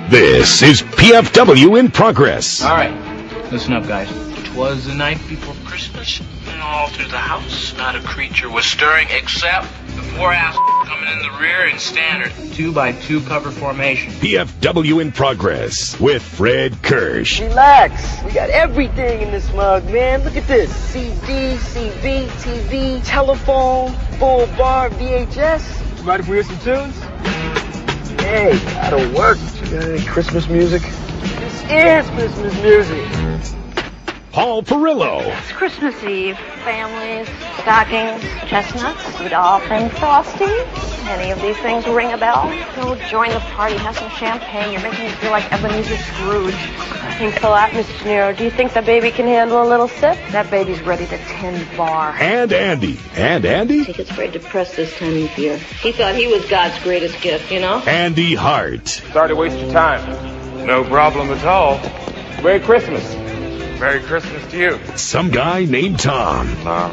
This is PFW in Progress. All right, listen up, guys. 'Twas the night before Christmas, and all through the house, not a creature was stirring except the four ass coming in the rear in standard 2x2 cover formation. PFW in Progress with Fred Kirsch. Relax. We got everything in this mug, man. Look at this. CD, CB, TV, telephone, full bar, VHS. You ready for some tunes? Hey, that'll work. You got any Christmas music? This is Christmas music. Paul Perillo. It's Christmas Eve. Families, stockings, chestnuts, Rudolph and Frosty. Any of these things ring a bell? Go join the party, have some champagne. You're making me feel like Ebenezer Scrooge. Thanks a lot, Mr. Nero. Do you think the baby can handle a little sip? That baby's ready to tend bar. And Andy. I think it's very depressed this time of year. He thought he was God's greatest gift, you know? Andy Hart. Sorry to waste your time. No problem at all. Merry Christmas. Merry Christmas to you. Some guy named Tom.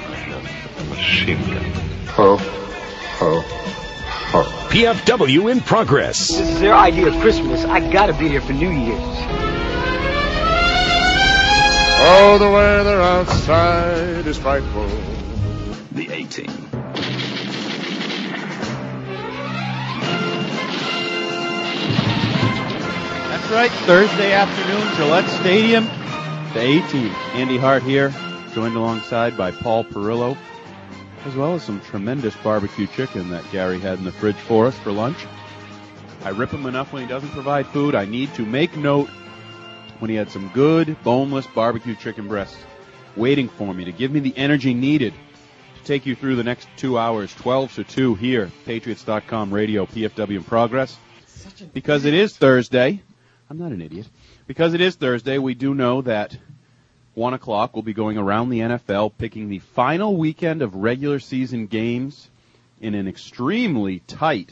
Ho, ho, ho. PFW in Progress. This is their idea of Christmas. I gotta be there for New Year's. Oh, the weather outside is frightful. The A-Team. That's right, Thursday afternoon, Gillette Stadium. The A-Team. Andy Hart here, joined alongside by Paul Perillo, as well as some tremendous barbecue chicken that Gary had in the fridge for us for lunch. I rip him enough when he doesn't provide food. I need to make note when he had some good, boneless barbecue chicken breasts waiting for me to give me the energy needed to take you through the next 2 hours, 12 to 2 here, Patriots.com radio, PFW in Progress. Because it is Thursday. I'm not an idiot. Because it is Thursday, we do know that 1 o'clock we'll be going around the NFL picking the final weekend of regular season games in an extremely tight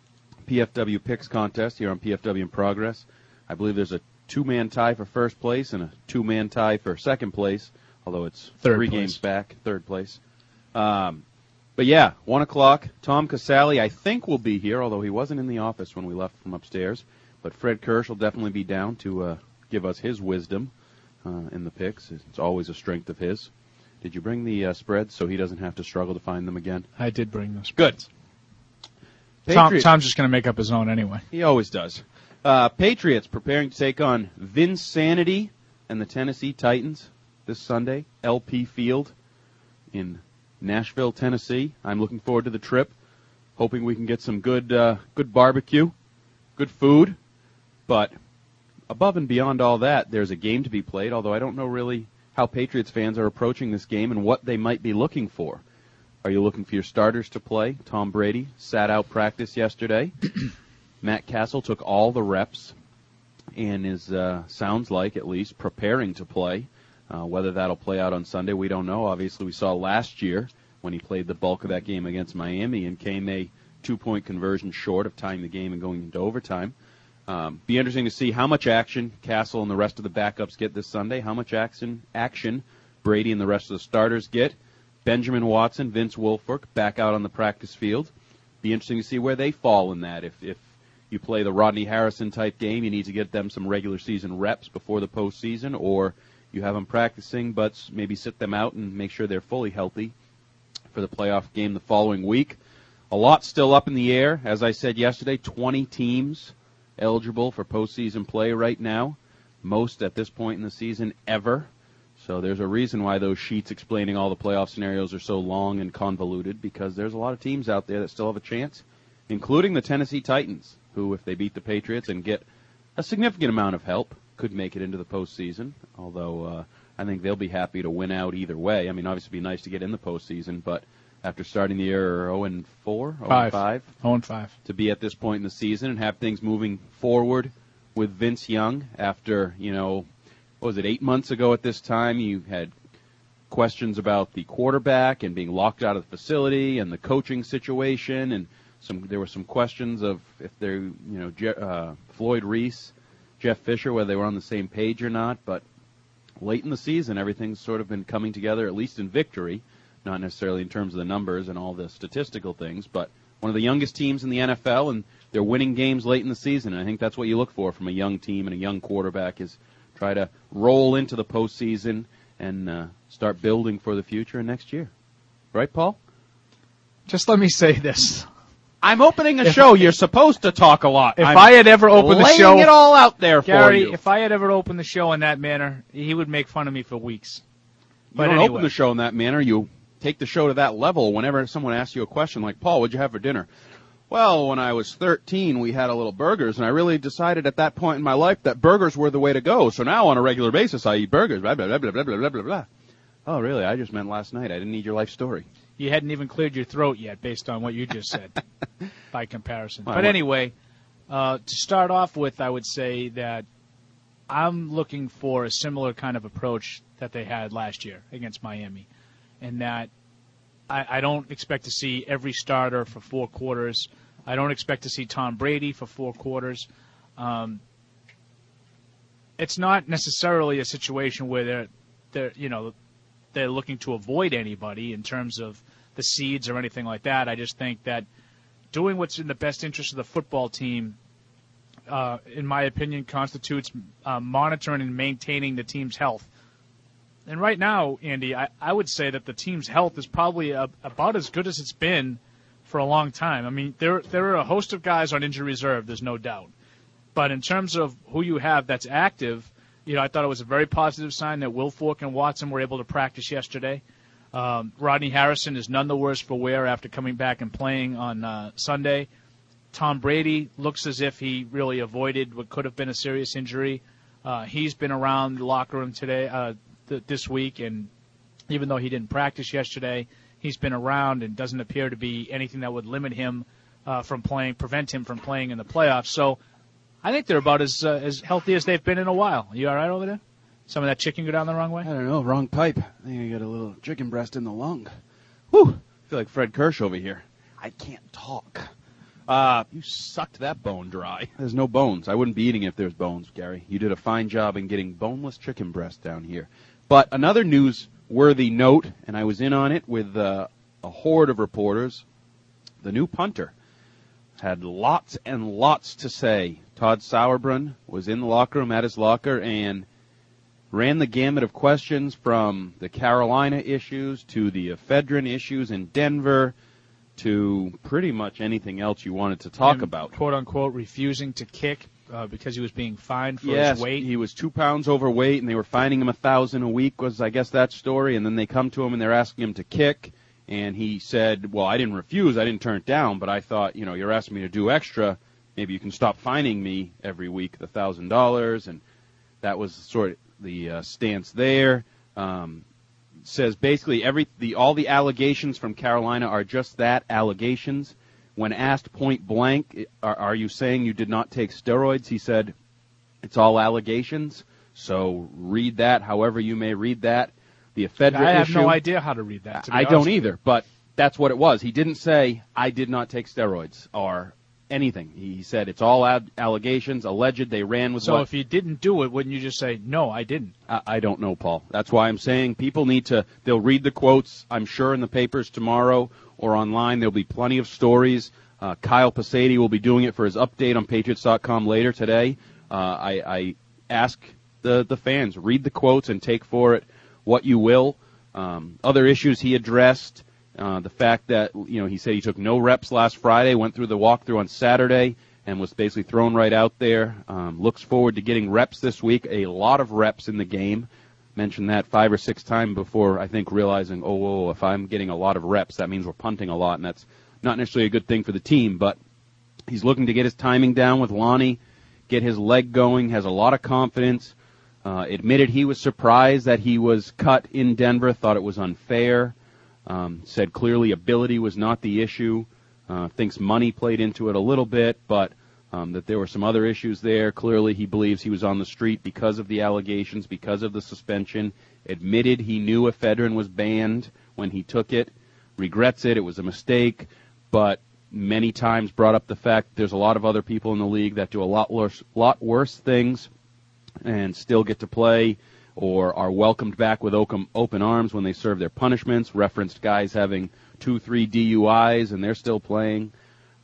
PFW picks contest here on PFW in Progress. I believe there's a two-man tie for first place and a two-man tie for second place, although it's three games back, third place. But yeah, 1 o'clock. Tom Casale, I think, will be here, although he wasn't in the office when we left from upstairs. But Fred Kirsch will definitely be down to give us his wisdom in the picks. It's always a strength of his. Did you bring the spreads so he doesn't have to struggle to find them again? I did bring those spreads. Good. Tom's just going to make up his own anyway. He always does. Patriots preparing to take on Vinsanity and the Tennessee Titans this Sunday, LP Field in Nashville, Tennessee. I'm looking forward to the trip, hoping we can get some good barbecue, good food. But above and beyond all that, there's a game to be played, although I don't know really how Patriots fans are approaching this game and what they might be looking for. Are you looking for your starters to play? Tom Brady sat out practice yesterday. Matt Castle took all the reps and is, sounds like at least, preparing to play. Whether that'll play out on Sunday, we don't know. Obviously, we saw last year when he played the bulk of that game against Miami and came a 2-point conversion short of tying the game and going into overtime. Be interesting to see how much action Castle and the rest of the backups get this Sunday, how much action Brady and the rest of the starters get. Benjamin Watson, Vince Wilfork back out on the practice field. Be interesting to see where they fall in that. If you play the Rodney Harrison-type game, you need to get them some regular season reps before the postseason, or you have them practicing but maybe sit them out and make sure they're fully healthy for the playoff game the following week. A lot still up in the air. As I said yesterday, 20 teams eligible for postseason play right now, most at this point in the season ever. So there's a reason why those sheets explaining all the playoff scenarios are so long and convoluted, because there's a lot of teams out there that still have a chance, including the Tennessee Titans, who, if they beat the Patriots and get a significant amount of help, could make it into the postseason, although I think they'll be happy to win out either way. I mean, obviously it'd be nice to get in the postseason, but after starting the year 0-4, 0-5, 0-5, to be at this point in the season and have things moving forward with Vince Young after, 8 months ago at this time, you had questions about the quarterback and being locked out of the facility and the coaching situation, and there were some questions of if they're, Floyd Reese, Jeff Fisher, whether they were on the same page or not. But late in the season, everything's sort of been coming together, at least in victory, not necessarily in terms of the numbers and all the statistical things, but one of the youngest teams in the NFL, and they're winning games late in the season. And I think that's what you look for from a young team and a young quarterback is try to roll into the postseason and start building for the future next year. Right, Paul? Just let me say this. I'm opening a show. You're supposed to talk a lot. If I had ever opened the show, laying it all out there Gary, for you. if I had ever opened the show in that manner, he would make fun of me for weeks. You don't open the show in that manner. You take the show to that level whenever someone asks you a question like, Paul, what'd you have for dinner? Well, when I was 13, we had a little burgers, and I really decided at that point in my life that burgers were the way to go. So now on a regular basis, I eat burgers, blah, blah, blah, blah, blah, blah, blah, blah. Oh, really? I just meant last night. I didn't need your life story. You hadn't even cleared your throat yet based on what you just said by comparison. But anyway, to start off with, I would say that I'm looking for a similar kind of approach that they had last year against Miami, and that I don't expect to see every starter for 4 quarters. I don't expect to see Tom Brady for 4 quarters. It's not necessarily a situation where they're looking to avoid anybody in terms of the seeds or anything like that. I just think that doing what's in the best interest of the football team, in my opinion, constitutes monitoring and maintaining the team's health. And right now, Andy, I would say that the team's health is probably about as good as it's been for a long time. I mean, there are a host of guys on injury reserve, there's no doubt. But in terms of who you have that's active, I thought it was a very positive sign that Wilfork and Watson were able to practice yesterday. Rodney Harrison is none the worse for wear after coming back and playing on Sunday. Tom Brady looks as if he really avoided what could have been a serious injury. He's been around the locker room today, this week, and even though he didn't practice yesterday, he's been around and doesn't appear to be anything that would limit him prevent him from playing in the playoffs. So I think they're about as healthy as they've been in a while. You all right over there? Some of that chicken go down the wrong way? I don't know. Wrong pipe. I think I got a little chicken breast in the lung. Whew. I feel like Fred Kirsch over here. I can't talk. You sucked that bone dry. There's no bones. I wouldn't be eating it if there's bones, Gary. You did a fine job in getting boneless chicken breast down here. But another newsworthy note, and I was in on it with a horde of reporters, the new punter had lots and lots to say. Todd Sauerbrunn was in the locker room at his locker and ran the gamut of questions from the Carolina issues to the ephedrine issues in Denver to pretty much anything else you wanted to talk about. Quote-unquote refusing to kick because he was being fined for his weight. He was 2 pounds overweight, and they were fining him $1,000 a week was, I guess, that story. And then they come to him, and they're asking him to kick. And he said, well, I didn't refuse. I didn't turn it down. But I thought, you're asking me to do extra. Maybe you can stop fining me every week the $1,000. And that was sort of the stance there. Says basically all the allegations from Carolina are just that, allegations. When asked point blank, are you saying you did not take steroids? He said, it's all allegations. So read that however you may read that. The ephedrine issue. I have no idea how to read that, to be honest. don't either, but that's what it was. He didn't say, I did not take steroids or anything. He said it's all allegations, alleged. They ran with So if you didn't do it, wouldn't you just say, no, I didn't? I don't know, Paul. That's why I'm saying people they'll read the quotes, I'm sure, in the papers tomorrow or online. There'll be plenty of stories. Kyle Pasady will be doing it for his update on Patriots.com later today. I ask the fans, read the quotes and take for it what you will. Other issues he addressed, the fact that, he said he took no reps last Friday, went through the walkthrough on Saturday, and was basically thrown right out there. Looks forward to getting reps this week, a lot of reps in the game. Mentioned that 5 or 6 times before, I think, realizing, whoa, if I'm getting a lot of reps, that means we're punting a lot, and that's not necessarily a good thing for the team. But he's looking to get his timing down with Lonnie, get his leg going, has a lot of confidence. Admitted he was surprised that he was cut in Denver, thought it was unfair. Said clearly ability was not the issue. Thinks money played into it a little bit, but that there were some other issues there. Clearly he believes he was on the street because of the allegations, because of the suspension. Admitted he knew ephedrine was banned when he took it. Regrets it. It was a mistake, but many times brought up the fact there's a lot of other people in the league that do a lot worse things and still get to play or are welcomed back with open arms when they serve their punishments. Referenced guys having 2-3 DUIs and they're still playing.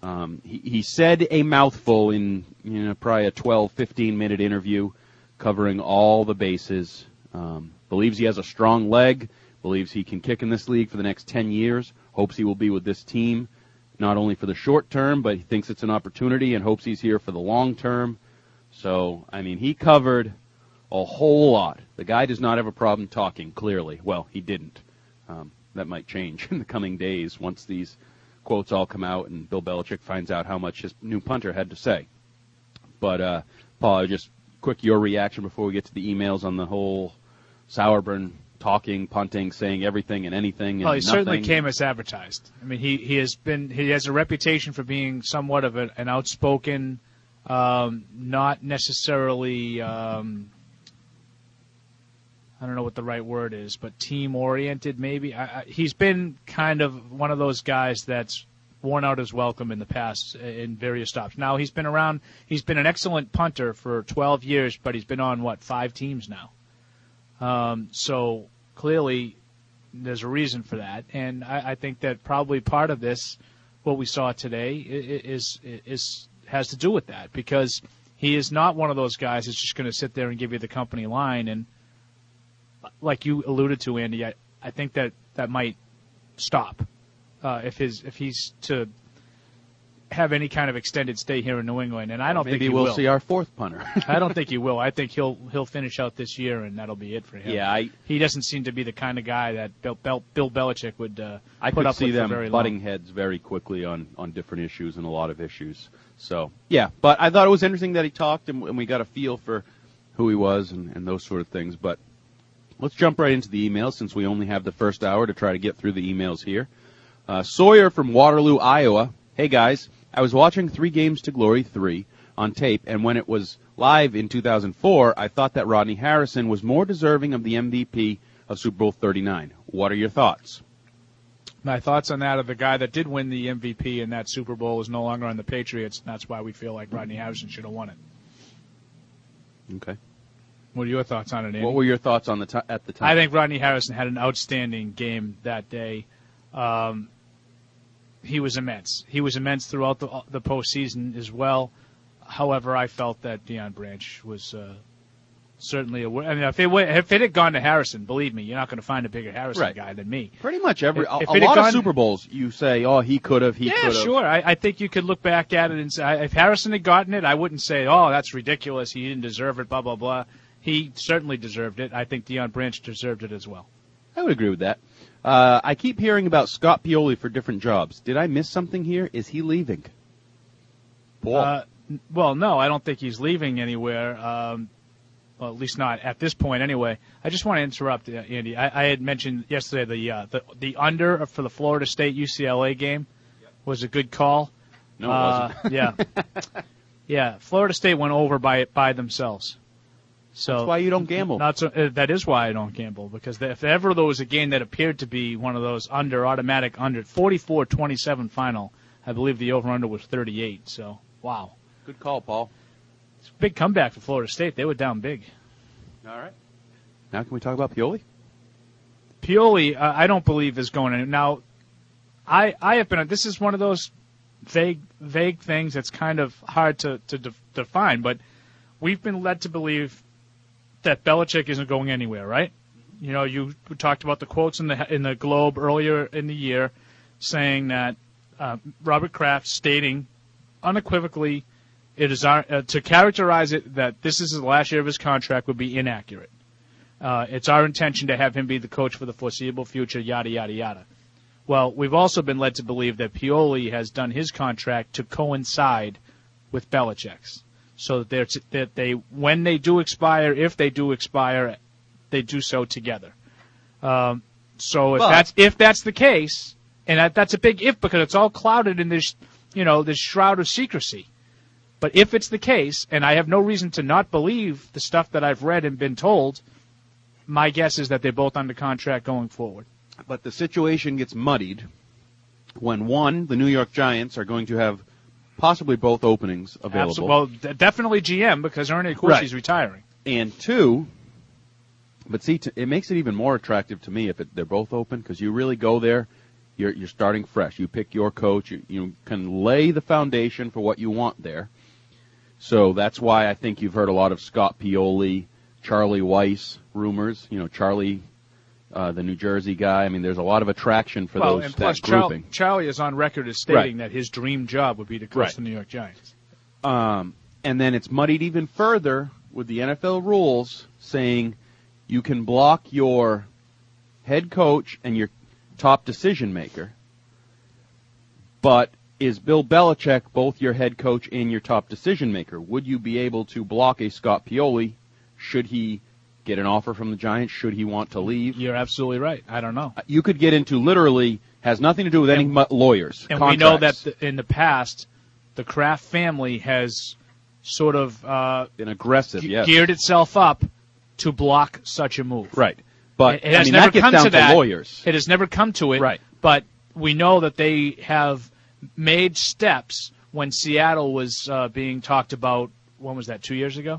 He said a mouthful in probably a 12, 15-minute interview covering all the bases. Believes he has a strong leg, believes he can kick in this league for the next 10 years, hopes he will be with this team not only for the short term, but he thinks it's an opportunity and hopes he's here for the long term. So, I mean, he covered a whole lot. The guy does not have a problem talking, clearly. Well, he didn't. That might change in the coming days once these quotes all come out and Bill Belichick finds out how much his new punter had to say. But, Paul, just quick your reaction before we get to the emails on the whole Sauerbrunn talking, punting, saying everything and anything and well, he nothing. certainly came as advertised. I mean, he has a reputation for being somewhat of an outspoken, not necessarily, I don't know what the right word is, but team-oriented maybe. He's been kind of one of those guys that's worn out his welcome in the past in various stops. Now, he's been around. He's been an excellent punter for 12 years, but he's been on, 5 teams now. So clearly there's a reason for that. And I think that probably part of this, what we saw today, has to do with that, because he is not one of those guys that's just going to sit there and give you the company line. And like you alluded to, Andy, I think that might stop if he's to have any kind of extended stay here in New England, and I don't think he will. Maybe we'll see our fourth punter. I don't think he will. I think he'll finish out this year, and that'll be it for him. Yeah, he doesn't seem to be the kind of guy that Bill Belichick would I put could up see with them for very butting long. heads very quickly on different issues and a lot of issues. So, yeah, but I thought it was interesting that he talked and we got a feel for who he was and those sort of things. But let's jump right into the emails since we only have the first hour to try to get through the emails here. Sawyer from Waterloo, Iowa. Hey, guys. I was watching 3 Games to Glory 3 on tape, and when it was live in 2004, I thought that Rodney Harrison was more deserving of the MVP of Super Bowl 39. What are your thoughts? My thoughts on that are the guy that did win the MVP in that Super Bowl is no longer on the Patriots, and that's why we feel like Rodney Harrison should have won it. Okay. What are your thoughts on it, Andy? What were your thoughts on at the time? I think Rodney Harrison had an outstanding game that day. He was immense. He was immense throughout the postseason as well. However, I felt that Deion Branch was certainly if it had gone to Harrison, believe me, you're not going to find a bigger Harrison guy than me. Pretty much a lot of Super Bowls, you say, oh, he could have, he could have. Yeah, sure. I think you could look back at it and say, if Harrison had gotten it, I wouldn't say, oh, that's ridiculous, he didn't deserve it, blah, blah, blah. He certainly deserved it. I think Deion Branch deserved it as well. I would agree with that. I keep hearing about Scott Pioli for different jobs. Did I miss something here? Is he leaving? Well, no, I don't think he's leaving anywhere. Well, at least not at this point anyway. I just want to interrupt, Andy. I had mentioned yesterday the under for the Florida State UCLA game was a good call. No, it wasn't. Yeah. Yeah, Florida State went over by themselves. So that's why you don't gamble. That is why I don't gamble, because if ever there was a game that appeared to be one of those automatic under, 44-27 final, I believe the over-under was 38. So, wow. Good call, Paul. It's a big comeback for Florida State. They were down big. All right. Now can we talk about Pioli? Pioli, I don't believe is going in. Now, I have been. This is one of those vague things that's kind of hard to define, but we've been led to believe that Belichick isn't going anywhere, right? You know, you talked about the quotes in the Globe earlier in the year saying that Robert Kraft stating unequivocally it is to characterize it that this is the last year of his contract would be inaccurate. It's our intention to have him be the coach for the foreseeable future, yada, yada, yada. Well, we've also been led to believe that Pioli has done his contract to coincide with Belichick's. So that they, when they do expire, if they do expire, they do so together. So if that's the case, and that's a big if because it's all clouded in this shroud of secrecy. But if it's the case, and I have no reason to not believe the stuff that I've read and been told, my guess is that they're both under contract going forward. But the situation gets muddied when, one, the New York Giants are going to have possibly both openings available. Well, definitely GM because Ernie Accorsi's retiring. And two, but see, it makes it even more attractive to me if they're both open because you really go there You're starting fresh. You pick your coach. You can lay the foundation for what you want there. So that's why I think you've heard a lot of Scott Pioli, Charlie Weiss rumors. Charlie, the New Jersey guy. I mean, there's a lot of attraction for those. And plus, that grouping. Charlie is on record as stating that his dream job would be to coach the New York Giants. And then it's muddied even further with the NFL rules saying you can block your head coach and your top decision maker, but is Bill Belichick both your head coach and your top decision maker? Would you be able to block a Scott Pioli? Should he get an offer from the Giants? Should he want to leave? You're absolutely right. I don't know. You could get into literally has nothing to do with any lawyers. And contracts. We know that in the past, the Kraft family has sort of been aggressive, geared itself up to block such a move. Right. But it has that never gets come down to that. Lawyers. It has never come to it. Right. But we know that they have made steps when Seattle was being talked about. When was that? 2 years ago?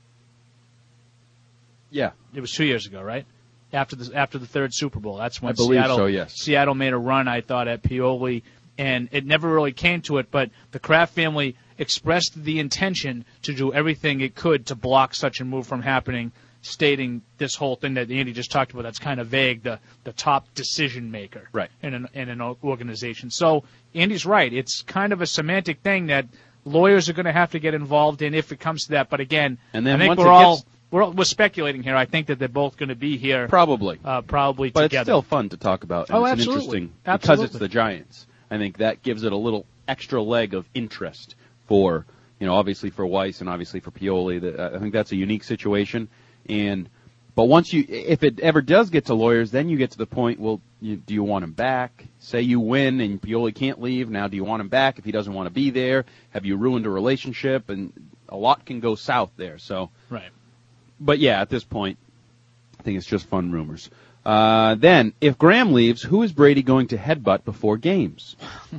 Yeah. It was 2 years ago, right? After the third Super Bowl. That's when I believe Seattle, so, yes. Seattle made a run, I thought, at Pioli, and it never really came to it, but the Kraft family expressed the intention to do everything it could to block such a move from happening, stating this whole thing that Andy just talked about that's kind of vague, the top decision maker in an organization. So Andy's right. It's kind of a semantic thing that lawyers are going to have to get involved in if it comes to that. But again, and then I think we're speculating here. I think that they're both going to be here. Probably but together. It's still fun to talk about. And it's absolutely. Because it's the Giants. I think that gives it a little extra leg of interest for, obviously for Weiss and obviously for Pioli. I think that's a unique situation. But if it ever does get to lawyers, then you get to the point, well, do you want him back? Say you win and Pioli can't leave. Now, do you want him back if he doesn't want to be there? Have you ruined a relationship? And a lot can go south there. So, right. But yeah, at this point, I think it's just fun rumors. Then, if Graham leaves, who is Brady going to headbutt before games?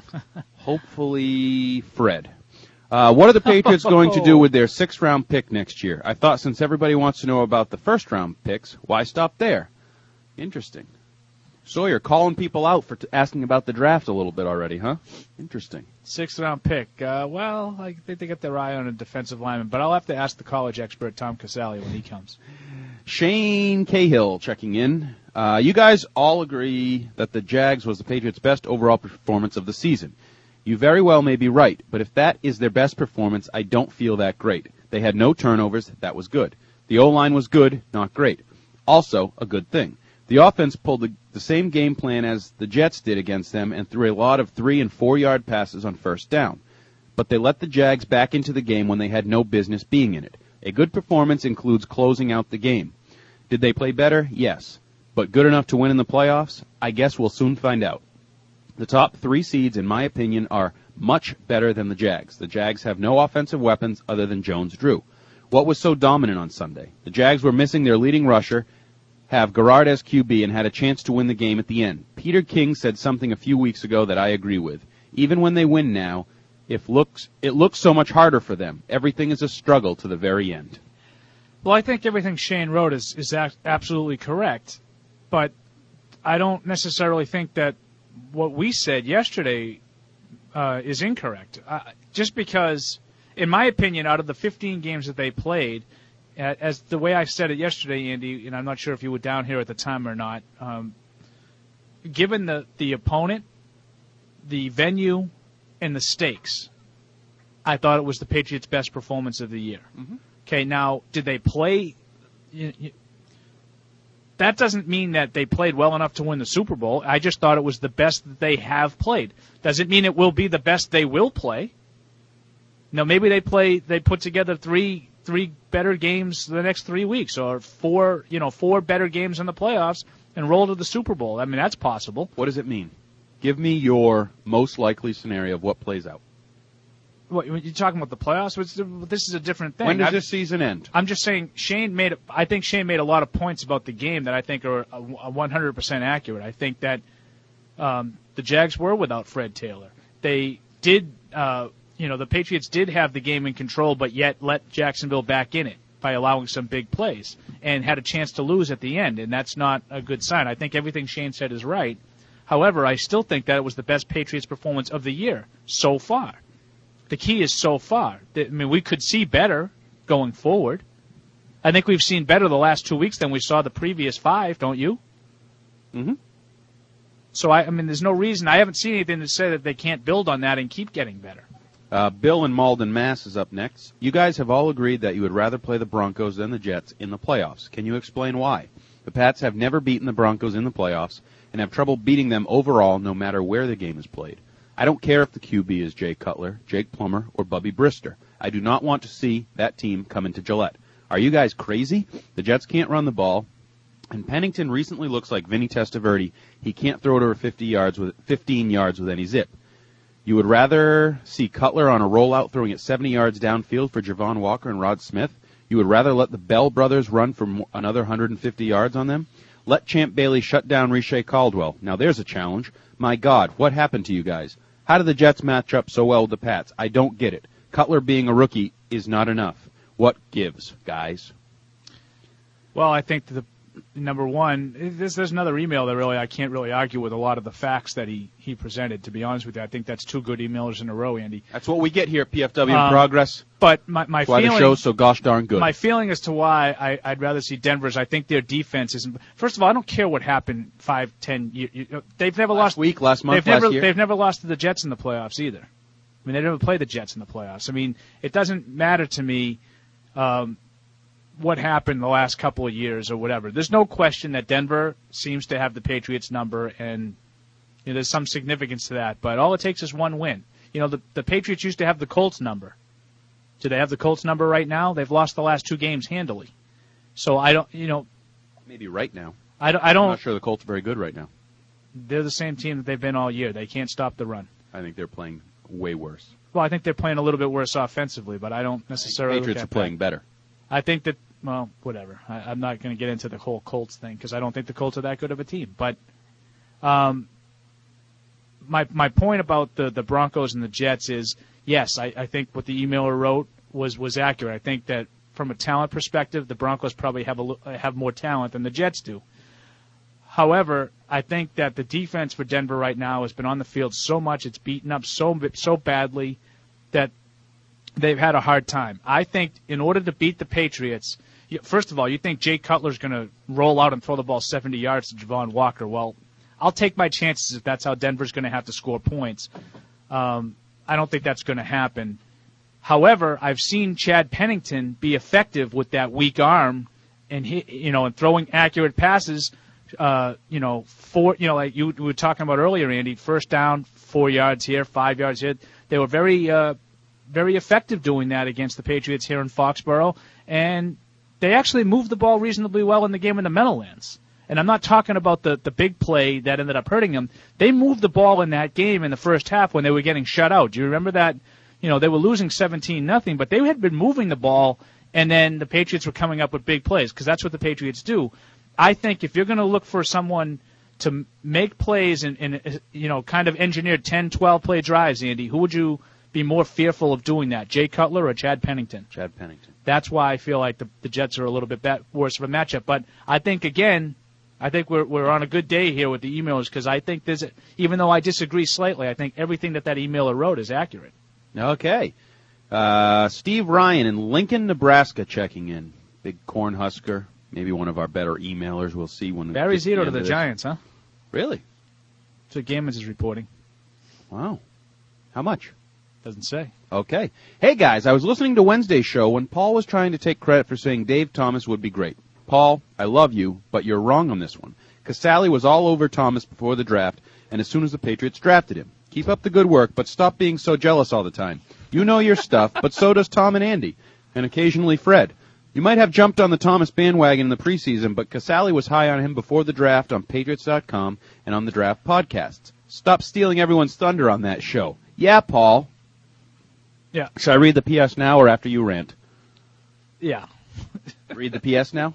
Hopefully, Fred. What are the Patriots going to do with their 6th-round pick next year? I thought since everybody wants to know about the first-round picks, why stop there? Interesting. Sawyer calling people out for asking about the draft a little bit already, huh? Interesting. 6th-round pick. I think they got their eye on a defensive lineman, but I'll have to ask the college expert, Tom Casale, when he comes. Shane Cahill checking in. You guys all agree that the Jags was the Patriots' best overall performance of the season. You very well may be right, but if that is their best performance, I don't feel that great. They had no turnovers. That was good. The O-line was good, not great. Also, a good thing. The offense pulled the same game plan as the Jets did against them and threw a lot of 3- and 4-yard passes on first down. But they let the Jags back into the game when they had no business being in it. A good performance includes closing out the game. Did they play better? Yes. But good enough to win in the playoffs? I guess we'll soon find out. The top 3 seeds, in my opinion, are much better than the Jags. The Jags have no offensive weapons other than Jones-Drew. What was so dominant on Sunday? The Jags were missing their leading rusher, have Garrard as QB, and had a chance to win the game at the end. Peter King said something a few weeks ago that I agree with. Even when they win now, it looks so much harder for them. Everything is a struggle to the very end. Well, I think everything Shane wrote is absolutely correct, but I don't necessarily think that what we said yesterday is incorrect. Just because, in my opinion, out of the 15 games that they played, as the way I said it yesterday, Andy, and I'm not sure if you were down here at the time or not, given the opponent, the venue, and the stakes, I thought it was the Patriots' best performance of the year. Mm-hmm. Okay, now, did they play? That doesn't mean that they played well enough to win the Super Bowl. I just thought it was the best that they have played. Does it mean it will be the best they will play? No, maybe they put together three better games the next 3 weeks, or four better games in the playoffs and roll to the Super Bowl. I mean, that's possible. What does it mean? Give me your most likely scenario of what plays out. What, you're talking about the playoffs? This is a different thing. When does this season end? I'm just saying I think Shane made a lot of points about the game that I think are 100% accurate. I think that the Jags were without Fred Taylor. They did, the Patriots did have the game in control, but yet let Jacksonville back in it by allowing some big plays and had a chance to lose at the end, and that's not a good sign. I think everything Shane said is right. However, I still think that it was the best Patriots performance of the year so far. The key is so far. I mean, we could see better going forward. I think we've seen better the last 2 weeks than we saw the previous 5, don't you? Mm-hmm. So, I mean, there's no reason. I haven't seen anything to say that they can't build on that and keep getting better. Bill in Malden, Mass. is up next. You guys have all agreed that you would rather play the Broncos than the Jets in the playoffs. Can you explain why? The Pats have never beaten the Broncos in the playoffs and have trouble beating them overall no matter where the game is played. I don't care if the QB is Jay Cutler, Jake Plummer, or Bubby Brister. I do not want to see that team come into Gillette. Are you guys crazy? The Jets can't run the ball, and Pennington recently looks like Vinny Testaverde. He can't throw it over 15 yards with any zip. You would rather see Cutler on a rollout throwing it 70 yards downfield for Javon Walker and Rod Smith? You would rather let the Bell brothers run for another 150 yards on them? Let Champ Bailey shut down Riche Caldwell. Now there's a challenge. My God, what happened to you guys? How do the Jets match up so well with the Pats? I don't get it. Cutler being a rookie is not enough. What gives, guys? Well, I think the number one, there's another email that really I can't really argue with a lot of the facts that he presented, to be honest with you. I think that's 2 good emails in a row, Andy. That's what we get here at PFW in Progress. But my that's why feeling, the show's so gosh darn good. My feeling as to why I'd rather see Denver's, I think their defense isn't. First of all, I don't care what happened 5, 10 years. They've never lost. Last month, last year. They've never lost to the Jets in the playoffs either. I mean, they never played the Jets in the playoffs. I mean, it doesn't matter to me what happened the last couple of years or whatever. There's no question that Denver seems to have the Patriots number, and there's some significance to that. But all it takes is one win. The Patriots used to have the Colts number. Do they have the Colts number right now? They've lost the last 2 games handily. So I don't, maybe right now. I don't. I'm not sure the Colts are very good right now. They're the same team that they've been all year. They can't stop the run. I think they're playing way worse. Well, I think they're playing a little bit worse offensively, but I don't necessarily. Patriots are playing better. I think that, well, whatever. I'm not going to get into the whole Colts thing because I don't think the Colts are that good of a team. But my point about the Broncos and the Jets is, yes, I think what the emailer wrote was accurate. I think that from a talent perspective, the Broncos probably have more talent than the Jets do. However, I think that the defense for Denver right now has been on the field so much, it's beaten up so badly that they've had a hard time. I think in order to beat the Patriots, first of all, you think Jay Cutler's going to roll out and throw the ball 70 yards to Javon Walker. Well, I'll take my chances if that's how Denver's going to have to score points. I don't think that's going to happen. However, I've seen Chad Pennington be effective with that weak arm and and throwing accurate passes. Like you were talking about earlier, Andy, first down, 4 yards here, 5 yards here. They were very effective doing that against the Patriots here in Foxborough, and they actually moved the ball reasonably well in the game in the Meadowlands. And I'm not talking about the big play that ended up hurting them. They moved the ball in that game in the first half when they were getting shut out. Do you remember that? They were losing 17-0, but they had been moving the ball, and then the Patriots were coming up with big plays because that's what the Patriots do. I think if you're going to look for someone to make plays and kind of engineer 10, 12-play drives, Andy, who would you be more fearful of doing that, Jay Cutler or Chad Pennington? Chad Pennington. That's why I feel like the Jets are a little bit worse of a matchup. But I think, again, we're on a good day here with the emailers because I think even though I disagree slightly, I think everything that emailer wrote is accurate. Okay. Steve Ryan in Lincoln, Nebraska checking in. Big Cornhusker. Maybe one of our better emailers. We'll see when. Barry Zito to the Giants, huh? Really? That's what Gammons is reporting. Wow. How much? Doesn't say. Okay. Hey, guys, I was listening to Wednesday's show when Paul was trying to take credit for saying Dave Thomas would be great. Paul, I love you, but you're wrong on this one. Casale was all over Thomas before the draft, and as soon as the Patriots drafted him. Keep up the good work, but stop being so jealous all the time. You know your stuff, but so does Tom and Andy, and occasionally Fred. You might have jumped on the Thomas bandwagon in the preseason, but Casale was high on him before the draft on Patriots.com and on the draft podcasts. Stop stealing everyone's thunder on that show. Yeah, Paul. Yeah. Should I read the PS now or after you rant? Yeah. Read the PS now?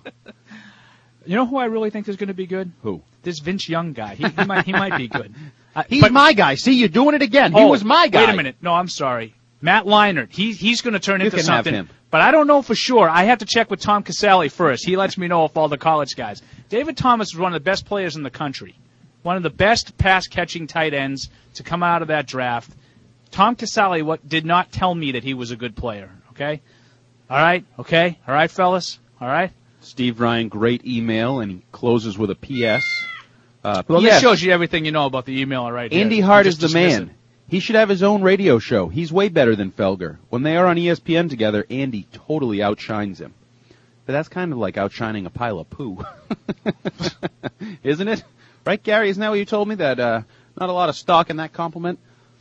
You know who I really think is going to be good? Who? This Vince Young guy. He might be good. He's my guy. See, you're doing it again. He was my guy. Wait a minute. No, I'm sorry. Matt Leinart. He's going to turn into something. Have him. But I don't know for sure. I have to check with Tom Casale first. He lets me know if all the college guys. David Thomas is one of the best players in the country. One of the best pass-catching tight ends to come out of that draft. Tom Casale did not tell me that he was a good player, okay? All right, okay? All right, fellas? All right? Steve Ryan, great email, and he closes with a P.S. Well, this shows you everything you know about the email right here. Andy Hart is the man. He should have his own radio show. He's way better than Felger. When they are on ESPN together, Andy totally outshines him. But that's kind of like outshining a pile of poo. Isn't it? Right, Gary? Isn't that what you told me? That not a lot of stock in that compliment?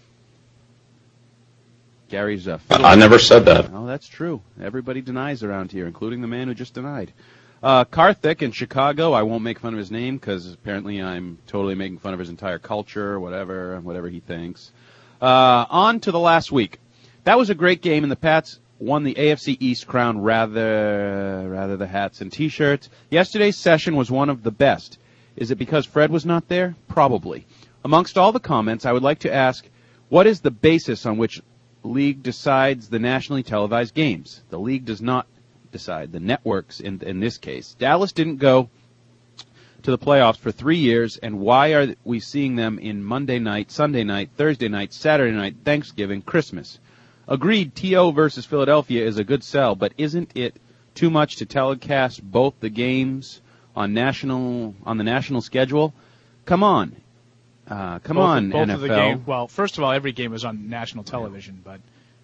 Gary's I never said that. Oh, that's true. Everybody denies around here, including the man who just denied. Karthik in Chicago, I won't make fun of his name because apparently I'm totally making fun of his entire culture, whatever he thinks. On to the last week. That was a great game, and the Pats won the AFC East crown rather the hats and T-shirts. Yesterday's session was one of the best. Is it because Fred was not there? Probably. Amongst all the comments, I would like to ask, what is the basis on which league decides the nationally televised games? The league does not decide. The networks, in this case. Dallas didn't go to the playoffs for 3 years, and why are we seeing them in Monday night, Sunday night, Thursday night, Saturday night, Thanksgiving, Christmas? Agreed, T.O. versus Philadelphia is a good sell, but isn't it too much to telecast both the games on the national schedule? Come on. Both NFL. Of the game, well, first of all, every game was on national television, but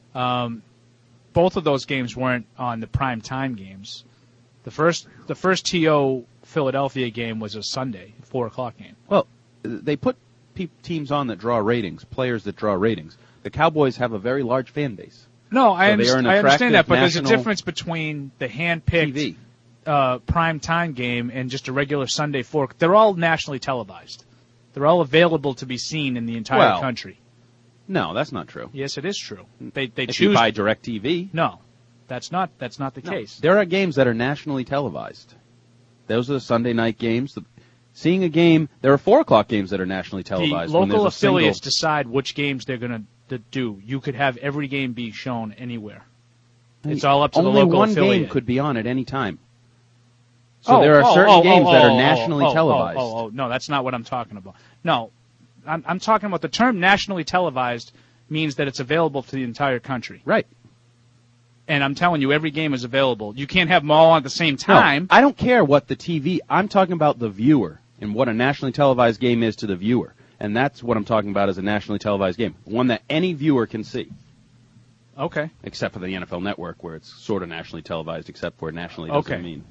both of those games weren't on the prime time games. The first TO Philadelphia game was a Sunday, 4:00 game. Well, they put teams on that draw ratings, players that draw ratings. The Cowboys have a very large fan base. No, I understand that, but there's a difference between the hand-picked prime time game and just a regular Sunday 4. They're all nationally televised. They're all available to be seen in the entire country. No, that's not true. Yes, it is true. They if choose you buy DirecTV. No, that's not the case. There are games that are nationally televised. Those are the Sunday night games. Seeing a game, there are 4:00 games that are nationally televised. The local affiliates decide which games they're going to do. You could have every game be shown anywhere. It's all up to the local affiliate. Only one game could be on at any time. So there are certain games that are nationally televised. No, that's not what I'm talking about. No, I'm talking about the term nationally televised means that it's available to the entire country. Right. And I'm telling you, every game is available. You can't have them all at the same time. No, I don't care what the TV, I'm talking about the viewer and what a nationally televised game is to the viewer. And that's what I'm talking about as a nationally televised game. One that any viewer can see. Okay. Except for the NFL Network, where it's sort of nationally televised, except for nationally doesn't mean.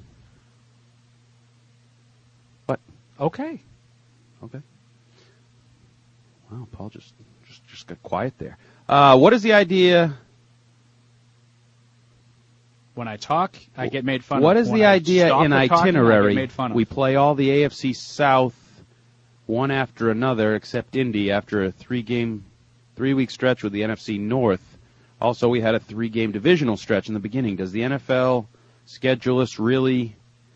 What? Okay. Wow, Paul just got quiet there. What is the idea? When I talk, I get made fun of. What is the idea in itinerary? We play all the AFC South one after another, except Indy, after a 3-week stretch with the NFC North. Also, we had a 3-game divisional stretch in the beginning. Does the NFL schedulist really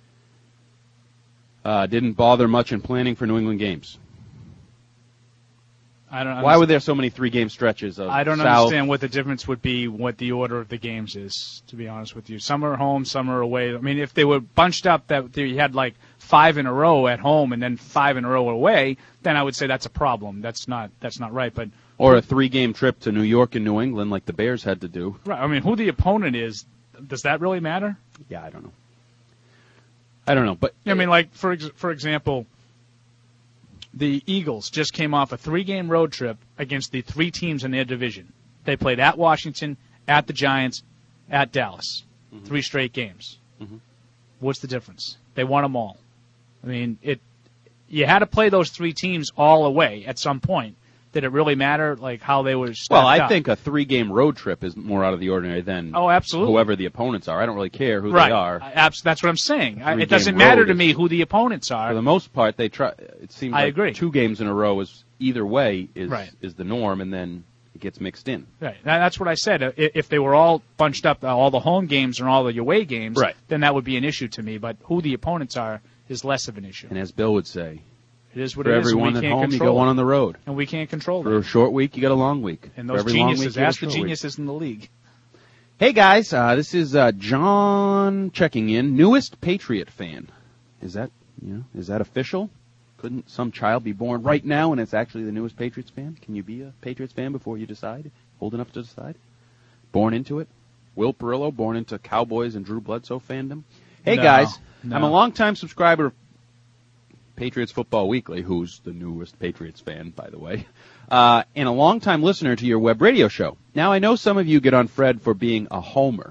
didn't bother much in planning for New England games? I don't. Why were there so many 3-game stretches of I don't South? understand what the difference would be, what the order of the games is, to be honest with you. Some are home, some are away. I mean, if they were bunched up that you had like 5 in a row at home and then 5 in a row away, then I would say that's a problem. That's not right. But or a 3-game trip to New York and New England like the Bears had to do. Right. I mean, who the opponent is, does that really matter? Yeah, I don't know. But I mean, like for example, the Eagles just came off a 3-game road trip against the 3 teams in their division. They played at Washington, at the Giants, at Dallas. 3 straight games. Mm-hmm. What's the difference? They won them all. I mean, you had to play those 3 teams all away at some point. Did it really matter, like how they were stacked Well, I up? think a 3-game road trip is more out of the ordinary than absolutely. whoever the opponents are. I don't really care who right. they are. That's what I'm saying. It doesn't matter to me who the opponents are. For the most part, they try. It seems I like agree. 2 games in a row is either way is right. is the norm, and then it gets mixed in. Right. That's what I said. If they were all bunched up, all the home games and all the away games, right. then that would be an issue to me. But who the opponents are is less of an issue. And as Bill would say, it is what for it is. everyone we at can't home, you control got one on the road. And we can't control For that. a short week, you got a long week. And those for every geniuses, long week, ask the geniuses in the league. Hey, guys, this is John checking in. Newest Patriot fan. Is that official? Couldn't some child be born right now and it's actually the newest Patriots fan? Can you be a Patriots fan before you decide? Old enough to decide? Born into it? Will Perillo, born into Cowboys and Drew Bledsoe fandom? Hey, guys, I'm a longtime subscriber of Patriots Football Weekly, who's the newest Patriots fan, by the way, and a longtime listener to your web radio show. Now, I know some of you get on Fred for being a homer.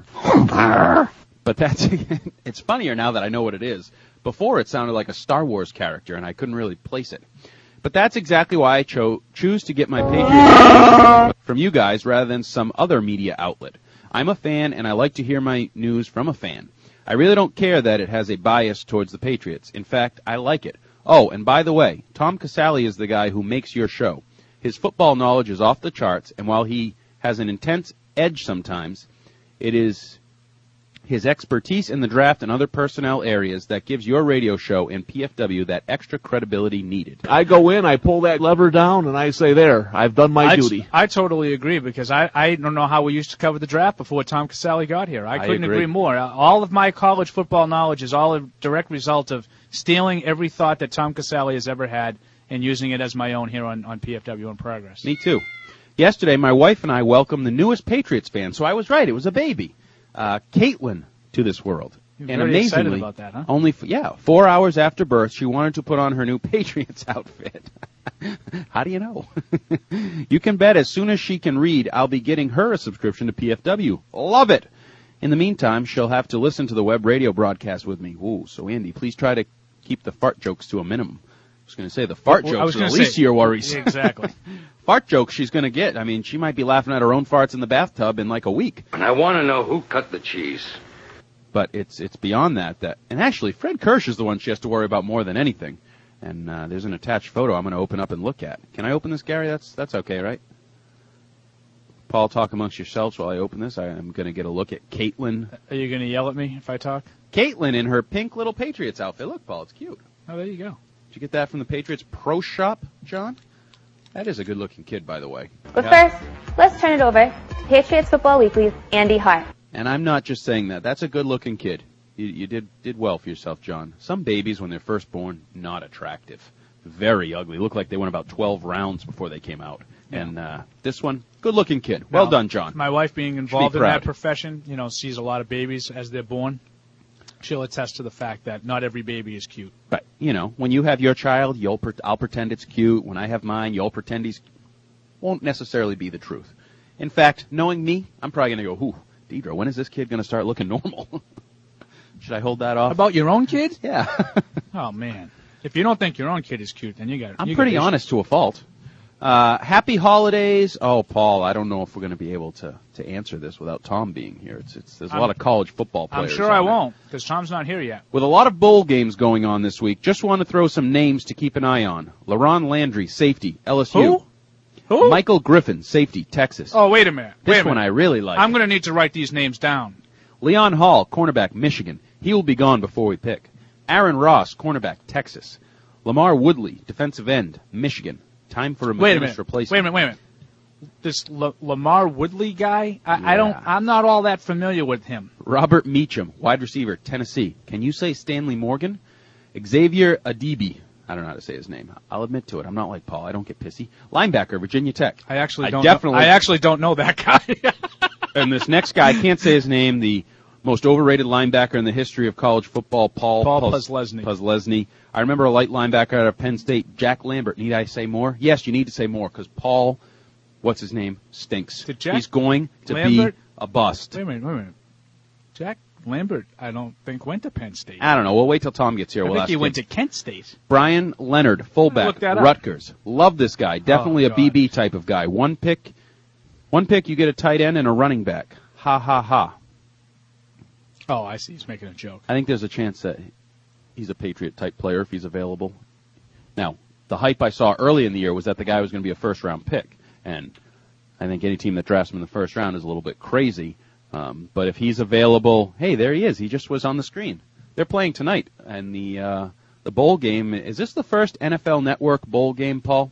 But it's funnier now that I know what it is. Before, it sounded like a Star Wars character, and I couldn't really place it. But that's exactly why I choose to get my Patriots from you guys rather than some other media outlet. I'm a fan, and I like to hear my news from a fan. I really don't care that it has a bias towards the Patriots. In fact, I like it. Oh, and by the way, Tom Casale is the guy who makes your show. His football knowledge is off the charts, and while he has an intense edge sometimes, it is his expertise in the draft and other personnel areas that gives your radio show and PFW that extra credibility needed. I go in, I pull that lever down, and I say, there, I've done my duty. I totally agree, because I don't know how we used to cover the draft before Tom Casale got here. I couldn't agree more. All of my college football knowledge is all a direct result of stealing every thought that Tom Casale has ever had and using it as my own here on PFW in Progress. Me too. Yesterday, my wife and I welcomed the newest Patriots fan, so I was right. It was a baby. Caitlin to this world. You're and very amazingly, excited about that, huh? only 4 hours after birth, she wanted to put on her new Patriots outfit. How do you know? You can bet as soon as she can read, I'll be getting her a subscription to PFW. Love it! In the meantime, she'll have to listen to the web radio broadcast with me. Ooh, so Andy, please try to keep the fart jokes to a minimum. I was going to say the fart jokes are the least of your worries. Exactly. Fart jokes she's going to get. I mean, she might be laughing at her own farts in the bathtub in like a week. And I want to know who cut the cheese. But it's beyond that. And actually, Fred Kirsch is the one she has to worry about more than anything. And there's an attached photo I'm going to open up and look at. Can I open this, Gary? That's okay, right? Paul, talk amongst yourselves while I open this. I'm going to get a look at Caitlin. Are you going to yell at me if I talk? Caitlin in her pink little Patriots outfit. Look, Paul, it's cute. Oh, there you go. Did you get that from the Patriots Pro Shop, John? That is a good-looking kid, by the way. But first, let's turn it over to Patriots Football Weekly's Andy Hart. And I'm not just saying that. That's a good-looking kid. You did well for yourself, John. Some babies, when they're first born, not attractive. Very ugly. Look like they went about 12 rounds before they came out. Yeah. And this one, good-looking kid. Well done, John. My wife, being involved in that profession, sees a lot of babies as they're born. She'll attest to the fact that not every baby is cute. Right. When you have your child, I'll pretend it's cute. When I have mine, you'll pretend he's won't necessarily be the truth. In fact, knowing me, I'm probably going to go, Deidre, when is this kid going to start looking normal? Should I hold that off? About your own kid? Yeah. Oh, man. If you don't think your own kid is cute, then you got it. I'm pretty honest to a fault. Happy holidays. Oh, Paul, I don't know if we're going to be able to answer this without Tom being here. There's a lot of college football players. I'm sure I won't, because Tom's not here yet. With a lot of bowl games going on this week, just want to throw some names to keep an eye on. LaRon Landry, safety, LSU. Who? Michael Griffin, safety, Texas. Oh, wait a minute. This one I really like. I'm going to need to write these names down. Leon Hall, cornerback, Michigan. He will be gone before we pick. Aaron Ross, cornerback, Texas. Lamar Woodley, defensive end, Michigan. Time for a McGinnis replacement. Wait a minute. This Lamar Woodley guy, I'm not all that familiar with him. Robert Meacham, wide receiver, Tennessee. Can you say Stanley Morgan? Xavier Adibi. I don't know how to say his name. I'll admit to it. I'm not like Paul. I don't get pissy. Linebacker, Virginia Tech. I actually don't know that guy. And this next guy, I can't say his name, the most overrated linebacker in the history of college football, Paul Puslesny. I remember a light linebacker out of Penn State, Jack Lambert. Need I say more? Yes, you need to say more, because Paul, what's his name, stinks. He's going to be a bust. Wait a minute. Jack Lambert, I don't think, went to Penn State. I don't know. We'll wait till Tom gets here. I think he went to Kent State. Brian Leonard, fullback, Rutgers. Love this guy. Definitely a BB type of guy. One pick, you get a tight end and a running back. Ha, ha, ha. Oh, I see. He's making a joke. I think there's a chance that he's a Patriot-type player if he's available. Now, the hype I saw early in the year was that the guy was going to be a first-round pick. And I think any team that drafts him in the first round is a little bit crazy. But if he's available, hey, there he is. He just was on the screen. They're playing tonight. And the bowl game, is this the first NFL Network bowl game, Paul?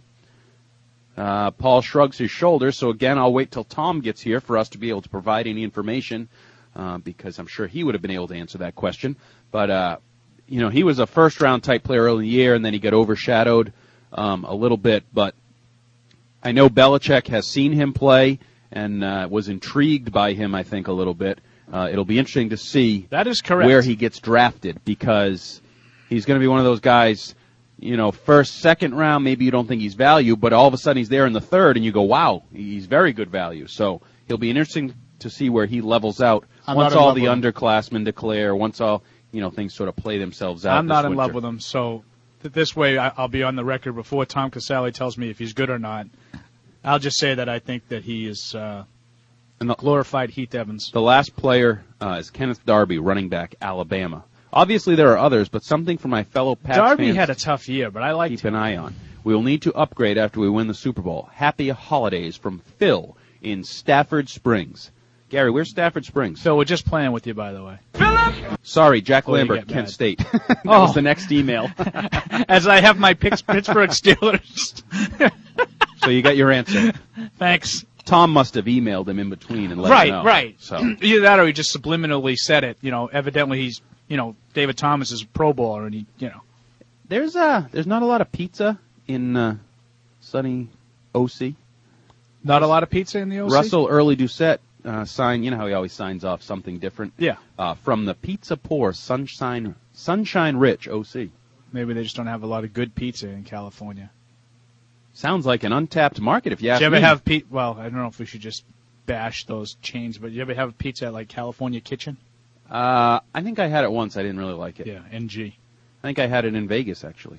Paul shrugs his shoulders. So, again, I'll wait till Tom gets here for us to be able to provide any information because I'm sure he would have been able to answer that question. But he was a first-round type player early in the year, and then he got overshadowed a little bit. But I know Belichick has seen him play and was intrigued by him, I think, a little bit. It'll be interesting to see that is correct. Where he gets drafted, because he's going to be one of those guys, first, second round, maybe you don't think he's value, but all of a sudden he's there in the third, and you go, wow, he's very good value. So he'll be interesting to see where he levels out once all the underclassmen declare, once all things sort of play themselves out. I'm not in love with him, so this way I'll be on the record before Tom Casale tells me if he's good or not. I'll just say that I think that he is glorified Heath Evans. The last player is Kenneth Darby, running back, Alabama. Obviously there are others, but something for my fellow Pats Darby fans had a tough year, but I like keep an eye on. We will need to upgrade after we win the Super Bowl. Happy holidays from Phil in Stafford Springs. Gary, where's Stafford Springs? Phil, we're just playing with you, by the way. Philip! Sorry, Jack Lambert, Kent State. That was the next email. As I have my Pittsburgh Steelers. So you got your answer. Thanks. Tom must have emailed him in between and let him know. Right. So. Either that or he just subliminally said it. Evidently he's, David Thomas is a Pro Bowler, and There's not a lot of pizza in sunny OC. Not a lot of pizza in the OC? Russell Early Doucette signed, how he always signs off something different. Yeah. From the Pizza Poor, Sunshine Rich OC. Maybe they just don't have a lot of good pizza in California. Sounds like an untapped market, if you ask me. Did you ever have pizza? Well, I don't know if we should just bash those chains, but you ever have pizza at, California Kitchen? I think I had it once. I didn't really like it. Yeah, NG. I think I had it in Vegas, actually.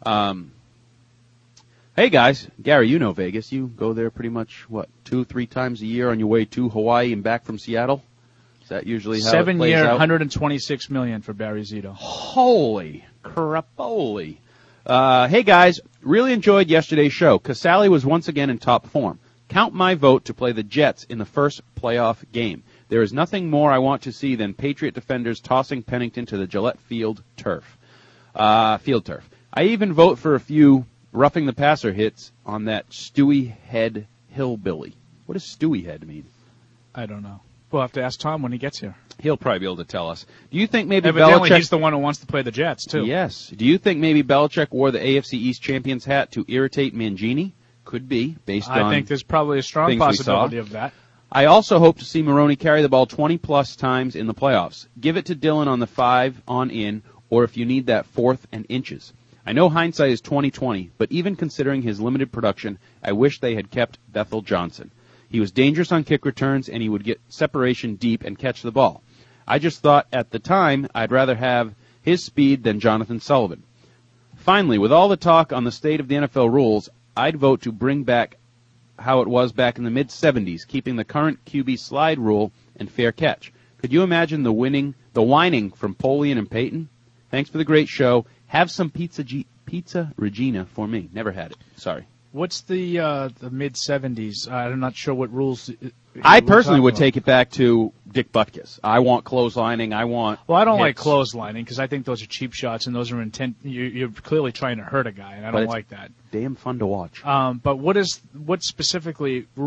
Hey, guys. Gary, you know Vegas. You go there pretty much, 2-3 times a year on your way to Hawaii and back from Seattle? Is that usually how it plays 7 year, out? $126 million for Barry Zito. Holy crapoli. Hey, guys. Really enjoyed yesterday's show. Casale was once again in top form. Count my vote to play the Jets in the first playoff game. There is nothing more I want to see than Patriot defenders tossing Pennington to the Gillette Field turf. Field turf. I even vote for a few roughing the passer hits on that Stewie Head hillbilly. What does Stewie Head mean? I don't know. We'll have to ask Tom when he gets here. He'll probably be able to tell us. Do you think maybe Evidently, Belichick... he's the one who wants to play the Jets, too. Yes. Do you think maybe Belichick wore the AFC East champions hat to irritate Mangini? Could be, based on I think there's probably a strong possibility of that. I also hope to see Maroney carry the ball 20-plus times in the playoffs. Give it to Dillon on the 5 on in, or if you need that 4th and inches. I know hindsight is 20/20, but even considering his limited production, I wish they had kept Bethel Johnson. He was dangerous on kick returns, and he would get separation deep and catch the ball. I just thought at the time I'd rather have his speed than Jonathan Sullivan. Finally, with all the talk on the state of the NFL rules, I'd vote to bring back how it was back in the mid-'70s, keeping the current QB slide rule and fair catch. Could you imagine the whining from Polian and Peyton? Thanks for the great show. Have some pizza Regina for me. Never had it. Sorry. What's the mid-'70s? I'm not sure what rules. I personally would take it back to Dick Butkus. I want clotheslining. Well, I don't like hits. clotheslining because I think those are cheap shots and those are intent. You're clearly trying to hurt a guy, and I don't like that. Damn fun to watch. But what specific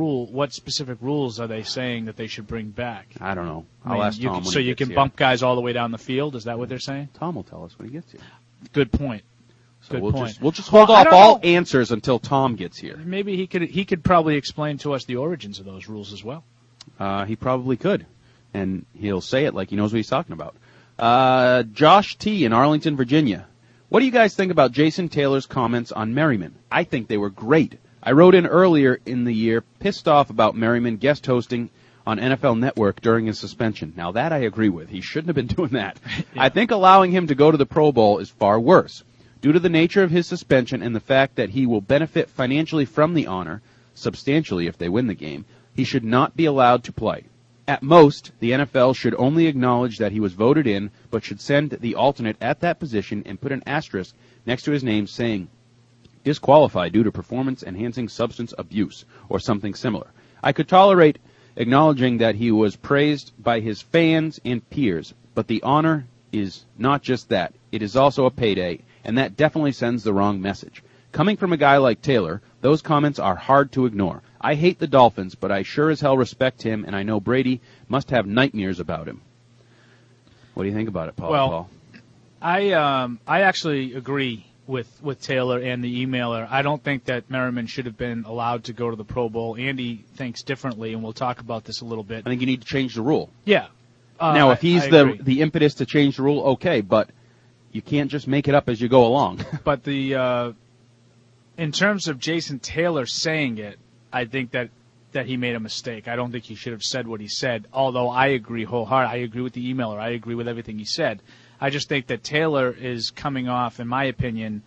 rules are they saying that they should bring back? I don't know. I'll ask Tom when so he you gets can here. bump guys all the way down the field. Is that what they're saying? Tom will tell us when he gets here. Good point. So we'll just hold off all answers until Tom gets here. Maybe he could probably explain to us the origins of those rules as well. He probably could, and he'll say it like he knows what he's talking about. Josh T. in Arlington, Virginia. What do you guys think about Jason Taylor's comments on Merriman? I think they were great. I wrote in earlier in the year, pissed off about Merriman guest hosting on NFL Network during his suspension. Now that I agree with. He shouldn't have been doing that. Yeah. I think allowing him to go to the Pro Bowl is far worse. Due to the nature of his suspension and the fact that he will benefit financially from the honor, substantially if they win the game, he should not be allowed to play. At most, the NFL should only acknowledge that he was voted in, but should send the alternate at that position and put an asterisk next to his name saying, disqualified due to performance-enhancing substance abuse, or something similar. I could tolerate acknowledging that he was praised by his fans and peers, but the honor is not just that. It is also a payday, and that definitely sends the wrong message. Coming from a guy like Taylor, those comments are hard to ignore. I hate the Dolphins, but I sure as hell respect him, and I know Brady must have nightmares about him. What do you think about it, Paul? Well, I actually agree with Taylor and the emailer. I don't think that Merriman should have been allowed to go to the Pro Bowl. Andy thinks differently, and we'll talk about this a little bit. I think you need to change the rule. Yeah. Now, if he's the impetus to change the rule, okay, but you can't just make it up as you go along. But in terms of Jason Taylor saying it, I think that he made a mistake. I don't think he should have said what he said, although I agree wholeheartedly. I agree with the emailer. I agree with everything he said. I just think that Taylor is coming off, in my opinion,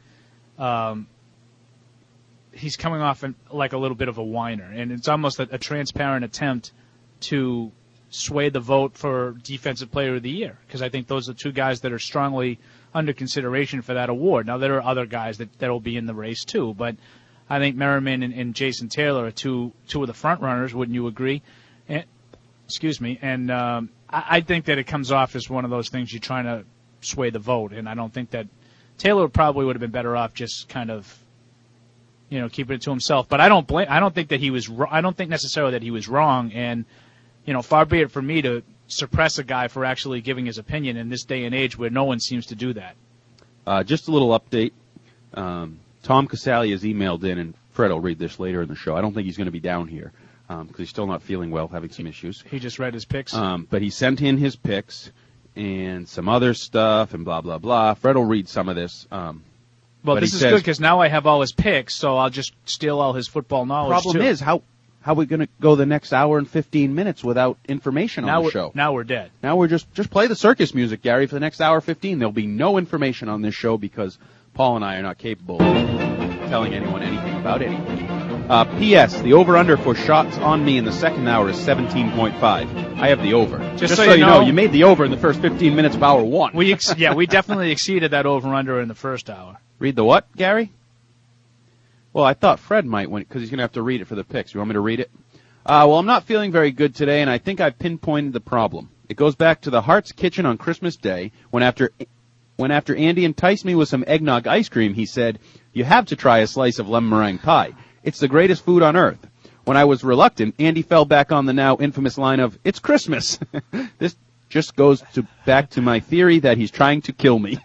he's coming off like a little bit of a whiner, and it's almost a transparent attempt to sway the vote for Defensive Player of the Year, because I think those are two guys that are strongly under consideration for that award. Now, there are other guys that will be in the race too, but I think Merriman and Jason Taylor are two of the front runners. Wouldn't you agree? Excuse me. And I think that it comes off as one of those things you're trying to sway the vote, and I don't think that Taylor probably would have been better off just kind of, keeping it to himself. But I don't think that he was. I don't think necessarily that he was wrong, and far be it for me to suppress a guy for actually giving his opinion in this day and age where no one seems to do that. Just a little update. Tom Casale has emailed in, and Fred will read this later in the show. I don't think he's going to be down here because he's still not feeling well, having some issues. He just read his picks. But he sent in his picks and some other stuff and blah, blah, blah. Fred will read some of this. Well, this is good because now I have all his picks, so I'll just steal all his football knowledge. Problem is, how are we going to go the next hour and 15 minutes without information on the show? Now we're dead. Now we're just play the circus music, Gary, for the next hour 15. There'll be no information on this show because Paul and I are not capable of telling anyone anything about anything. P.S. The over-under for shots on me in the second hour is 17.5. I have the over. Just so you know, you made the over in the first 15 minutes of hour one. We definitely exceeded that over-under in the first hour. Read the what, Gary? Well, I thought Fred might because he's going to have to read it for the picks. You want me to read it? Well, I'm not feeling very good today, and I think I've pinpointed the problem. It goes back to the Hart's Kitchen on Christmas Day when after Andy enticed me with some eggnog ice cream, he said, "You have to try a slice of lemon meringue pie. It's the greatest food on earth." When I was reluctant, Andy fell back on the now infamous line of, "It's Christmas." This just goes back to my theory that he's trying to kill me.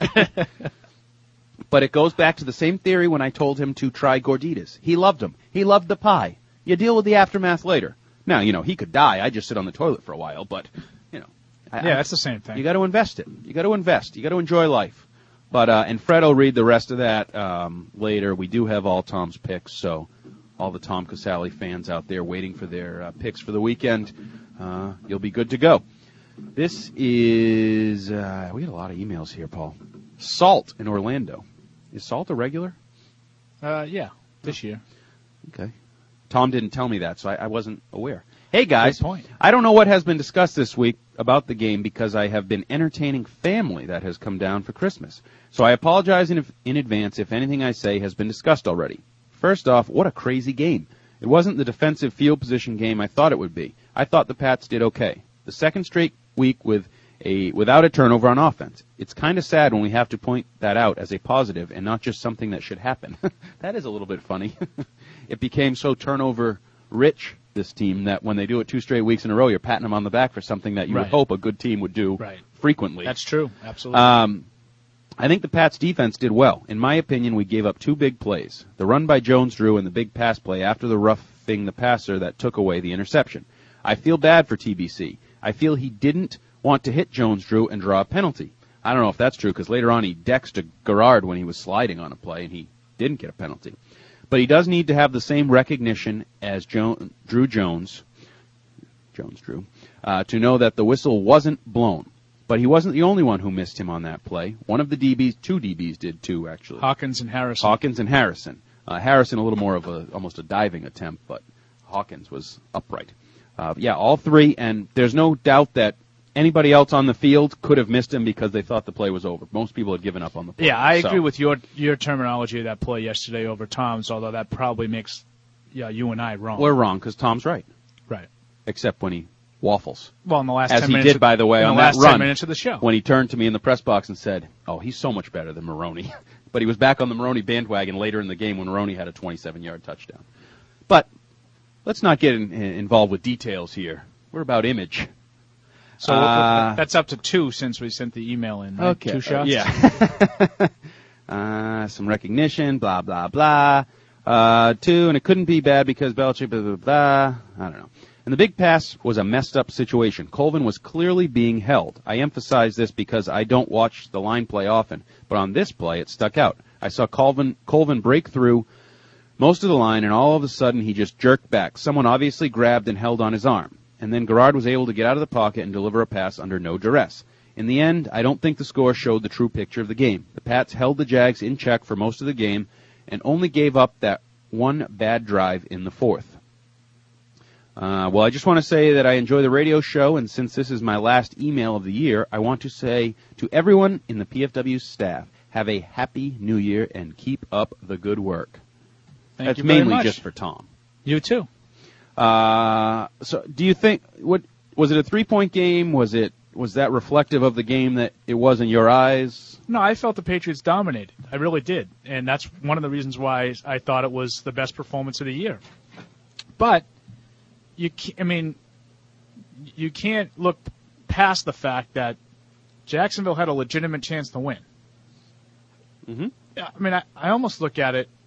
But it goes back to the same theory when I told him to try gorditas. He loved them. He loved the pie. You deal with the aftermath later. Now, he could die. I just sit on the toilet for a while, but, that's the same thing. You got to invest it. You got to invest. You got to enjoy life. But, and Fred will read the rest of that later. We do have all Tom's picks, so all the Tom Casale fans out there waiting for their picks for the weekend, you'll be good to go. This is, we had a lot of emails here, Paul. Salt in Orlando. Is Salt a regular? Yeah, this year. Okay. Tom didn't tell me that, so I wasn't aware. Hey, guys. Good point. I don't know what has been discussed this week about the game because I have been entertaining family that has come down for Christmas. So I apologize in advance if anything I say has been discussed already. First off, what a crazy game. It wasn't the defensive field position game I thought it would be. I thought the Pats did okay. The second straight week without a turnover on offense. It's kind of sad when we have to point that out as a positive and not just something that should happen. That is a little bit funny. It became so turnover-rich, this team, that when they do it 2 straight weeks in a row, you're patting them on the back for something that you would hope a good team would do frequently. That's true. Absolutely. I think the Pats' defense did well. In my opinion, we gave up 2 big plays. The run by Jones-Drew and the big pass play after the roughing the passer that took away the interception. I feel bad for TBC. I feel he didn't want to hit Jones-Drew and draw a penalty. I don't know if that's true because later on he decks to Garrard when he was sliding on a play and he didn't get a penalty. But he does need to have the same recognition as Drew Jones to know that the whistle wasn't blown. But he wasn't the only one who missed him on that play. One of the DBs, 2 DBs did too, actually. Hawkins and Harrison. Harrison a little more of almost a diving attempt, but Hawkins was upright. All 3, and there's no doubt that anybody else on the field could have missed him because they thought the play was over. Most people had given up on the play. Yeah, I agree with your terminology of that play yesterday over Tom's, although that probably makes you and I wrong. We're wrong because Tom's right. Right. Except when he waffles. Well, in the last 10 minutes. As he did, by the way, on that run. 10 minutes of the show. When he turned to me in the press box and said, "Oh, he's so much better than Maroney." But he was back on the Maroney bandwagon later in the game when Maroney had a 27-yard touchdown. But let's not get involved with details here. We're about image. So that's up to 2 since we sent the email in, right? Okay. 2 shots? Yeah. Some recognition, blah, blah, blah. 2, and it couldn't be bad because Belichick, blah, blah, blah. I don't know. And the big pass was a messed up situation. Colvin was clearly being held. I emphasize this because I don't watch the line play often, but on this play it stuck out. I saw Colvin break through most of the line, and all of a sudden he just jerked back. Someone obviously grabbed and held on his arm. And then Garrard was able to get out of the pocket and deliver a pass under no duress. In the end, I don't think the score showed the true picture of the game. The Pats held the Jags in check for most of the game and only gave up that one bad drive in the fourth. Well, I just want to say that I enjoy the radio show, and since this is my last email of the year, I want to say to everyone in the PFW staff, have a happy new year and keep up the good work. Thank you very very much. much. Just for Tom. You too. So do you think, was it a 3-point game? Was that reflective of the game that it was in your eyes? No, I felt the Patriots dominated. I really did. And that's one of the reasons why I thought it was the best performance of the year. But you can't look past the fact that Jacksonville had a legitimate chance to win. Mm-hmm. I mean, I almost look at it,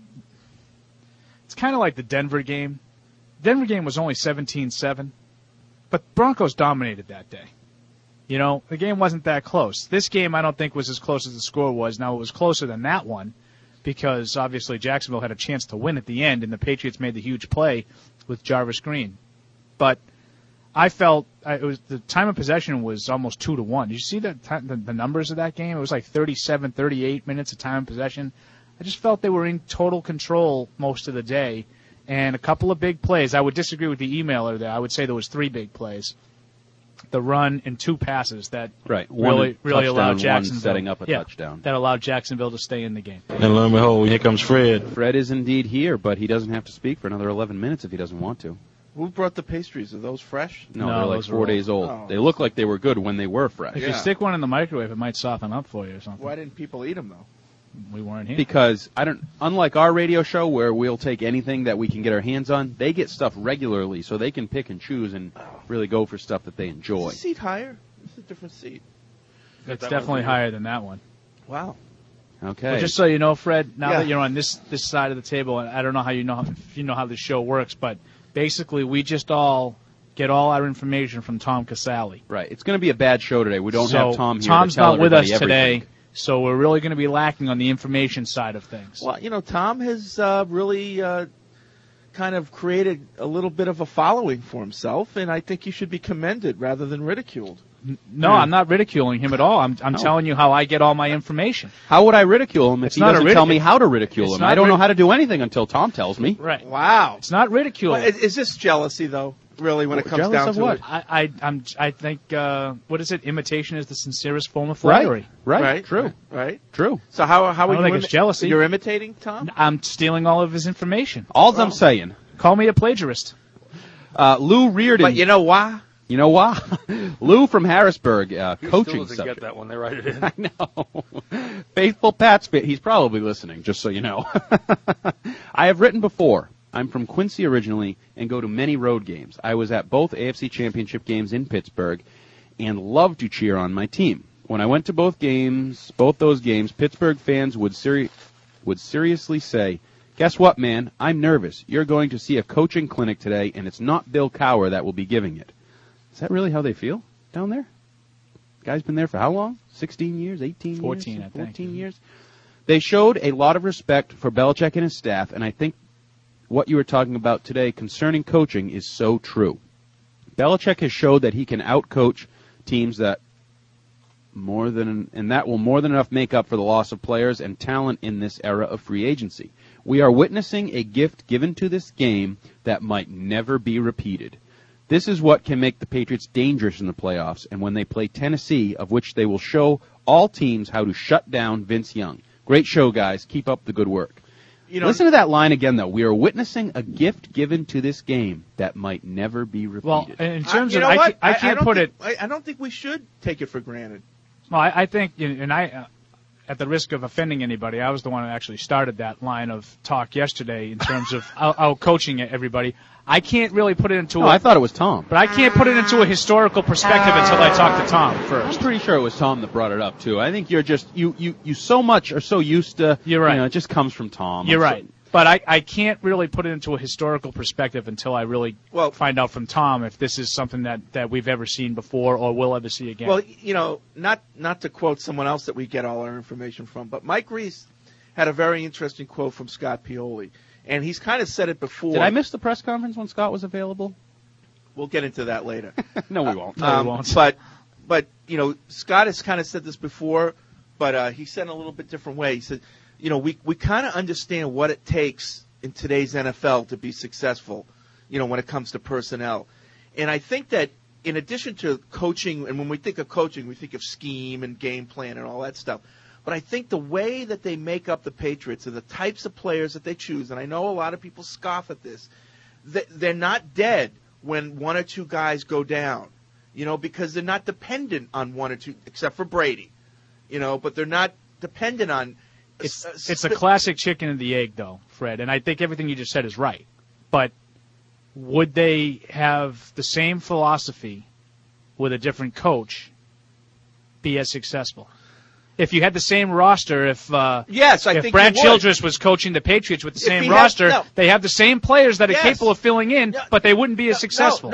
it's kind of like the Denver game. Denver game was only 17-7, but Broncos dominated that day. You know, the game wasn't that close. This game I don't think was as close as the score was. Now, it was closer than that one because, obviously, Jacksonville had a chance to win at the end, and the Patriots made the huge play with Jarvis Green. But I felt the time of possession was almost 2-1. Did you see the numbers of that game? It was like 37, 38 minutes of time of possession. I just felt they were in total control most of the day. And a couple of big plays. I would disagree with the emailer there. I would say there was 3 big plays. The run and 2 passes that really allowed Jacksonville setting up a touchdown. That allowed Jacksonville to stay in the game. And lo and behold, here comes Fred. Fred is indeed here, but he doesn't have to speak for another 11 minutes if he doesn't want to. Who brought the pastries? Are those fresh? No, they're like 4 days old. Oh. They look like they were good when they were fresh. If you stick one in the microwave, it might soften up for you or something. Why didn't people eat them, though? We weren't here. Because unlike our radio show where we'll take anything that we can get our hands on, they get stuff regularly, so they can pick and choose and really go for stuff that they enjoy. Is the seat higher? It's a different seat. It's definitely higher than that one. Wow. Okay. Well, just so you know, Fred, now that you're on this side of the table, and I don't know if you know how the show works, but basically we just all get all our information from Tom Casale. Right. It's going to be a bad show today. We don't have Tom here. Tom's to tell not with us everything. today. So we're really going to be lacking on the information side of things. Well, you know, Tom has really kind of created a little bit of a following for himself, and I think he should be commended rather than ridiculed. No, I'm not ridiculing him at all. I'm telling you how I get all my information. How would I ridicule him if he doesn't tell me how to ridicule him? I don't know how to do anything until Tom tells me. Right. Wow. It's not ridiculing. Well, is this jealousy, though, really, when it comes jealous down of to what? it? I think, what is it? Imitation is the sincerest form of flattery. Right. True. Right. True. So how I are don't you? think it's jealousy. You're imitating Tom? I'm stealing all of his information. All's I'm saying. Call me a plagiarist. Lou Reardon. But you know why? You know why? Lou from Harrisburg, coaching still doesn't subject. get that when they write it in. I know. Faithful Pats fan. He's probably listening, just so you know. I have written before. I'm from Quincy originally and go to many road games. I was at both AFC Championship games in Pittsburgh and love to cheer on my team. When I went to both those games, Pittsburgh fans would seriously say, "Guess what, man? I'm nervous. You're going to see a coaching clinic today, and it's not Bill Cowher that will be giving it." Is that really how they feel down there? Guy's been there for how long? 16 years? 18 years? 14, I think. 14 years? They showed a lot of respect for Belichick and his staff, and I think what you were talking about today concerning coaching is so true. Belichick has showed that he can outcoach teams and that will more than enough make up for the loss of players and talent in this era of free agency. We are witnessing a gift given to this game that might never be repeated. This is what can make the Patriots dangerous in the playoffs, and when they play Tennessee, of which they will show all teams how to shut down Vince Young. Great show, guys. Keep up the good work. Listen to that line again, though. We are witnessing a gift given to this game that might never be repeated. Well, in terms of, I don't think we should take it for granted. Well, I think, and at the risk of offending anybody, I was the one who actually started that line of talk yesterday in terms of out coaching everybody. I can't really put it into I thought it was Tom. But I can't put it into a historical perspective until I talk to Tom first. I'm pretty sure it was Tom that brought it up, too. I think you're just, you so much are so used to, You're right. It just comes from Tom. You're right. But I can't really put it into a historical perspective until I really find out from Tom if this is something that we've ever seen before or will ever see again. Well, not to quote someone else that we get all our information from, but Mike Reese had a very interesting quote from Scott Pioli. And he's kind of said it before. Did I miss the press conference when Scott was available? We'll get into that later. No, we won't. No, we won't. But Scott has kind of said this before, but he said it in a little bit different way. He said, we kind of understand what it takes in today's NFL to be successful, when it comes to personnel. And I think that in addition to coaching, and when we think of coaching, we think of scheme and game plan and all that stuff. But I think the way that they make up the Patriots and the types of players that they choose, and I know a lot of people scoff at this, they're not dead when one or two guys go down, because they're not dependent on one or two, except for Brady, but they're not dependent on. It's a classic chicken and the egg, though, Fred, and I think everything you just said is right. But would they have the same philosophy with a different coach be as successful? If you had the same roster, if Brad Childress was coaching the Patriots with the same roster, they have the same players that are capable of filling in, but they wouldn't be as successful.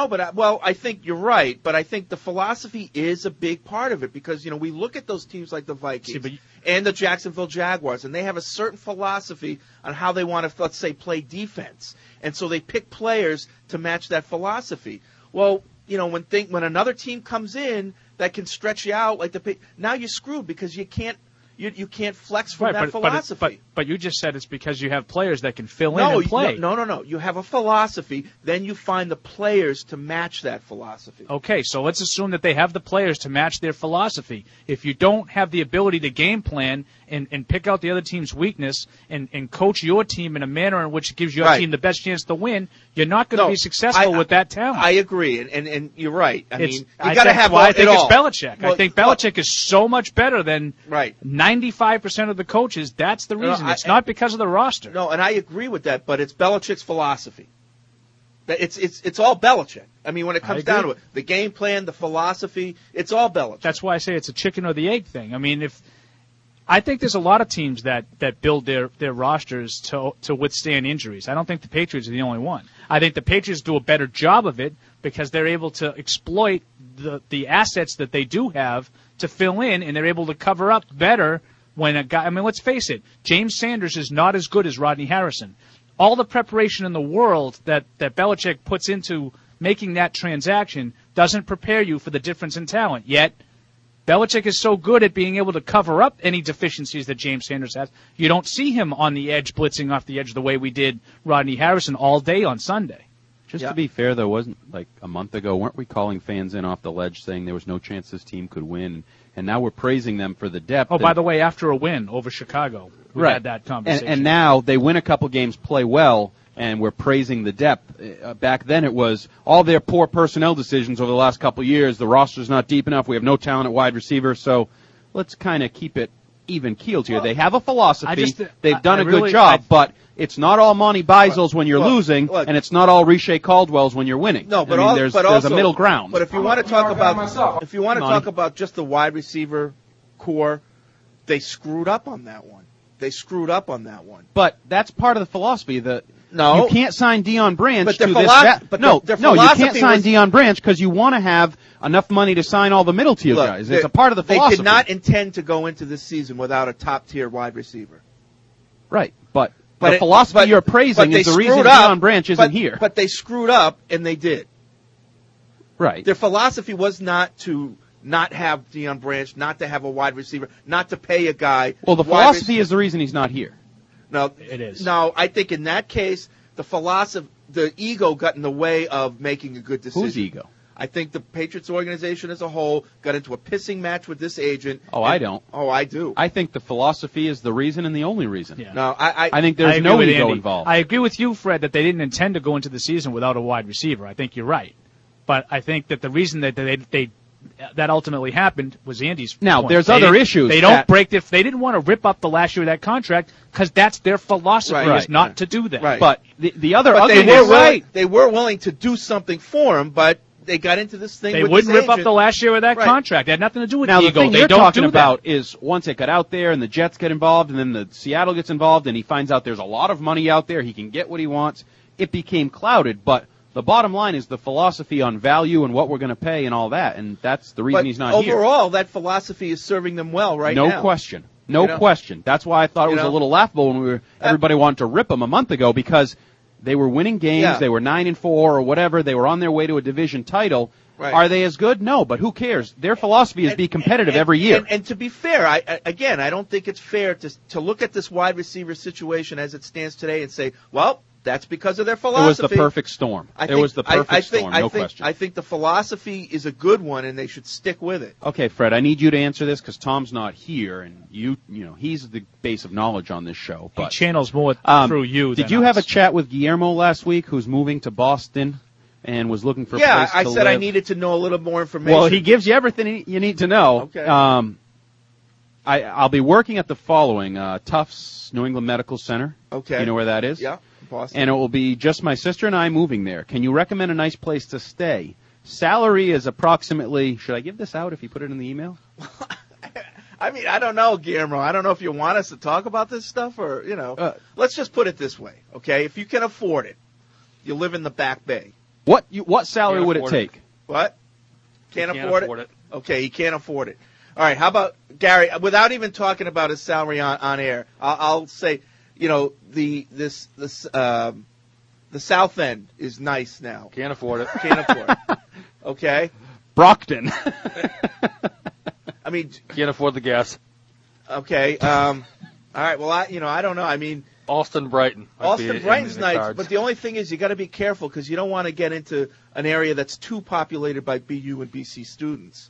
I think you're right, but I think the philosophy is a big part of it because, we look at those teams like the Vikings and the Jacksonville Jaguars, and they have a certain philosophy on how they want to, let's say, play defense. And so they pick players to match that philosophy. Well, when another team comes in that can stretch you out now you're screwed because you can't flex from that philosophy. But you just said it's because you have players that can fill in and play. No. You have a philosophy, then you find the players to match that philosophy. Okay, so let's assume that they have the players to match their philosophy. If you don't have the ability to game plan and pick out the other team's weakness and coach your team in a manner in which gives your team the best chance to win, you're not going to be successful with that talent. I agree, and you're right. You got to have I think all. It's Belichick. I think Belichick is so much better than 95% of the coaches. That's the reason. It's not because of the roster. No, and I agree with that, but it's Belichick's philosophy. It's all Belichick. I mean, when it comes down to it, the game plan, the philosophy, it's all Belichick. That's why I say it's a chicken or the egg thing. I mean, I think there's a lot of teams that build their rosters to withstand injuries. I don't think the Patriots are the only one. I think the Patriots do a better job of it because they're able to exploit the assets that they do have to fill in, and they're able to cover up better when a guy – I mean, let's face it, James Sanders is not as good as Rodney Harrison. All the preparation in the world that Belichick puts into making that transaction doesn't prepare you for the difference in talent. Yet Belichick is so good at being able to cover up any deficiencies that James Sanders has. You don't see him on the edge, blitzing off the edge the way we did Rodney Harrison all day on Sunday. Just to be fair, though, wasn't like a month ago, weren't we calling fans in off the ledge saying there was no chance this team could win? And now we're praising them for the depth. Oh, by the way, after a win over Chicago, we had that conversation. And now they win a couple games, play well, and we're praising the depth. Back then it was all their poor personnel decisions over the last couple of years. The roster's not deep enough. We have no talent at wide receiver. So let's kind of keep it even-keeled here. They have a philosophy. They've done a good job, but it's not all Monty Beisels when you're losing, and it's not all Riche Caldwell's when you're winning. No, but there's a middle ground. But if you want to talk about just the wide receiver core, they screwed up on that one. But that's part of the philosophy. No, you can't sign Deion Branch but to you can't sign Deion Branch because you want to have enough money to sign all the middle tier guys. It's a part of the philosophy. They did not intend to go into this season without a top tier wide receiver. Right, but the philosophy you're praising is the reason Deion Branch isn't here. But they screwed up, and they did. Right. Their philosophy was not to not have Deion Branch, not to have a wide receiver, not to pay a guy. Well, the philosophy is the reason he's not here. No, it is. No, I think in that case, the ego got in the way of making a good decision. Whose ego? I think the Patriots organization as a whole got into a pissing match with this agent. I don't. Oh, I do. I think the philosophy is the reason and the only reason. Yeah. No, I think there's no ego involved. I agree with you, Fred, that they didn't intend to go into the season without a wide receiver. I think you're right. But I think that the reason that they that ultimately happened was Andy's Now, point. there's other issues. They don't break this. They didn't want to rip up the last year of that contract because that's their philosophy is not to do that. Right. But the other But ugliness, they were willing to do something for him, but they got into this thing. They with wouldn't this rip up agent. the last year of that contract. It had nothing to do with now, ego. the thing they you're don't talking do about that. is once it got out there and the Jets get involved and then the Seattle gets involved and he finds out there's a lot of money out there, he can get what he wants, it became clouded. But the bottom line is the philosophy on value and what we're going to pay and all that, and that's the reason But he's not overall, that philosophy is serving them well now. No question. No question. That's why I thought it was a little laughable when everybody wanted to rip them a month ago because they were winning games. Yeah. They were 9-4 or whatever. They were on their way to a division title. Right. Are they as good? No, but who cares? Their philosophy is be competitive every year. And to be fair, I don't think it's fair to look at this wide receiver situation as it stands today and say, well, that's because of their philosophy. It was the perfect storm. It was the perfect storm, no question. I think the philosophy is a good one, and they should stick with it. Okay, Fred, I need you to answer this because Tom's not here, and you know, he's the base of knowledge on this show. But He channels more through you. Did you have a chat with Guillermo last week, who's moving to Boston and was looking for a place to I said I live? needed to know a little more information. Well, he gives you everything you need to know. Okay. I'll be working at the following Tufts New England Medical Center. Okay. You know where that is? Yeah, Boston. And it will be just my sister and I moving there. Can you recommend a nice place to stay? Salary is approximately, should I give this out if you put it in the email? I mean, I don't know, Guillermo. I don't know if you want us to talk about this stuff or, let's just put it this way, okay? If you can afford it, you live in the Back Bay. What salary would it take? What? Can't afford it? Okay, he can't afford it. All right, how about, Gary, without even talking about his salary on air, I'll say, the South End is nice now. Can't afford it. Can't afford it. Okay? Brockton. I mean, can't afford the gas. Okay. All right. Well, I don't know. I mean, Austin Brighton. Austin Brighton's nice, but the only thing is you got to be careful because you don't want to get into an area that's too populated by BU and BC students.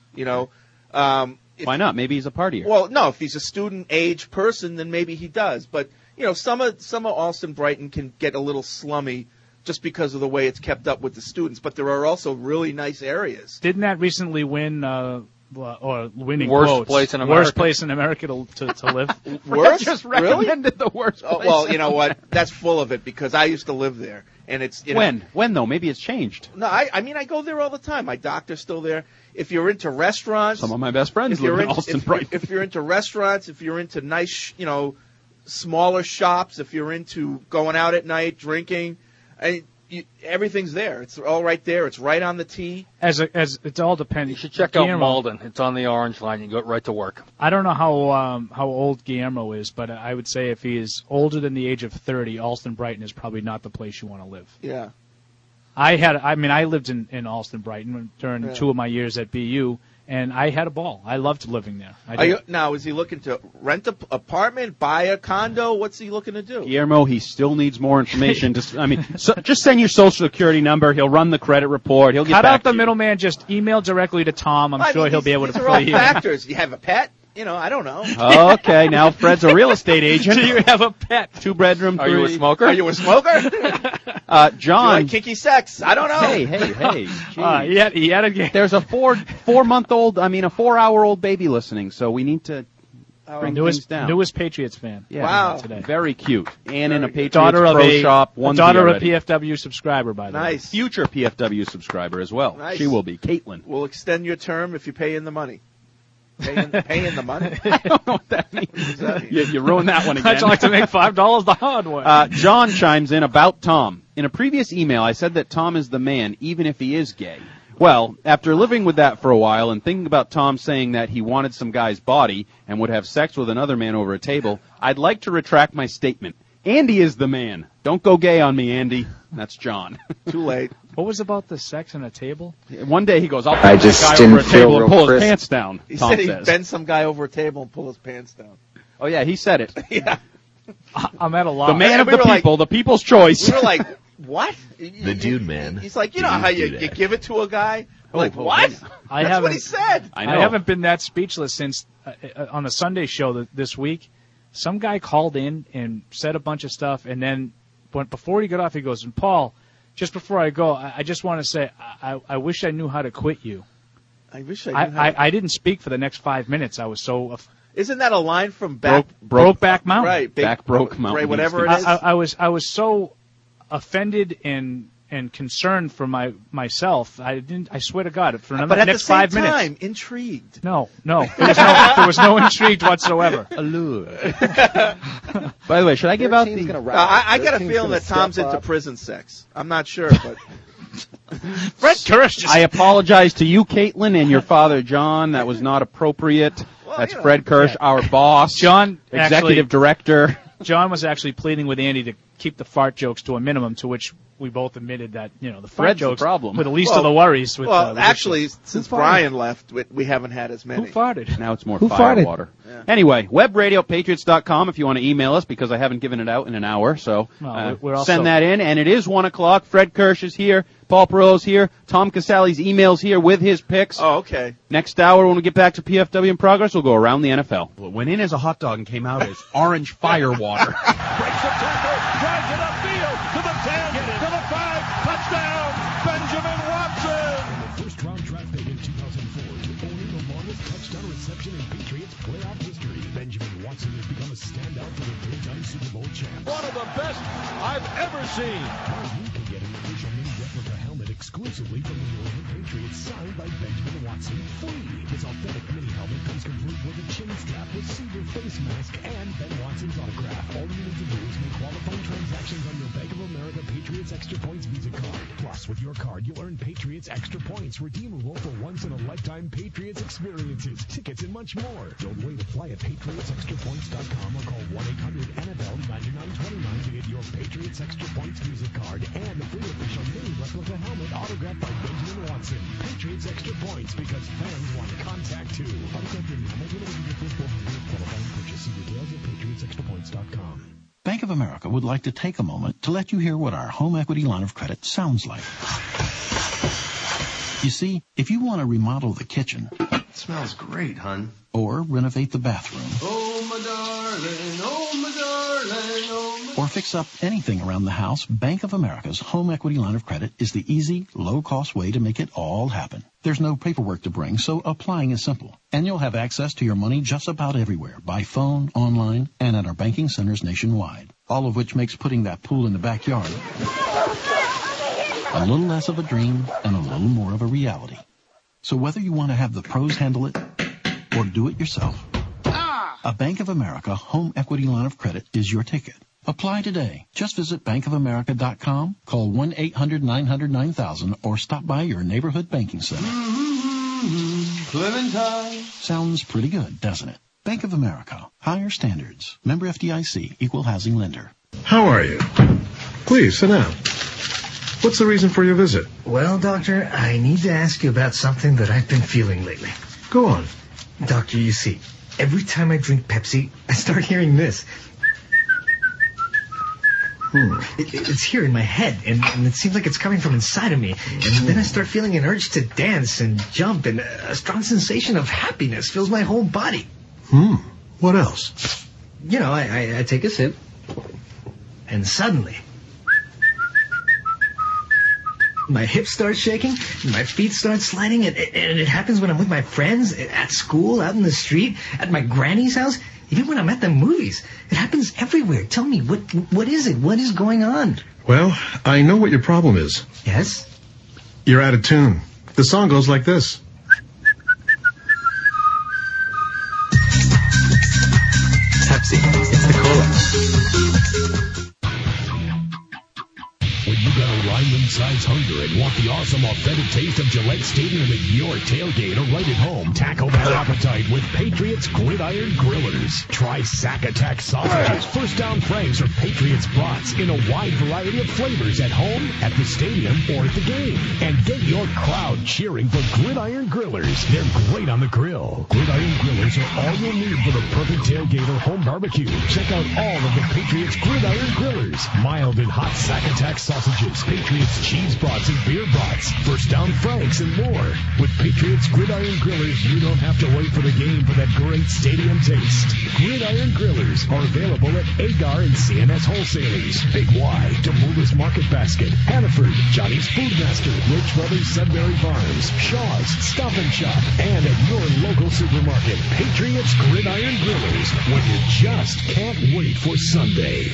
Why not? Maybe he's a partier. Well, no. If he's a student age person, then maybe he does. But some of Austin Brighton can get a little slummy just because of the way it's kept up with the students. But there are also really nice areas. Didn't that recently win? Or winning worst quotes. place in America. Worst place in America to live. Worst? Just recommended the worst place. Well, you know what? That's full of it because I used to live there, and it's when though? Maybe it's changed. No, I mean I go there all the time. My doctor's still there. If you're into restaurants, some of my best friends live in Austin Brighton. If you're into restaurants, if you're into nice, smaller shops, if you're into going out at night, drinking, everything's there. It's all right there. It's right on the tee. As it's all depending. You should check out Malden. It's on the orange line. You go right to work. I don't know how old Guillermo is, but I would say if he is older than the age of 30, Alston Brighton is probably not the place you want to live. Yeah. I lived in Alston Brighton during 2 of my years at BU, and I had a ball. I loved living there. Now, is he looking to rent an apartment, buy a condo? What's he looking to do? Guillermo, he still needs more information. Just send your social security number. He'll run the credit report. He'll get Cut back out the to you. middleman. Just email directly to Tom. I'm sure he'll be able to these are fill all you in. factors. You have a pet? I don't know. Okay, now Fred's a real estate agent. Do you have a pet? 2-bedroom. Are you a smoker? Are you a smoker? John. Do you like kinky sex? I don't know. Hey. He had a game. There's a 4-hour-old baby listening, so we need to bring things down. Newest Patriots fan. Yeah, wow. Today. Very cute. And in a Patriots daughter of Pro a Shop. daughter of already. a PFW subscriber, by the way. Nice. Future PFW subscriber as well. Nice. She will be. Caitlin. We'll extend your term if you pay in the money. Pay in the money? I don't know what that means. What does that mean? You ruined that one again. I'd like to make $5 the hard way. John chimes in about Tom. In a previous email, I said that Tom is the man, even if he is gay. Well, after living with that for a while and thinking about Tom saying that he wanted some guy's body and would have sex with another man over a table, I'd like to retract my statement. Andy is the man. Don't go gay on me, Andy. That's John. Too late. What was about the sex on a table? One day he goes, I'll bend this guy over a table and pull his pants down, He Tom said he'd says. bend some guy over a table and pull his pants down. Oh, yeah, he said it. Yeah. I'm at a loss. The man of we the were like- people, the people's choice. We were like, what? The dude man. He's like, you know how you give it to a guy? We're like, oh, what? I That's what he said. I know. I haven't been that speechless since on the Sunday show this week. Some guy called in and said a bunch of stuff, and then before he got off, he goes, and Paul, just before I go, I just want to say I wish I knew how to quit you. I wish I knew. I didn't speak for the next 5 minutes. I was so. Isn't that a line from Brokeback Mountain? Right, Broke Mountain. Right, whatever it is. I was so offended and concerned for myself. I swear to God, for the next 5 minutes. But at the same time, intrigued. No. There was no intrigue whatsoever. Allure. By the way, should I give out the? I got a feeling that Tom's into prison sex. I'm not sure, but. Fred Kirsch. I apologize to you, Caitlin, and your father, John. That was not appropriate. That's Fred Kirsch, our boss, John, executive director. John was actually pleading with Andy to keep the fart jokes to a minimum, to which we both admitted that, the fart Fred's jokes the problem. were the least of the worries. Actually, since Brian left, we haven't had as many. Who farted? Now it's more firewater. Yeah. Anyway, webradiopatriots.com if you want to email us, because I haven't given it out in an hour, so send that in. And it is 1 o'clock. Fred Kirsch is here. Paul Perillo's here. Tom Casale's email's here with his picks. Oh, okay. Next hour, when we get back to PFW in Progress, we'll go around the NFL. Well, went in as a hot dog and came out as orange firewater. Breaks the tackle, drives it upfield, to the 10, to the 5, touchdown, Benjamin Watson! The first-round draft pick in 2004 to owning the longest touchdown reception in Patriots playoff history, Benjamin Watson has become a standout for the three-time Super Bowl champ. One of the best I've ever seen. Now you can get an official mini replica helmet exclusively from the New England Patriots, signed by Benjamin Watson, free. His authentic mini helmet comes complete with a chin strap, receiver face mask, and Ben Watson's autograph. All you need to do is make qualifying transactions on your Bank of America Patriots Extra Points Visa card. Plus, with your card, you'll earn Patriots Extra Points, redeemable for once-in-a-lifetime Patriots experiences, tickets, and much more. Don't wait. Apply at PatriotsExtraPoints.com or call 1-800-NFL-9929 to get your Patriots Extra Points Visa card and the free official mini replica helmet autographed by Benjamin Watson. Patriots Extra Points, because fans want contact too. Autographed in qualifying purchase. See details at PatriotsExtraPoints.com. Bank of America would like to take a moment to let you hear what our home equity line of credit sounds like. You see, if you want to remodel the kitchen... It smells great, hon. Or renovate the bathroom... Oh, my darling, oh, my darling, oh, my... Or fix up anything around the house, Bank of America's home equity line of credit is the easy, low-cost way to make it all happen. There's no paperwork to bring, so applying is simple. And you'll have access to your money just about everywhere, by phone, online, and at our banking centers nationwide. All of which makes putting that pool in the backyard a little less of a dream and a little more of a reality. So whether you want to have the pros handle it or do it yourself, a Bank of America home equity line of credit is your ticket. Apply today. Just visit bankofamerica.com, call 1-800-900-9000, or stop by your neighborhood banking center. Clementine. Sounds pretty good, doesn't it? Bank of America. Higher standards. Member FDIC. Equal housing lender. How are you? Please, sit down. What's the reason for your visit? Well, Doctor, I need to ask you about something that I've been feeling lately. Go on. Doctor, you see, every time I drink Pepsi, I start hearing this. It's here in my head, and it seems like it's coming from inside of me. And then I start feeling an urge to dance and jump, and a strong sensation of happiness fills my whole body. What else? You know, I take a sip, and suddenly... my hips start shaking, my feet start sliding, and it happens when I'm with my friends, at school, out in the street, at my granny's house, even when I'm at the movies. It happens everywhere. Tell me, what is it? What is going on? Well, I know what your problem is. Yes? You're out of tune. The song goes like this. Pepsi. It's the cola. When you got a Ryman-size hunger and want the awesome, authentic taste of Gillette Stadium at your tailgate or right at home, tackle that appetite with Patriots Gridiron Grillers. Try Sack Attack sausages, first down franks, or Patriots brats in a wide variety of flavors at home, at the stadium, or at the game. And get your crowd cheering for Gridiron Grillers. They're great on the grill. Gridiron Grillers are all you'll need for the perfect tailgate or home barbecue. Check out all of the Patriots Gridiron Grillers. Mild and hot Sack Attack sausages, Patriots cheese brats and beer brats, nuts, first down franks, and more. With Patriots Gridiron Grillers, you don't have to wait for the game for that great stadium taste. Gridiron Grillers are available at Agar and CNS Wholesalers, Big Y, Demoulas Market Basket, Hannaford, Johnny's Food Master, Roach Brothers Sudbury Farms, Shaw's, Stop and Shop, and at your local supermarket. Patriots Gridiron Grillers, when you just can't wait for Sunday.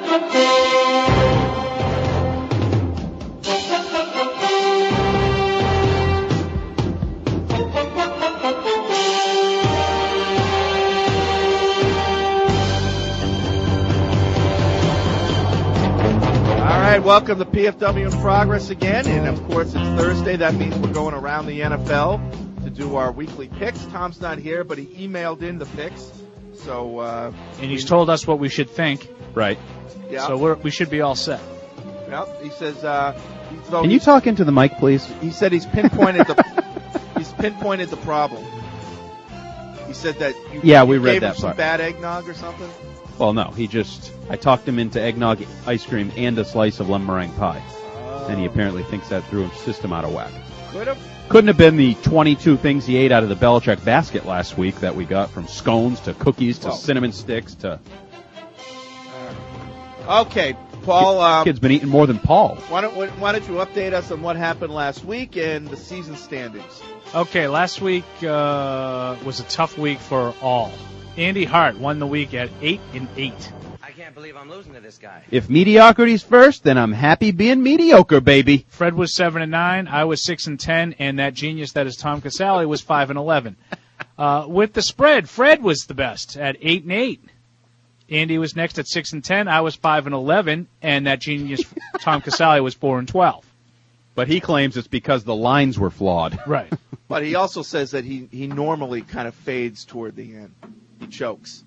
All right, welcome to PFW in Progress again, and of course it's Thursday. That means we're going around the NFL to do our weekly picks. Tom's not here, but he emailed in the picks, so and he's told us what we should think. Right. Yeah. So we should be all set. Yep. He says. Can you talk into the mic, please? He said he's pinpointed the problem. He said that we you read gave that him some part. bad eggnog or something. Well, no, I talked him into eggnog, ice cream, and a slice of lemon meringue pie. And he apparently thinks that threw his system out of whack. Couldn't have been the 22 things he ate out of the Belichick basket last week that we got, from scones to cookies to cinnamon sticks to... Okay, Paul. Kid's been eating more than Paul. Why don't you update us on what happened last week and the season standings? Okay, last week was a tough week for all. Andy Hart won the week at 8-8. I can't believe I'm losing to this guy. If mediocrity's first, then I'm happy being mediocre, baby. Fred was 7-9, I was 6-10, and that genius that is Tom Casale was 5-11. With the spread, Fred was the best at 8-8. Andy was next at 6-10, I was 5-11, and that genius Tom Casale was 4-12. But he claims it's because the lines were flawed. Right. But he also says that he normally kind of fades toward the end. He chokes.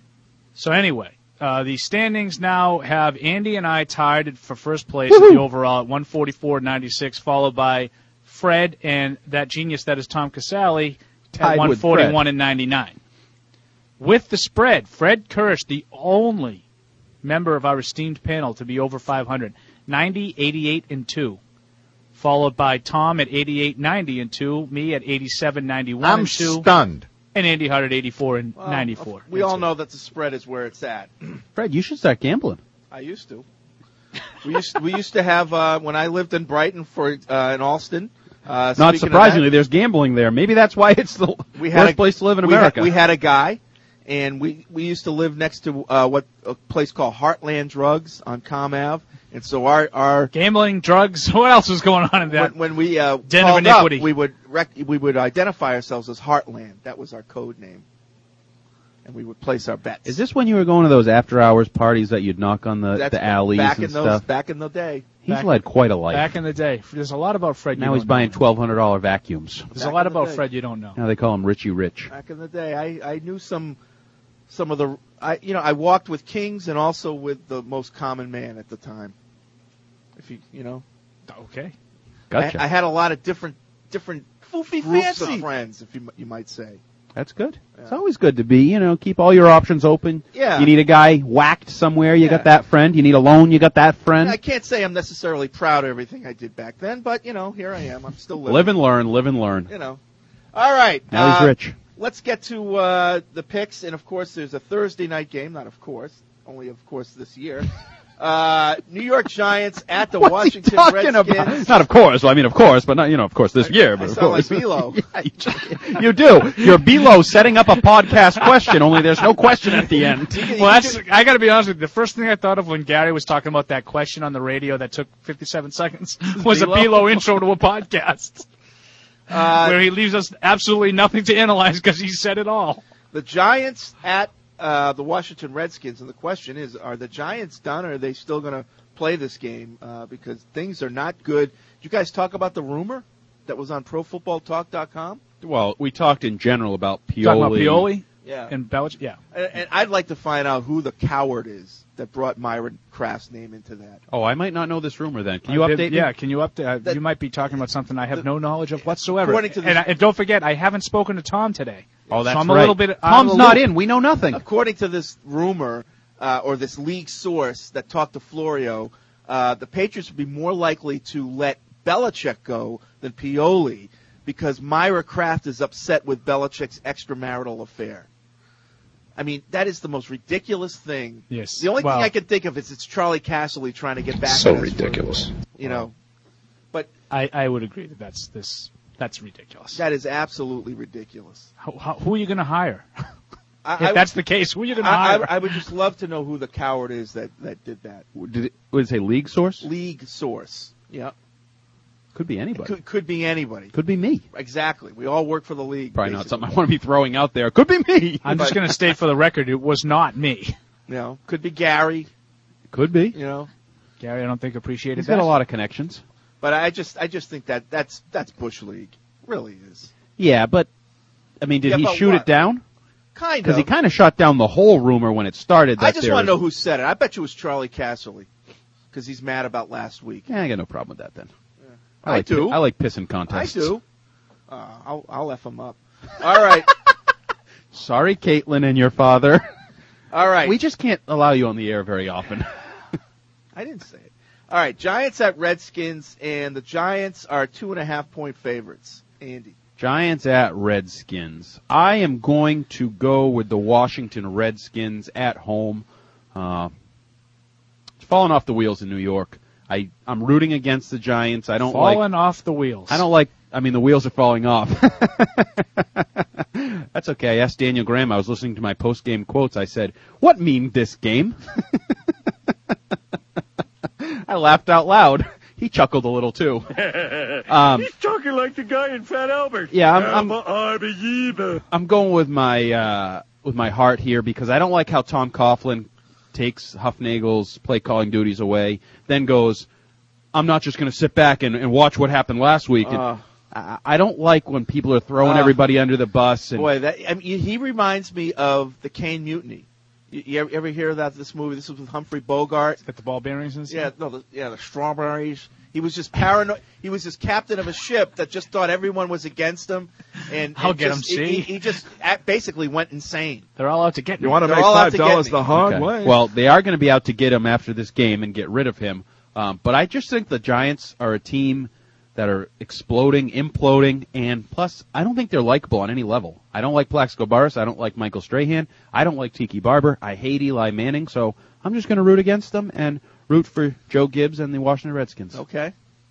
So anyway, the standings now have Andy and I tied for first place in the overall at 144.96, followed by Fred and that genius that is Tom Casale at 141.99. With the spread, Fred Kirsch, the only member of our esteemed panel to be over 500, 90, 88, and 2. Followed by Tom at 88, 90, and 2, me at 87, 91, I'm and 2. stunned. And Andy Hart at 84 and 94. We all know that the spread is where it's at. Fred, you should start gambling. I used to. We used to have when I lived in Brighton in Alston. Not surprisingly, there's gambling there. Maybe that's why it's the worst place to live in America. We had a guy, and we used to live next to a place called Heartland Drugs on Com Ave. And so our gambling, drugs, what else was going on in that? When we den of called iniquity. up, we would identify ourselves as Heartland. That was our code name, and we would place our bets. Is this when you were going to those after-hours parties that you'd knock on the alleys and stuff? Back in the day. He's led quite a life. Back in the day. There's a lot about Fred. Now he's buying $1,200 vacuums. There's a lot about Fred you don't know. Now they call him Richie Rich. Back in the day, I knew some of the. I walked with kings and also with the most common man at the time. If you know. Okay. Gotcha. I had a lot of different foofy groups fancy of friends, if you might say. That's good. Yeah. It's always good to be, keep all your options open. Yeah. You need a guy whacked somewhere, you got that friend. You need a loan, you got that friend. I can't say I'm necessarily proud of everything I did back then, but, here I am. I'm still living. Live and learn. All right. Now he's rich. Let's get to the picks, and of course there's a Thursday night game. Not of course, only of course this year. New York Giants at the Washington Redskins. About? Not of course. Well, I mean, of course, but not, of course this year. But I of sound course. like Belo. Yeah, you do. You're Belo setting up a podcast question, only there's no question at the end. I got to be honest with you. The first thing I thought of when Gary was talking about that question on the radio that took 57 seconds was a Belo intro to a podcast. Where he leaves us absolutely nothing to analyze because he said it all. The Giants at the Washington Redskins, and the question is, are the Giants done, or are they still going to play this game? Because things are not good. Did you guys talk about the rumor that was on ProFootballTalk.com? Well, we talked in general about Pioli. Talking about Pioli? Yeah. And Belichick? Yeah. And I'd like to find out who the coward is that brought Myron Kraft's name into that. Oh, I might not know this rumor then. Can you update me? Yeah, can you update? You might be talking about something I have no knowledge of whatsoever. According to and don't forget, I haven't spoken to Tom today. Oh, that's so I'm right. A little bit Tom's not in. We know nothing. According to this rumor, or this league source that talked to Florio, the Patriots would be more likely to let Belichick go than Pioli because Myra Kraft is upset with Belichick's extramarital affair. I mean, that is the most ridiculous thing. Yes. The only thing I can think of is it's Charlie Casserly trying to get back. So at us ridiculous. you know, but I would agree that that's ridiculous. That is absolutely ridiculous. Who are you going to hire? If that's the case, who are you going to hire? I would just love to know who the coward is that did that. Would it say league source? League source. Yeah. Could be anybody. Could be anybody. Could be me. Exactly. We all work for the league. Probably basically. not something I want to be throwing out there. Could be me. I'm just going to state for the record, it was not me. You know, could be Gary. Could be. You know, Gary, I don't think appreciated He's that. got a lot of connections. But I just think that's Bush League. Really is. Yeah, but I mean, did he but shoot what? it down? Kind of. Because he kind of shot down the whole rumor when it started. That I just want to know who said it. I bet you it was Charlie Casserly because he's mad about last week. Yeah, I got no problem with that then. I do. I like pissing contests. I do. I'll F him up. All right. Sorry, Caitlin and your father. All right. We just can't allow you on the air very often. I didn't say it. All right. Giants at Redskins, and the Giants are 2.5-point favorites. Andy. Giants at Redskins. I am going to go with the Washington Redskins at home. It's falling off the wheels in New York. I'm rooting against the Giants. I don't Falling off the wheels. The wheels are falling off. That's okay. I asked Daniel Graham. I was listening to my post-game quotes. I said, "What mean this game?" I laughed out loud. He chuckled a little too. He's talking like the guy in Fat Albert. Yeah, I'm going with my heart here because I don't like how Tom Coughlin takes Huffnagel's play calling duties away, then goes, I'm not just going to sit back and watch what happened last week. And I don't like when people are throwing everybody under the bus. And Boy, he reminds me of the Kane Mutiny. You ever hear about this movie? This was with Humphrey Bogart. Got the ball bearings and stuff? Yeah, the strawberries. He was just paranoid. He was just captain of a ship that just thought everyone was against him. And I'll get him, see? He just basically went insane. They're all out to get me. You want to make $5 the hard way? Well, they are going to be out to get him after this game and get rid of him. But I just think the Giants are a team that are exploding, imploding, and plus, I don't think they're likable on any level. I don't like Plaxico Burress. I don't like Michael Strahan. I don't like Tiki Barber. I hate Eli Manning. So I'm just going to root against them and root for Joe Gibbs and the Washington Redskins. Okay.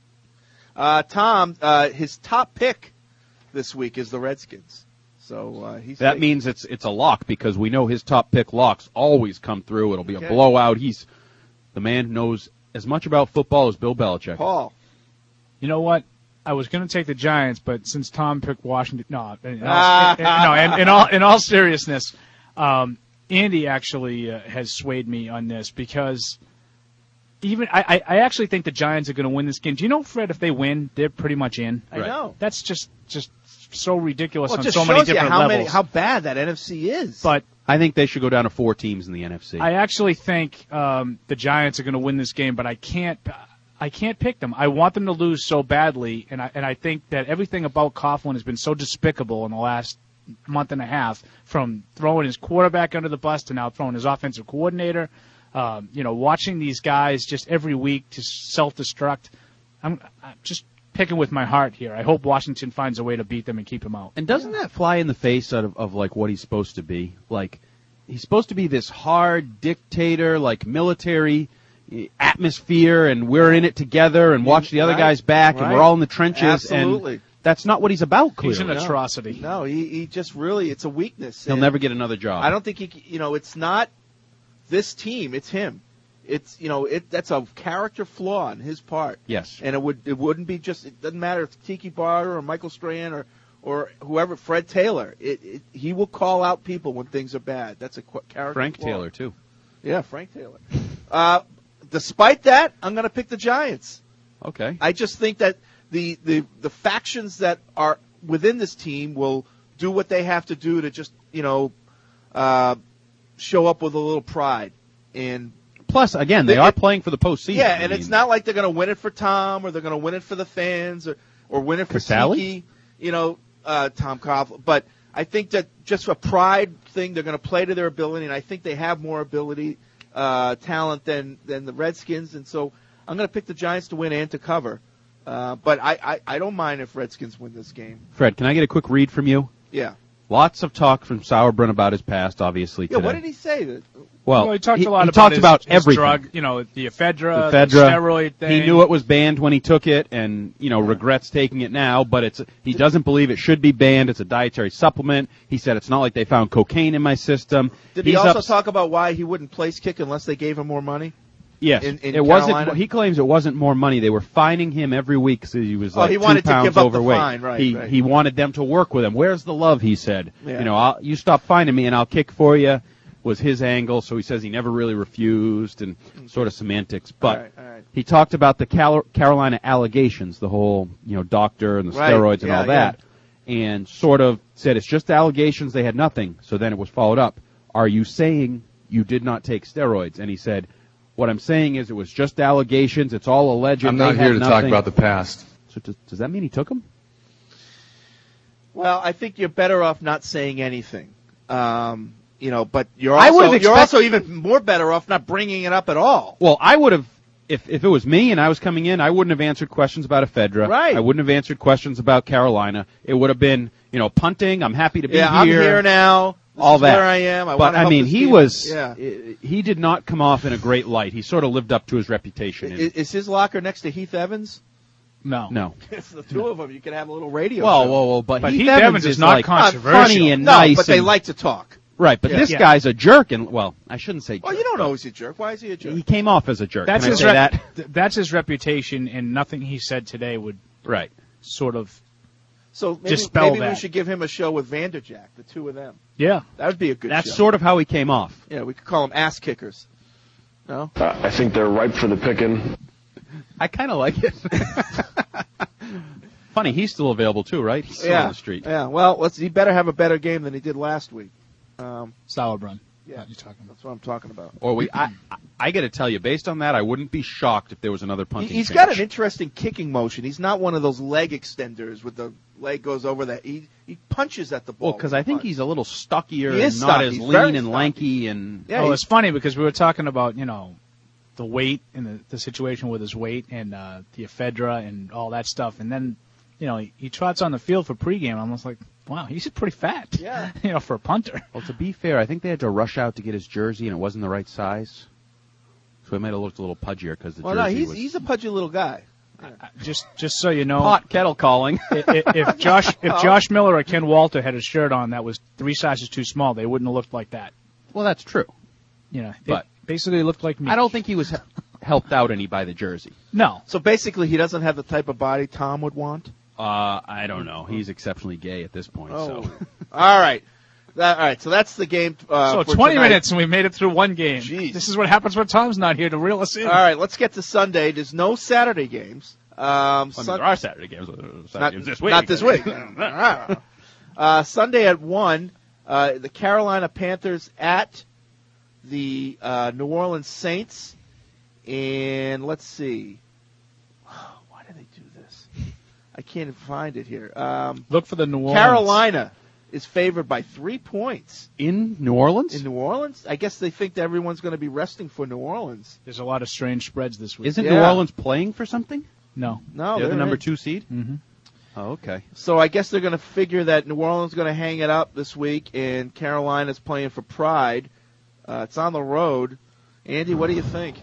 Tom, his top pick this week is the Redskins. So that means it's a lock because we know his top pick locks always come through. It'll be a blowout. The man knows as much about football as Bill Belichick. Paul. You know what? I was going to take the Giants, but since Tom picked Washington, in all seriousness, Andy actually has swayed me on this because even I actually think the Giants are going to win this game. Do you know, Fred, if they win, they're pretty much in. I know. That's just so ridiculous on it just so many shows different you levels. how bad that NFC is. But I think they should go down to 4 teams in the NFC. I actually think the Giants are going to win this game, but I can't pick them. I want them to lose so badly, and I think that everything about Coughlin has been so despicable in the last month and a half, from throwing his quarterback under the bus to now throwing his offensive coordinator. Watching these guys just every week to self-destruct. I'm just picking with my heart here. I hope Washington finds a way to beat them and keep them out. And doesn't that fly in the face of like what he's supposed to be? Like, he's supposed to be this hard dictator, like military atmosphere, and we're in it together and watch the other guys back, and we're all in the trenches. Absolutely. And that's not what he's about, clearly. He's an atrocity. No, he just really, it's a weakness. He'll never get another job. I don't think it's not this team, it's him. It's, that's a character flaw on his part. Yes. And it wouldn't be just, it doesn't matter if it's Tiki Barber or Michael Strahan or whoever, Fred Taylor. He will call out people when things are bad. That's a character Frank flaw. Taylor, too. Yeah, Frank Taylor. Despite that, I'm going to pick the Giants. Okay. I just think that the factions that are within this team will do what they have to do to just, show up with a little pride. And plus, again, they are playing for the postseason. Yeah, and it's not like they're going to win it for Tom or they're going to win it for the fans or win it for Tiki, Tom Coughlin. But I think that just a pride thing, they're going to play to their ability, and I think they have more ability, talent than the Redskins. And so I'm going to pick the Giants to win and to cover. But I don't mind if Redskins win this game. Fred, can I get a quick read from you? Yeah. Lots of talk from Sauerbrunn about his past, obviously, Yeah, today. what did he say? Well, he talked a lot he about talked his, about his everything. drug, the ephedra, the steroid thing. He knew it was banned when he took it, and regrets taking it now. But he doesn't believe it should be banned. It's a dietary supplement. He said it's not like they found cocaine in my system. Did he also talk about why he wouldn't place kick unless they gave him more money? Yes, in it Carolina? wasn't. He claims it wasn't more money. They were fining him every week because he was like he 2 wanted to pounds give up overweight. the fine, right, He wanted them to work with him. Where's the love? He said. Yeah. You stop fining me and I'll kick for you. Was his angle. So he says he never really refused and sort of semantics. But all right. he talked about the Carolina allegations, the whole doctor and the steroids and all that, and sort of said it's just allegations. They had nothing. So then it was followed up. Are you saying you did not take steroids? And he said, what I'm saying is it was just allegations. It's all alleged. I'm not here to talk about the past. So does that mean he took them? Well, I think you're better off not saying anything. But you're also even more better off not bringing it up at all. Well, I would have, if it was me and I was coming in, I wouldn't have answered questions about ephedra. Right. I wouldn't have answered questions about Carolina. It would have been, punting. I'm happy to be here. I'm here now. This all is that. Where I am. He did not come off in a great light. He sort of lived up to his reputation. Is his locker next to Heath Evans? No. It's the two of them. You can have a little radio. Well, show. but Heath Evans is not controversial. Funny and nice. But they like to talk. Right, but this guy's a jerk, and I shouldn't say jerk. Well, you don't know he's a jerk. Why is he a jerk? He came off as a jerk. That's Can his I say that? That's his reputation, and nothing he said today would sort of So dispel maybe that. we should give him a show with Vanderjack, the two of them. Yeah. That would be a good That's show. sort of how he came off. Yeah, we could call them ass kickers. No? I think they're ripe for the picking. I kind of like it. Funny, he's still available too, right? He's still on the street. Yeah, well, he better have a better game than he did last week. Sauerbrunn. Yeah, you're talking about. That's what I'm talking about. Or I got to tell you, based on that, I wouldn't be shocked if there was another punting He's change. got an interesting kicking motion. He's not one of those leg extenders with the leg goes over that. He punches at the ball. Well, because I think he's a little stockier He and is not stocky. as He's lean very and stocky. lanky. And It's funny because we were talking about, the weight and the situation with his weight and the ephedra and all that stuff. And then, he trots on the field for pregame. I'm almost like, wow, he's pretty fat. Yeah. For a punter. Well, to be fair, I think they had to rush out to get his jersey, and it wasn't the right size. So he might have looked a little pudgier because the jersey was... he's a pudgy little guy. Just so you know, Pot kettle calling. if Josh Miller or Ken Walter had a shirt on that was 3 sizes too small, they wouldn't have looked like that. Well, that's true. They But basically looked like me. I don't think he was helped out any by the jersey. No. So basically, he doesn't have the type of body Tom would want. I don't know. He's exceptionally gay at this point. Oh. So. All right. All right, so that's the game. So for 20 tonight. minutes and we made it through one game. Jeez. This is what happens when Tom's not here to reel us in. All right, let's get to Sunday. There's no Saturday games. There are Saturday games. Games this week. Not this week. Sunday at 1, the Carolina Panthers at the New Orleans Saints. And let's see. Why did they do this? I can't find it here. Look for the New Orleans. Carolina is favored by 3 points. In New Orleans? In New Orleans? I guess they think that everyone's going to be resting for New Orleans. There's a lot of strange spreads this week. Isn't New Orleans playing for something? No. No, They're the number in. 2 seed? Mm-hmm. Oh, okay. So I guess they're going to figure that New Orleans is going to hang it up this week, and Carolina's playing for pride. It's on the road. Andy, what do you think?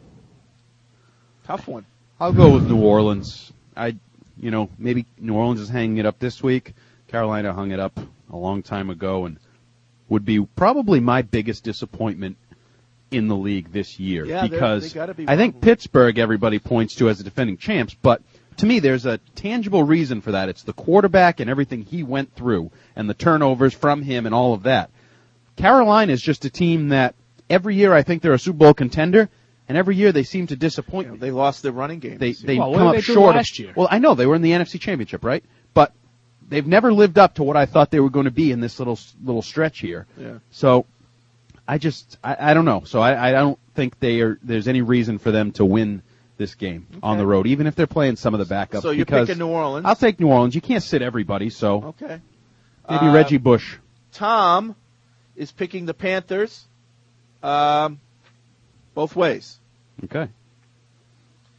Tough one. I'll go with New Orleans. Maybe New Orleans is hanging it up this week. Carolina hung it up a long time ago and would be probably my biggest disappointment in the league this year. Yeah, because they gotta be I think Pittsburgh everybody points to as the defending champs, but to me there's a tangible reason for that. It's the quarterback and everything he went through and the turnovers from him and all of that. Carolina is just a team that every year I think they're a Super Bowl contender. And every year they seem to disappoint me. They lost their running game. They what come did up they do short. last year? Well, I know they were in the NFC Championship, right? But they've never lived up to what I thought they were going to be in this little stretch here. Yeah. So I don't know. So I don't think there's any reason for them to win this game on the road, even if they're playing some of the backups. So you're because picking New Orleans? I'll take New Orleans. You can't sit everybody, so Okay. maybe Reggie Bush. Tom is picking the Panthers both ways. Okay.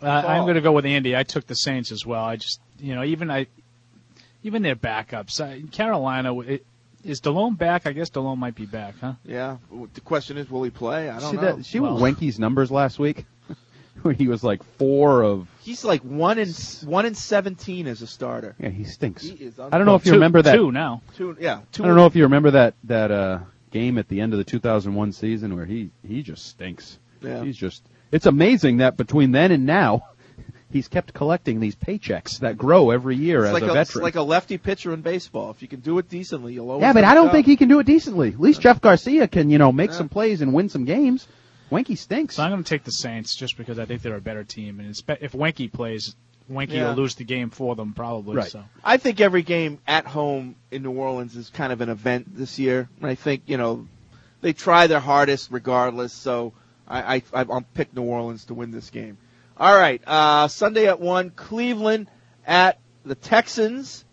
I'm going to go with Andy. I took the Saints as well. I just, even their backups. Carolina, is Delhomme back? I guess Delhomme might be back, huh? Yeah. The question is, will he play? I don't know. See Wenke's numbers last week? Where he was like 4 of... He's like 1 in 17 as a starter. Yeah, he stinks. He is I don't know if you remember that. 2 now. 2, yeah. 2 I don't know if you remember that game at the end of the 2001 season where he just stinks. Yeah. It's amazing that between then and now, he's kept collecting these paychecks that grow every year as a veteran. It's like a lefty pitcher in baseball. If you can do it decently, you'll always. Yeah, but I don't think he can do it decently. At least Jeff Garcia can, make some plays and win some games. Wenke stinks. So I'm going to take the Saints just because I think they're a better team, and if Wenke plays, Wenke will lose the game for them probably. Right. So I think every game at home in New Orleans is kind of an event this year, and I think they try their hardest regardless. So I'll pick New Orleans to win this game. All right, Sunday at 1, Cleveland at the Texans,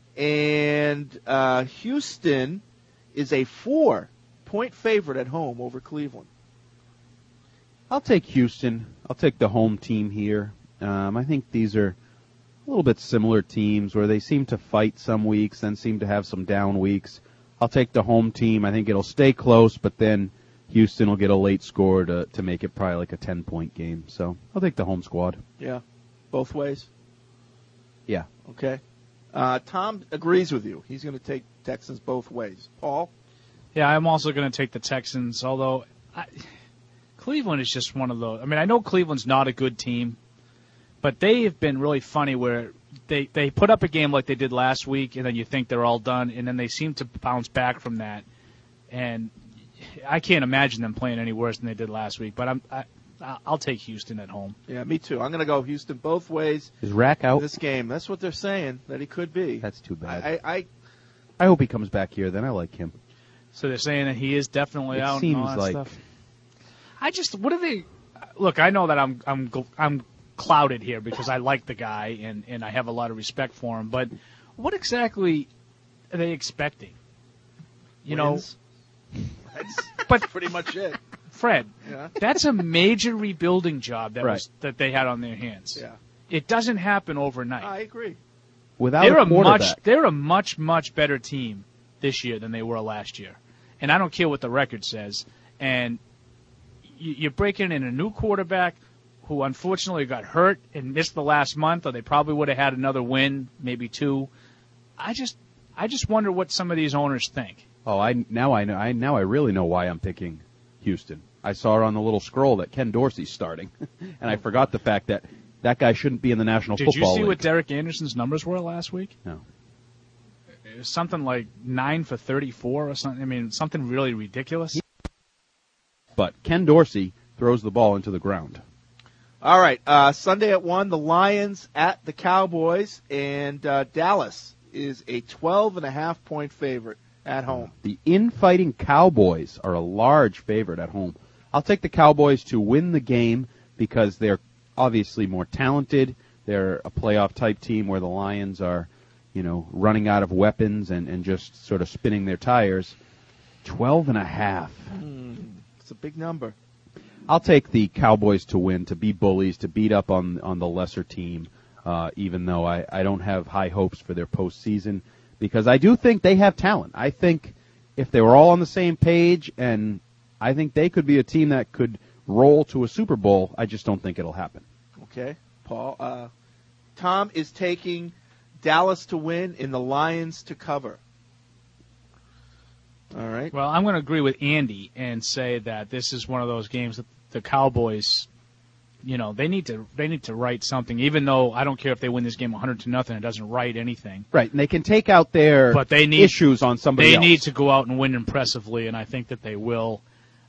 and Houston is a 4-point favorite at home over Cleveland. I'll take Houston. I'll take the home team here. I think these are a little bit similar teams where they seem to fight some weeks, then seem to have some down weeks. I'll take the home team. I think it'll stay close, but then Houston will get a late score to make it probably like a 10-point game. So I'll take the home squad. Yeah, both ways? Yeah. Okay. Tom agrees with you. He's going to take Texans both ways. Paul? Yeah, I'm also going to take the Texans, although Cleveland is just one of those. I mean, I know Cleveland's not a good team, but they have been really funny where they put up a game like they did last week, and then you think they're all done, and then they seem to bounce back from that. And I can't imagine them playing any worse than they did last week, but I'll take Houston at home. Yeah, me too. I'm going to go Houston both ways. Is Rack out? This game. That's what they're saying, that he could be. That's too bad. I hope he comes back here, then I like him. So they're saying that he is definitely out seems and all that like stuff. What are they? Look, I know that I'm clouded here because I like the guy and I have a lot of respect for him. But what exactly are they expecting? Wins. That's pretty much it. Fred, Yeah. That's a major rebuilding job Right. that they had on their hands. Yeah. It doesn't happen overnight. I agree. Without a quarterback. They're a much better team this year than they were last year, and I don't care what the record says. And you're breaking in a new quarterback who unfortunately got hurt and missed the last month, or they probably would have had another win, maybe 2. I just wonder what some of these owners think. Oh, now I really know why I'm picking Houston. I saw on the little scroll that Ken Dorsey's starting, and I forgot the fact that guy shouldn't be in the National Football League. Did you see what Derek Anderson's numbers were last week? No. It was something like 9 for 34 or something. I mean, something really ridiculous. But Ken Dorsey throws the ball into the ground. All right, Sunday at 1, the Lions at the Cowboys, and Dallas is a 12.5-point favorite at home. The infighting Cowboys are a large favorite at home. I'll take the Cowboys to win the game because they're obviously more talented. They're a playoff-type team where the Lions are, running out of weapons and just sort of spinning their tires. 12.5. It's a big number. I'll take the Cowboys to win, to be bullies, to beat up on the lesser team, even though I don't have high hopes for their postseason, because I do think they have talent. I think if they were all on the same page, and I think they could be a team that could roll to a Super Bowl, I just don't think it'll happen. Okay, Paul. Tom is taking Dallas to win and the Lions to cover. All right. Well, I'm going to agree with Andy and say that this is one of those games that the Cowboys, they need to write something. Even though I don't care if they win this game 100-0, it doesn't write anything. Right, and they can take out their issues on somebody else. They need to go out and win impressively, and I think that they will.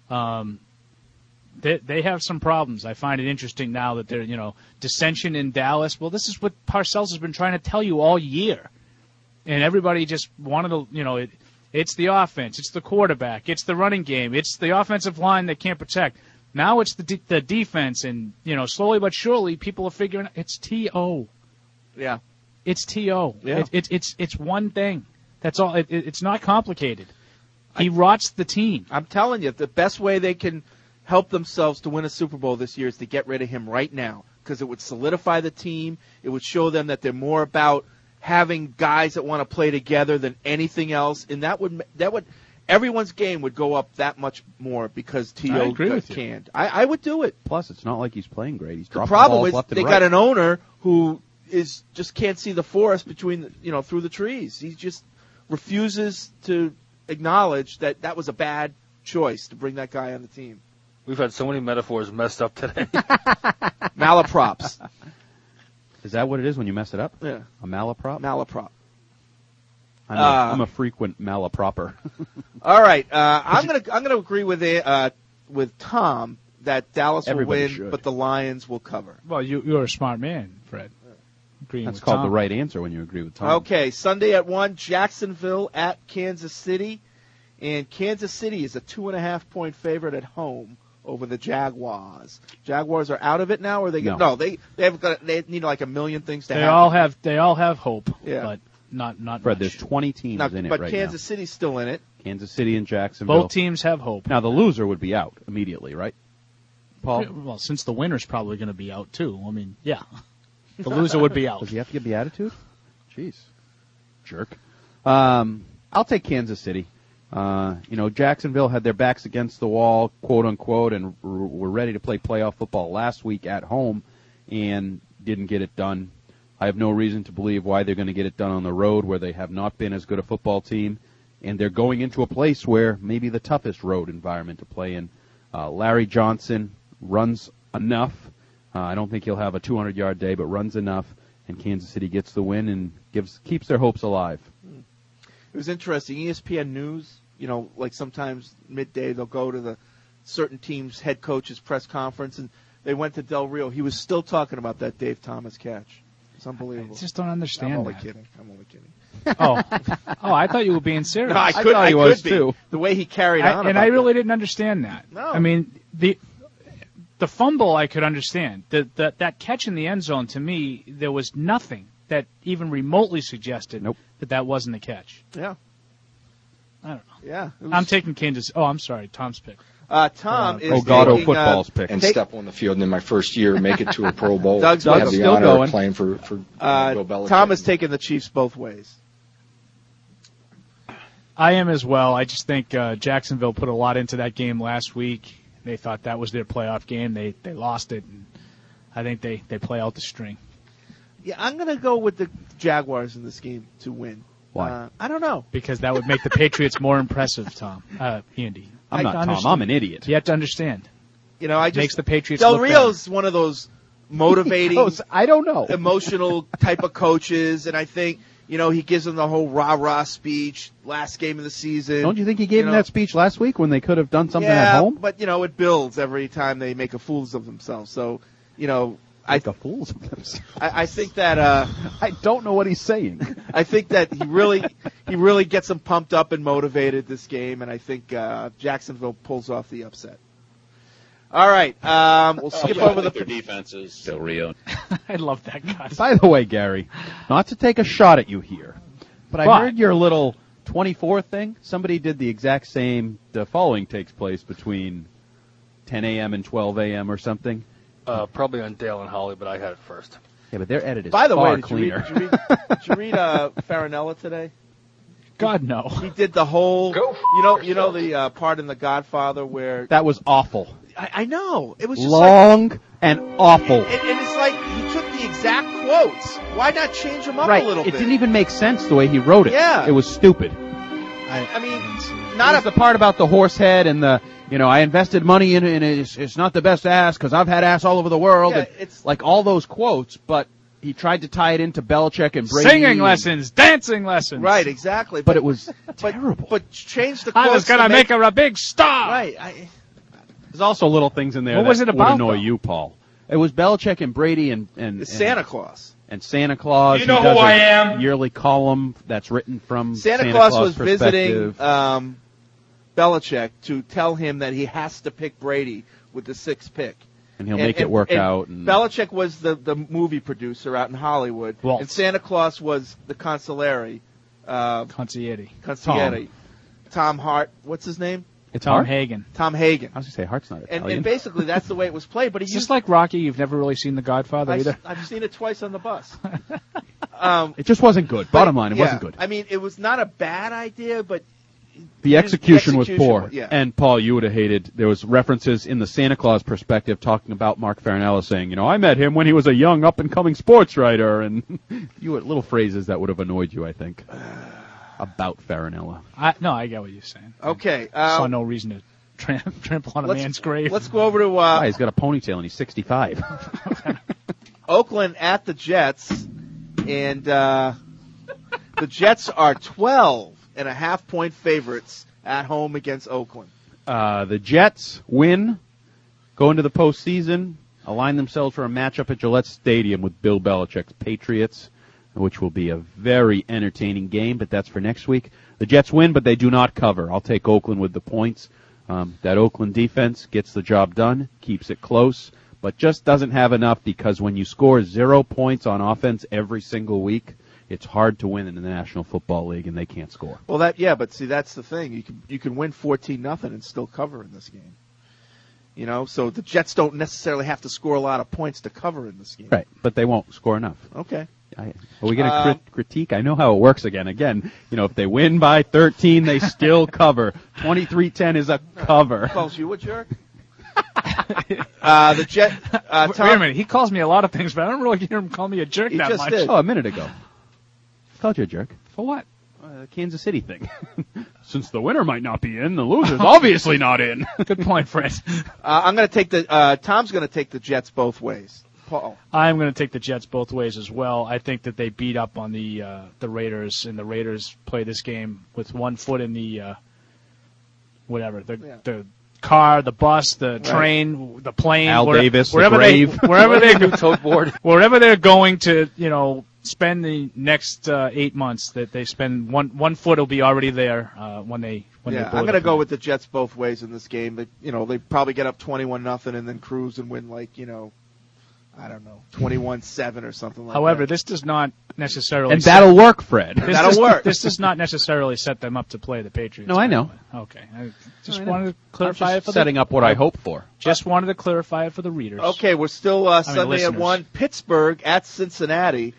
They have some problems. I find it interesting now that they're, dissension in Dallas. Well, this is what Parcells has been trying to tell you all year, and everybody just wanted to, It's the offense. It's the quarterback. It's the running game. It's the offensive line that can't protect. Now it's the defense, and slowly but surely people are figuring out it's T.O. Yeah, it's T.O. Yeah. It's one thing. That's all. It's not complicated. He rots the team. I'm telling you, the best way they can help themselves to win a Super Bowl this year is to get rid of him right now. because it would solidify the team. It would show them that they're more about having guys that want to play together than anything else, and that would everyone's game would go up that much more because T.O. got canned. I would do it. Plus, it's not like he's playing great. He's The dropping problem balls is left and they right. got an owner who is just can't see the forest between through the trees. He just refuses to acknowledge that was a bad choice to bring that guy on the team. We've had so many metaphors messed up today. Malaprops. Is that what it is when you mess it up? Yeah. A malaprop? Malaprop. I'm a frequent malaproper. All right, I'm gonna agree with Tom that Dallas Everybody will win, should. but the Lions will cover. Well, you're a smart man, Fred. Agreeing That's with called Tom. the right answer when you agree with Tom. Okay, Sunday at 1, Jacksonville at Kansas City, and Kansas City is a 2.5-point favorite at home over the Jaguars. Jaguars are out of it now, or they they need like a million things to happen. They all have hope, Yeah. but not Fred, much. there's 20 teams Now, in it but right Kansas now. City's still in it. Kansas City and Jacksonville. Both teams have hope. Now, the loser would be out immediately, right? Paul? Well, since the winner's probably going to be out too. I mean, yeah, the loser would be out. Does he have to give the attitude? Jeez, jerk. I'll take Kansas City. Jacksonville had their backs against the wall, quote unquote, and were ready to play playoff football last week at home, and didn't get it done. I have no reason to believe why they're going to get it done on the road, where they have not been as good a football team, and they're going into a place where maybe the toughest road environment to play in. Larry Johnson runs enough. I don't think he'll have a 200-yard day, but runs enough, and Kansas City gets the win and keeps their hopes alive. It was interesting. ESPN News, like sometimes midday they'll go to the certain team's head coach's press conference, and they went to Del Rio. He was still talking about that Dave Thomas catch. It's unbelievable. I just don't understand I'm only that. kidding. Oh, I thought you were being serious. No, I thought he was could be. too. The way he carried on. And about I really that. didn't understand that. No. I mean, the fumble I could understand. That catch in the end zone, to me, there was nothing that even remotely suggested that wasn't a catch. Yeah. I don't know. Yeah. I'm taking Kansas. Oh, I'm sorry. Tom's pick. Tom is Ogado taking, football's pick. And step on the field, and in my first year, make it to a Pro Bowl. Doug's have the still honor going. of playing for Bill Belichick. Tom is taking the Chiefs both ways. I am as well. I just think Jacksonville put a lot into that game last week. They thought that was their playoff game. They lost it, and I think they play out the string. Yeah, I'm going to go with the Jaguars in this game to win. Why? I don't know. Because that would make the Patriots more impressive, Tom. Andy. I'm not Tom. I'm an idiot. You have to understand. I just makes the Patriots Del look Rio's one of those motivating, I don't know, emotional type of coaches, and I think he gives them the whole rah-rah speech last game of the season. Don't you think he gave them that speech last week when they could have done something yeah, at home? But it builds every time they make a fools of themselves. So Make a fools of themselves. I think that I don't know what he's saying. I think that he really gets them pumped up and motivated this game, and I think Jacksonville pulls off the upset. All right, we'll skip over their defenses. Del Rio. I love that guy. By the way, Gary, not to take a shot at you here, but I heard your little 24 thing. Somebody did the exact same. The following takes place between 10 a.m. and 12 a.m. or something. Probably on Dale and Holly, but I had it first. Yeah, but their edit is By the far way, did cleaner. you read Farinella today? God, no. He did the whole. The part in The Godfather where that was awful. I know it was just long and awful. And it's like he took the exact quotes. Why not change them up a little bit? It didn't even make sense the way he wrote it. Yeah, it was stupid. I mean, the part about the horse head and the. I invested money in it, and it's not the best ass because I've had ass all over the world. Yeah, and it's like all those quotes, but he tried to tie it into Belichick and Brady. Singing lessons, dancing lessons. Right, exactly. But it was terrible. But change the quotes. I was going to make her a big star. Right. There's also little things in there what that was it about, would annoy though? you, Paul. It was Belichick and Brady and Santa Claus. And Santa Claus. You know who I am. Yearly column that's written from Santa Claus was visiting Belichick to tell him that he has to pick Brady with the 6th pick. And he'll make it work out. And Belichick was the movie producer out in Hollywood. Walt. And Santa Claus was the consigliere. Consigliere. Tom Hart. What's his name? It's Tom Hart? Hagen. Tom Hagen. I was going to say Hart's not Italian. And basically that's the way it was played. But he It's used just like Rocky. You've never really seen The Godfather either. I've seen it twice on the bus. It just wasn't good. Bottom line, it wasn't good. I mean, it was not a bad idea, but The execution was poor. Yeah. And, Paul, you would have hated, there was references in the Santa Claus perspective talking about Mark Farinella saying, I met him when he was a young up-and-coming sports writer, and you had little phrases that would have annoyed you, I think, about Farinella. I get what you're saying. Okay. Saw no reason to trample on a man's grave. Let's go over to... he's got a ponytail and he's 65. Oakland at the Jets, and the Jets are 12.5-point favorites at home against Oakland. The Jets win, go into the postseason, align themselves for a matchup at Gillette Stadium with Bill Belichick's Patriots, which will be a very entertaining game, but that's for next week. The Jets win, but they do not cover. I'll take Oakland with the points. That Oakland defense gets the job done, keeps it close, but just doesn't have enough because when you score 0 points on offense every single week, it's hard to win in the National Football League, and they can't score. Well, but see, that's the thing. You can win 14-0 and still cover in this game. So the Jets don't necessarily have to score a lot of points to cover in this game. Right, but they won't score enough. Okay. Are we going to critique? I know how it works again. Again, if they win by 13, they still cover. 23-10 is a cover. Calls you a jerk? The Jet. Tom, wait a minute. He calls me a lot of things, but I don't really hear him call me a jerk that much. Did. Oh, a minute ago. Called you a jerk. For what? Kansas City thing. Since the winner might not be in, the loser's obviously not in. Good point, Fred. I'm going to take Tom's going to take the Jets both ways. Paul. I'm going to take the Jets both ways as well. I think that they beat up on the Raiders, and the Raiders play this game with one foot in the the car, the bus, the train, the plane, Davis, wherever wherever they're going to, spend the next 8 months. That they spend one foot will be already there when they. I'm going to go with the Jets both ways in this game. They probably get up 21-0 and then cruise and win I don't know, 21-7 or something like that. However, this does not necessarily... And that'll work, Fred. That'll work. This does not necessarily set them up to play the Patriots. No, I know. Okay. I just wanted to clarify it for setting up what I hope for. Just wanted to clarify it for the readers. Okay, we're still Sunday listeners. at 1, Pittsburgh at Cincinnati.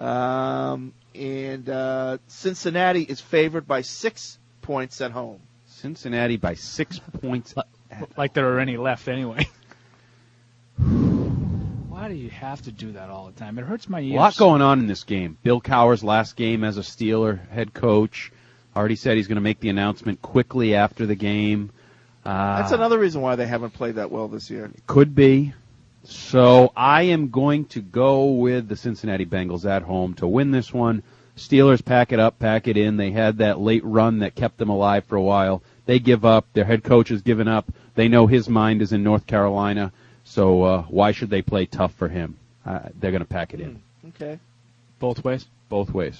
Cincinnati is favored by 6 points at home. Cincinnati by 6 points. Like there are any left anyway. Why do you have to do that all the time? It hurts my ears. A lot going on in this game. Bill Cowher's last game as a Steeler head coach. Already said he's going to make the announcement quickly after the game. That's another reason why they haven't played that well this year. Could be. So I am going to go with the Cincinnati Bengals at home to win this one. Steelers pack it up, pack it in. They had that late run that kept them alive for a while. They give up. Their head coach has given up. They know his mind is in North Carolina. So why should they play tough for him? They're going to pack it in. Okay. Both ways? Both ways.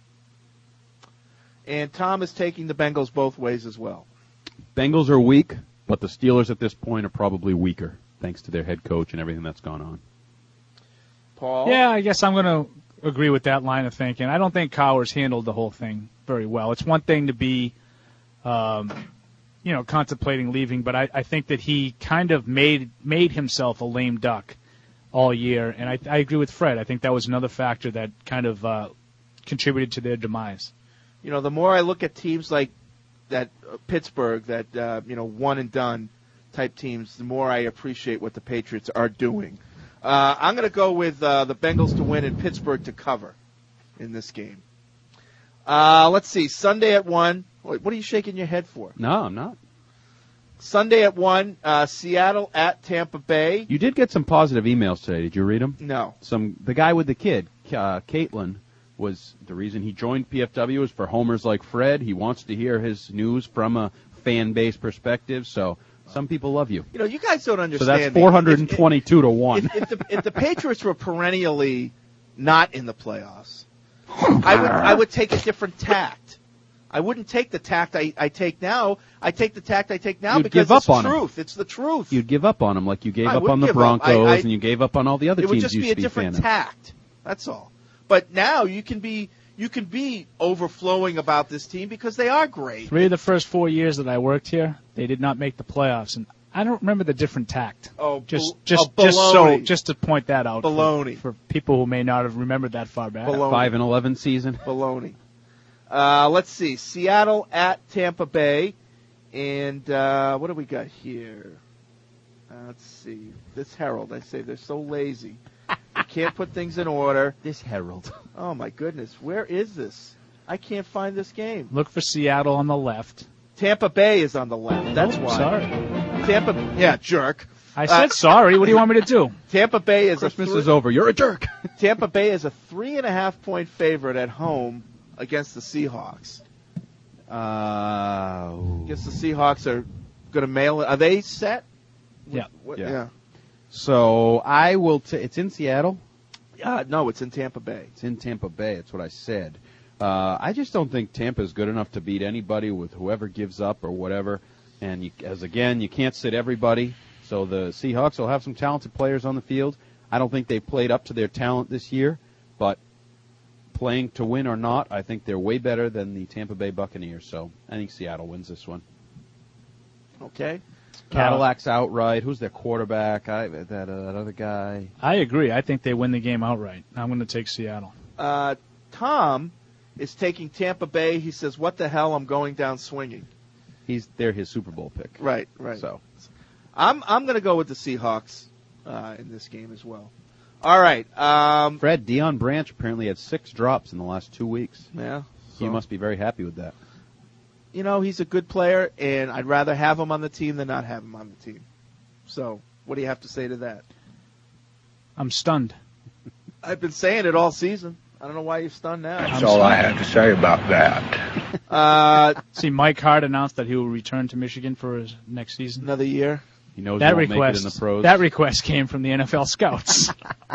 And Tom is taking the Bengals both ways as well. Bengals are weak, but the Steelers at this point are probably weaker, thanks to their head coach and everything that's gone on. Paul? Yeah, I guess I'm going to agree with that line of thinking. I don't think Cowher's handled the whole thing very well. It's one thing to be... contemplating leaving, but I think that he kind of made himself a lame duck all year, and I agree with Fred. I think that was another factor that kind of contributed to their demise. The more I look at teams like that Pittsburgh, that one and done type teams, the more I appreciate what the Patriots are doing. I'm going to go with the Bengals to win and Pittsburgh to cover in this game. Let's see, Sunday at 1. What are you shaking your head for? No, I'm not. Sunday at 1, Seattle at Tampa Bay. You did get some positive emails today. Did you read them? No. The guy with the kid, Caitlin, was the reason he joined PFW is for homers like Fred. He wants to hear his news from a fan base perspective. So some people love you. You guys don't understand. So that's 422 to 1. If the Patriots were perennially not in the playoffs, I would take a different tact. I wouldn't take the tact I take now. I take the tact I take now because it's the truth. It's the truth. You'd give up on them like you gave up on the Broncos and you gave up on all the other teams you used to be a fan of. It would just be a different tact. That's all. But now you can be you can be overflowing about this team because they are great. 3 of the first 4 years that I worked here, they did not make the playoffs, and I don't remember the different tact. Just to point that out. Baloney. For people who may not have remembered that far back. 5-11 season. Baloney. Let's see. Seattle at Tampa Bay. And what do we got here? Let's see. This Herald, I say they're so lazy. You can't put things in order. This Herald. Oh, my goodness. Where is this? I can't find this game. Look for Seattle on the left. Tampa Bay is on the left. That's why. Sorry. Jerk. I said sorry. What do you want me to do? Tampa Bay is Christmas is over. You're a jerk. Tampa Bay is a 3.5-point favorite at home against the Seahawks. Guess the Seahawks are going to mail it. Are they set? Yeah. Yeah. So I will. It's in Seattle. No, it's in Tampa Bay. It's in Tampa Bay. That's what I said. I just don't think Tampa is good enough to beat anybody with whoever gives up or whatever. And you can't sit everybody. So the Seahawks will have some talented players on the field. I don't think they played up to their talent this year, but playing to win or not, I think they're way better than the Tampa Bay Buccaneers. So I think Seattle wins this one. Okay. Cadillac's outright. Who's their quarterback? That other guy. I agree. I think they win the game outright. I'm going to take Seattle. Tom is taking Tampa Bay. He says, "What the hell? I'm going down swinging." They're his Super Bowl pick. Right. So I'm going to go with the Seahawks in this game as well. All right. Fred, Deion Branch apparently had 6 drops in the last 2 weeks. Yeah. He must be very happy with that. You know, he's a good player, and I'd rather have him on the team than not have him on the team. So, what do you have to say to that? I'm stunned. I've been saying it all season. I don't know why you're stunned now. That's all I have to say about that. See, Mike Hart announced that he will return to Michigan for his next season. Another year. He knows that he won't make it in the pros. That request came from the NFL scouts.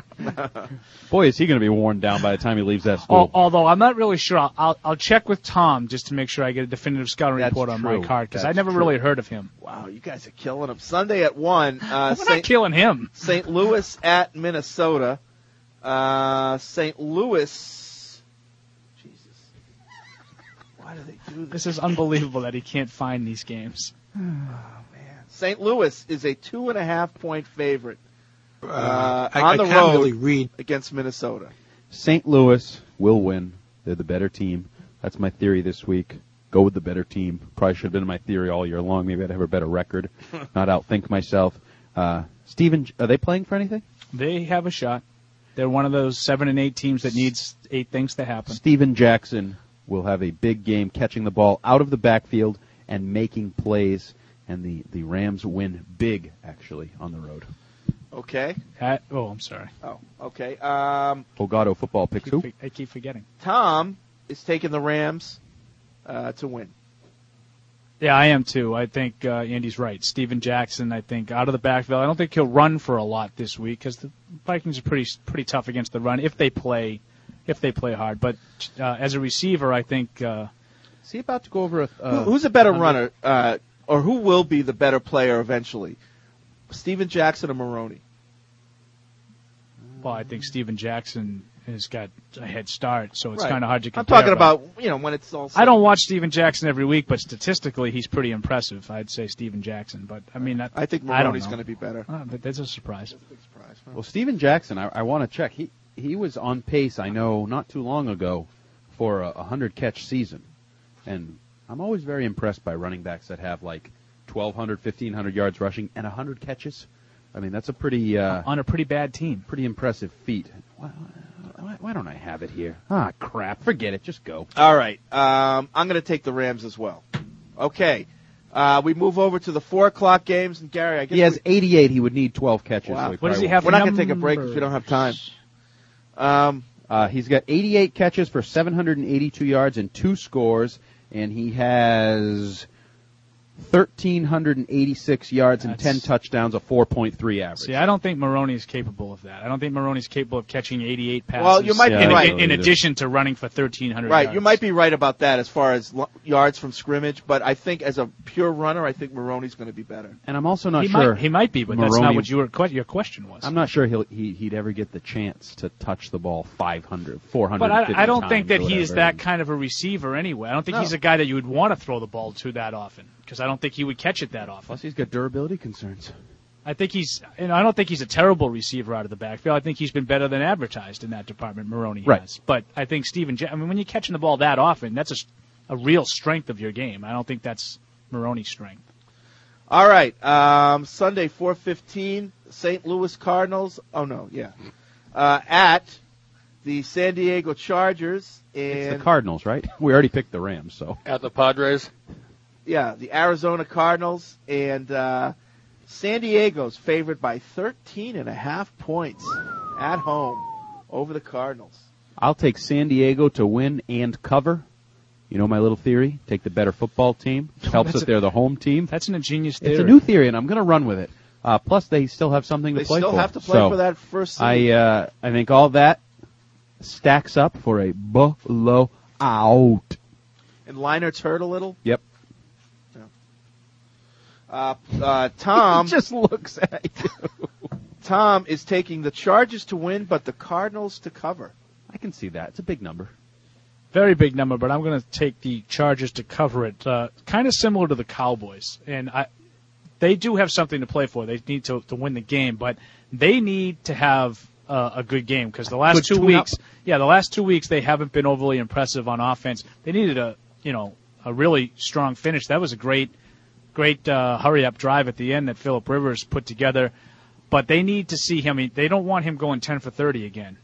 Boy, is he going to be worn down by the time he leaves that school. Although I'm not really sure. I'll check with Tom just to make sure I get a definitive scouting report on Mike Hart, because I never really heard of him. Wow, you guys are killing him. Sunday at 1. We're not killing him. St. Louis at Minnesota. St. Louis. Jesus. Why do they do this? This is unbelievable that he can't find these games. St. Louis is a 2.5-point favorite on the can't road really read. against Minnesota. St. Louis will win. They're the better team. That's my theory this week. Go with the better team. Probably should have been my theory all year long. Maybe I'd have a better record, not outthink myself. Steven, are they playing for anything? They have a shot. They're one of those 7 and 8 teams that needs 8 things to happen. Steven Jackson will have a big game catching the ball out of the backfield and making plays. And the Rams win big, actually, on the road. Okay. I'm sorry. Oh, okay. Bogado football picks who? I keep forgetting. Tom is taking the Rams to win. Yeah, I am too. I think Andy's right. Steven Jackson, I think, out of the backfield. I don't think he'll run for a lot this week because the Vikings are pretty tough against the run if they play hard. But as a receiver, I think. Is he about to go over who's a better runner? Or who will be the better player eventually? Steven Jackson or Maroney? Well, I think Steven Jackson has got a head start, so it's kind of hard to compare. I'm talking about, when it's all I don't watch Steven Jackson every week, but statistically he's pretty impressive. I'd say Steven Jackson, but I mean, I think Maroney's going to be better. But that's a surprise. That's a big surprise. Well, Steven Jackson, I want to check. He was on pace, I know, not too long ago for a 100-catch season. And I'm always very impressed by running backs that have like 1,200, 1,500 yards rushing and 100 catches. I mean, that's a pretty on a pretty bad team. Pretty impressive feat. Why don't I have it here? Ah, crap. Forget it. Just go. All right. I'm going to take the Rams as well. Okay. We move over to the 4 o'clock games, and Gary, I guess he has 88. He would need 12 catches. Wow. So what does he have? We're not going to take a break if we don't have time. He's got 88 catches for 782 yards and 2 scores. And he has 1,386 yards and 10 touchdowns, a 4.3 average. See, I don't think Maroney's capable of that. I don't think Maroney's capable of catching 88 passes. Well, you might be right. In addition to running for 1,300 Right, yards. you might be right about that as far as yards from scrimmage, but I think as a pure runner, I think Maroney's going to be better. And I'm also not sure. He might be, but that's not what your question was. I'm not sure he'd ever get the chance to touch the ball 500, 400. But I don't think that he is that kind of a receiver anyway. I don't think he's a guy that you would want to throw the ball to that often, because I don't think he would catch it that often. Plus, he's got durability concerns. I don't think he's a terrible receiver out of the backfield. I think he's been better than advertised in that department, Maroney has. But I think when you're catching the ball that often, that's a real strength of your game. I don't think that's Maroney's strength. All right, Sunday, 4:15, St. Louis Cardinals. Oh, no, yeah. At the San Diego Chargers. It's the Cardinals, right? We already picked the Rams, so. At the Padres. Yeah, the Arizona Cardinals, and San Diego's favored by 13.5 points at home over the Cardinals. I'll take San Diego to win and cover. You know my little theory? Take the better football team. Helps that they're the home team. That's an ingenious theory. It's a new theory, and I'm going to run with it. Plus, they still have something to play for. They still have to play for that first seed. I think all that stacks up for a blowout. And Linert's hurt a little? Yep. Tom he just looks at you. Tom is taking the Chargers to win, but the Cardinals to cover. I can see that. It's a big number. Very big number, but I'm going to take the Chargers to cover it. Kind of similar to the Cowboys, and they do have something to play for. They need to win the game, but they need to have a good game because the last 2 weeks, the last 2 weeks they haven't been overly impressive on offense. They needed a really strong finish. That was a great hurry-up drive at the end that Phillip Rivers put together. But they need to see him. I mean, they don't want him going 10 for 30 again.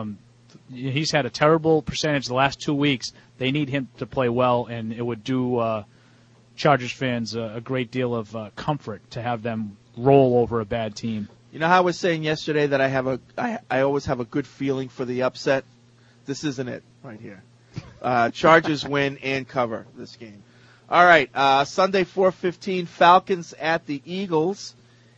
He's had a terrible percentage the last 2 weeks. They need him to play well, and it would do Chargers fans a great deal of comfort to have them roll over a bad team. You know how I was saying yesterday that I always have a good feeling for the upset? This isn't it right here. Chargers win and cover this game. All right, Sunday 4:15, Falcons at the Eagles.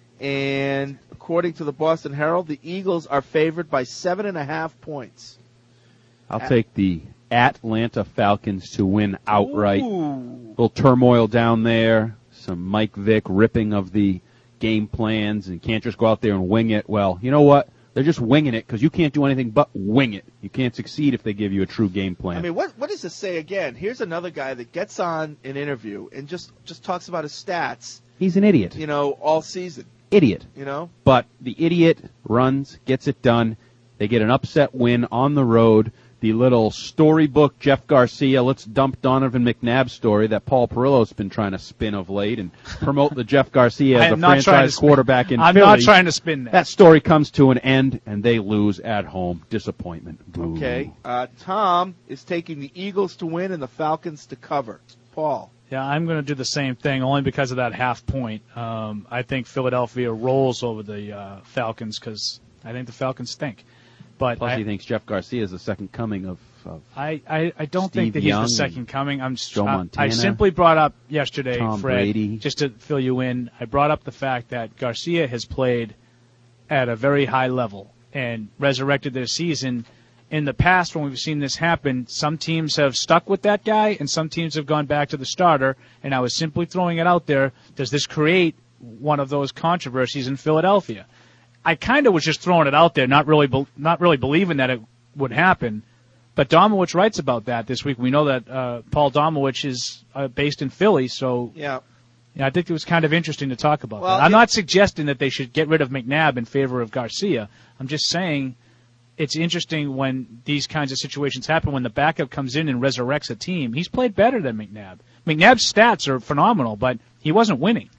And according to the Boston Herald, the Eagles are favored by 7.5 points. I'll take the Atlanta Falcons to win outright. Ooh. A little turmoil down there, some Mike Vick ripping of the game plans, and can't just go out there and wing it. Well, you know what? They're just winging it because you can't do anything but wing it. You can't succeed if they give you a true game plan. I mean, what does this say again? Here's another guy that gets on an interview and just talks about his stats. He's an idiot. All season. Idiot. But the idiot runs, gets it done. They get an upset win on the road. The little storybook Jeff Garcia, let's dump Donovan McNabb story that Paul Perillo's been trying to spin of late and promote the Jeff Garcia as a franchise quarterback in Philly. I'm not trying to spin that. That story comes to an end, and they lose at home. Disappointment. Boo. Okay. Tom is taking the Eagles to win and the Falcons to cover. Paul. Yeah, I'm going to do the same thing, only because of that half point. I think Philadelphia rolls over the Falcons because I think the Falcons stink. But plus, he thinks Jeff Garcia is the second coming of I don't think that he's the second coming. Joe Montana, I simply brought up yesterday, Tom Fred, Brady. just to fill you in. I brought up the fact that Garcia has played at a very high level and resurrected their season. In the past, when we've seen this happen, some teams have stuck with that guy and some teams have gone back to the starter. And I was simply throwing it out there. Does this create one of those controversies in Philadelphia? I kind of was just throwing it out there, not really believing that it would happen. But Domowitch writes about that this week. We know that Paul Domowitch is based in Philly, so yeah, I think it was kind of interesting to talk about that. I'm not suggesting that they should get rid of McNabb in favor of Garcia. I'm just saying it's interesting when these kinds of situations happen, when the backup comes in and resurrects a team. He's played better than McNabb. McNabb's stats are phenomenal, but he wasn't winning.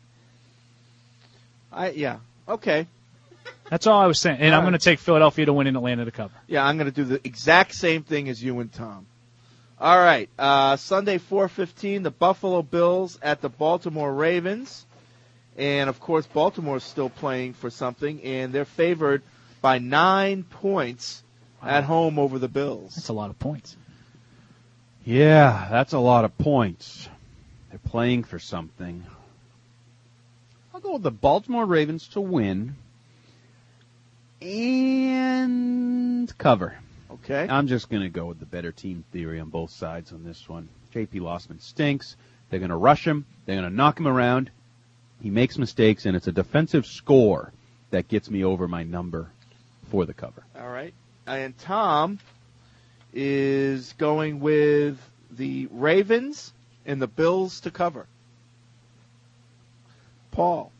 Okay. That's all I was saying. And I'm going to take Philadelphia to win in Atlanta to cover. Yeah, I'm going to do the exact same thing as you and Tom. All right. Sunday, 4:15, the Buffalo Bills at the Baltimore Ravens. And, of course, Baltimore's still playing for something, and they're favored by 9 points at home over the Bills. That's a lot of points. Yeah, that's a lot of points. They're playing for something. go with the Baltimore Ravens to win and cover. Okay. I'm just going to go with the better team theory on both sides on this one. J.P. Lossman stinks. They're going to rush him. They're going to knock him around. He makes mistakes, and it's a defensive score that gets me over my number for the cover. All right. And Tom is going with the Ravens and the Bills to cover. Paul.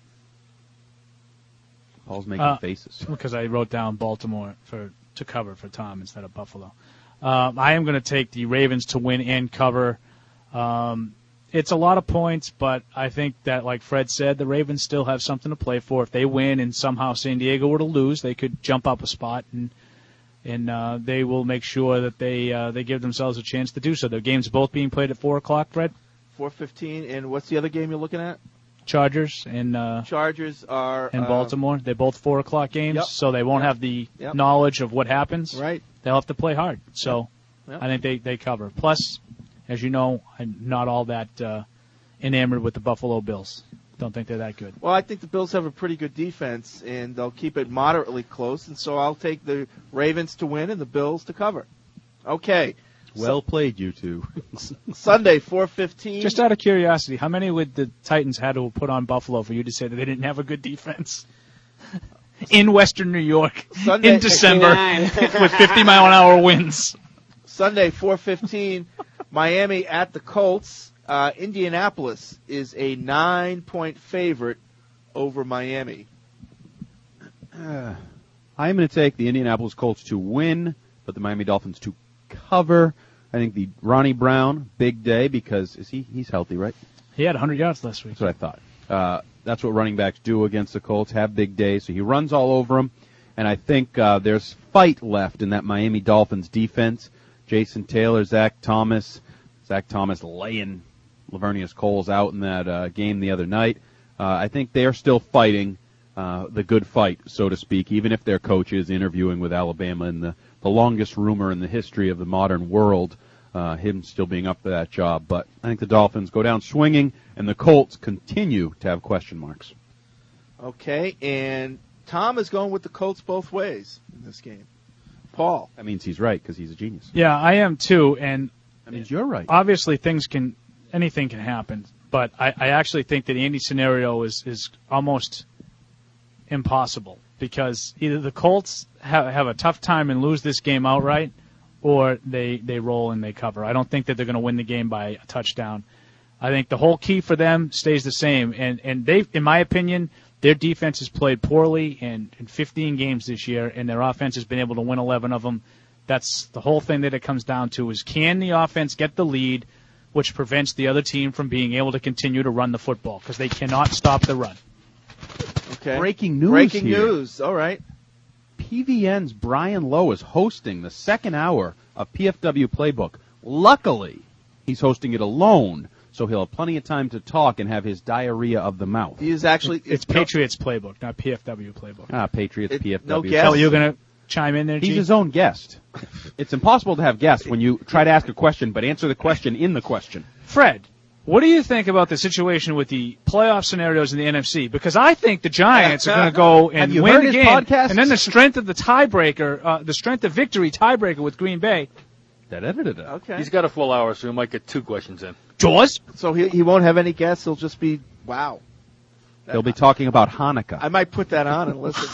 Paul's making faces. Because I wrote down Baltimore to cover for Tom instead of Buffalo. I am going to take the Ravens to win and cover. It's a lot of points, but I think that, like Fred said, the Ravens still have something to play for. If they win and somehow San Diego were to lose, they could jump up a spot, and they will make sure that they give themselves a chance to do so. Their games both being played at 4 o'clock, Fred? 4:15, and what's the other game you're looking at? Chargers and Chargers are in Baltimore. They're both 4 o'clock games, Yep. so they won't have the knowledge of what happens. Right. They'll have to play hard. So Yep. I think they cover. Plus, as you know, I'm not all that enamored with the Buffalo Bills. Don't think they're that good. Well, I think the Bills have a pretty good defense, and they'll keep it moderately close, and so I'll take the Ravens to win and the Bills to cover. Okay. Well played, you two. Sunday, 4:15. Just out of curiosity, how many would the Titans had to put on Buffalo for you to say that they didn't have a good defense? In Western New York, Sunday, in December, with 50-mile-an-hour winds. Sunday, 4:15, Miami at the Colts. Indianapolis is a 9-point favorite over Miami. I'm going to take the Indianapolis Colts to win, but the Miami Dolphins to cover. I think the Ronnie Brown, big day, because he's healthy, right? He had 100 yards last week. That's what I thought. That's what running backs do against the Colts, have big days. So he runs all over them, and I think there's fight left in that Miami Dolphins defense. Jason Taylor, Zach Thomas laying Lavernius Coles out in that game the other night. I think they're still fighting the good fight, so to speak, even if their coach is interviewing with Alabama in the longest rumor in the history of the modern world, him still being up for that job. But I think the Dolphins go down swinging, and the Colts continue to have question marks. Okay, and Tom is going with the Colts both ways in this game. Paul. That means he's right, because he's a genius. Yeah, I am too, and that means you're right. Obviously, anything can happen, but I actually think that the Indy scenario is almost impossible, because either the Colts have a tough time and lose this game outright, or they roll and they cover. I don't think that they're going to win the game by a touchdown. I think the whole key for them stays the same, and they, in my opinion, their defense has played poorly in 15 games this year, and their offense has been able to win 11 of them. That's the whole thing that it comes down to, is can the offense get the lead, which prevents the other team from being able to continue to run the football, because they cannot stop the run. Okay. Breaking news Breaking here. news. All right. PVN's Brian Lowe is hosting the second hour of PFW Playbook. Luckily, he's hosting it alone, so he'll have plenty of time to talk and have his diarrhea of the mouth. He is actually... It's Patriots Playbook, not PFW Playbook. Patriots, PFW. No guest. Oh, you're going to chime in there, G? He's his own guest. It's impossible to have guests when you try to ask a question but answer the question in the question. Fred, what do you think about the situation with the playoff scenarios in the NFC? Because I think the Giants are going to go and win the game, and then the strength of the tiebreaker, the strength of victory tiebreaker with Green Bay. Okay. He's got a full hour, so he might get 2 questions in. Jaws? So he won't have any guests. He'll just be, wow. They'll be talking about Hanukkah. I might put that on and listen.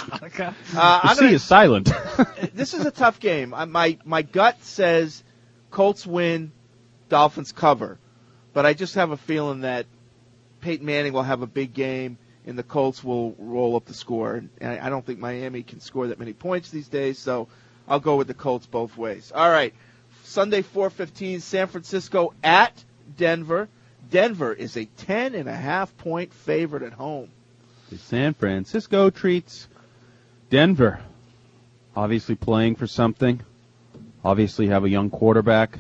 The sea is silent. This is a tough game. My gut says Colts win, Dolphins cover. But I just have a feeling that Peyton Manning will have a big game and the Colts will roll up the score. And I don't think Miami can score that many points these days, so I'll go with the Colts both ways. All right, Sunday 4:15, San Francisco at Denver. Denver is a 10.5-point favorite at home. San Francisco treats Denver. Obviously playing for something. Obviously have a young quarterback.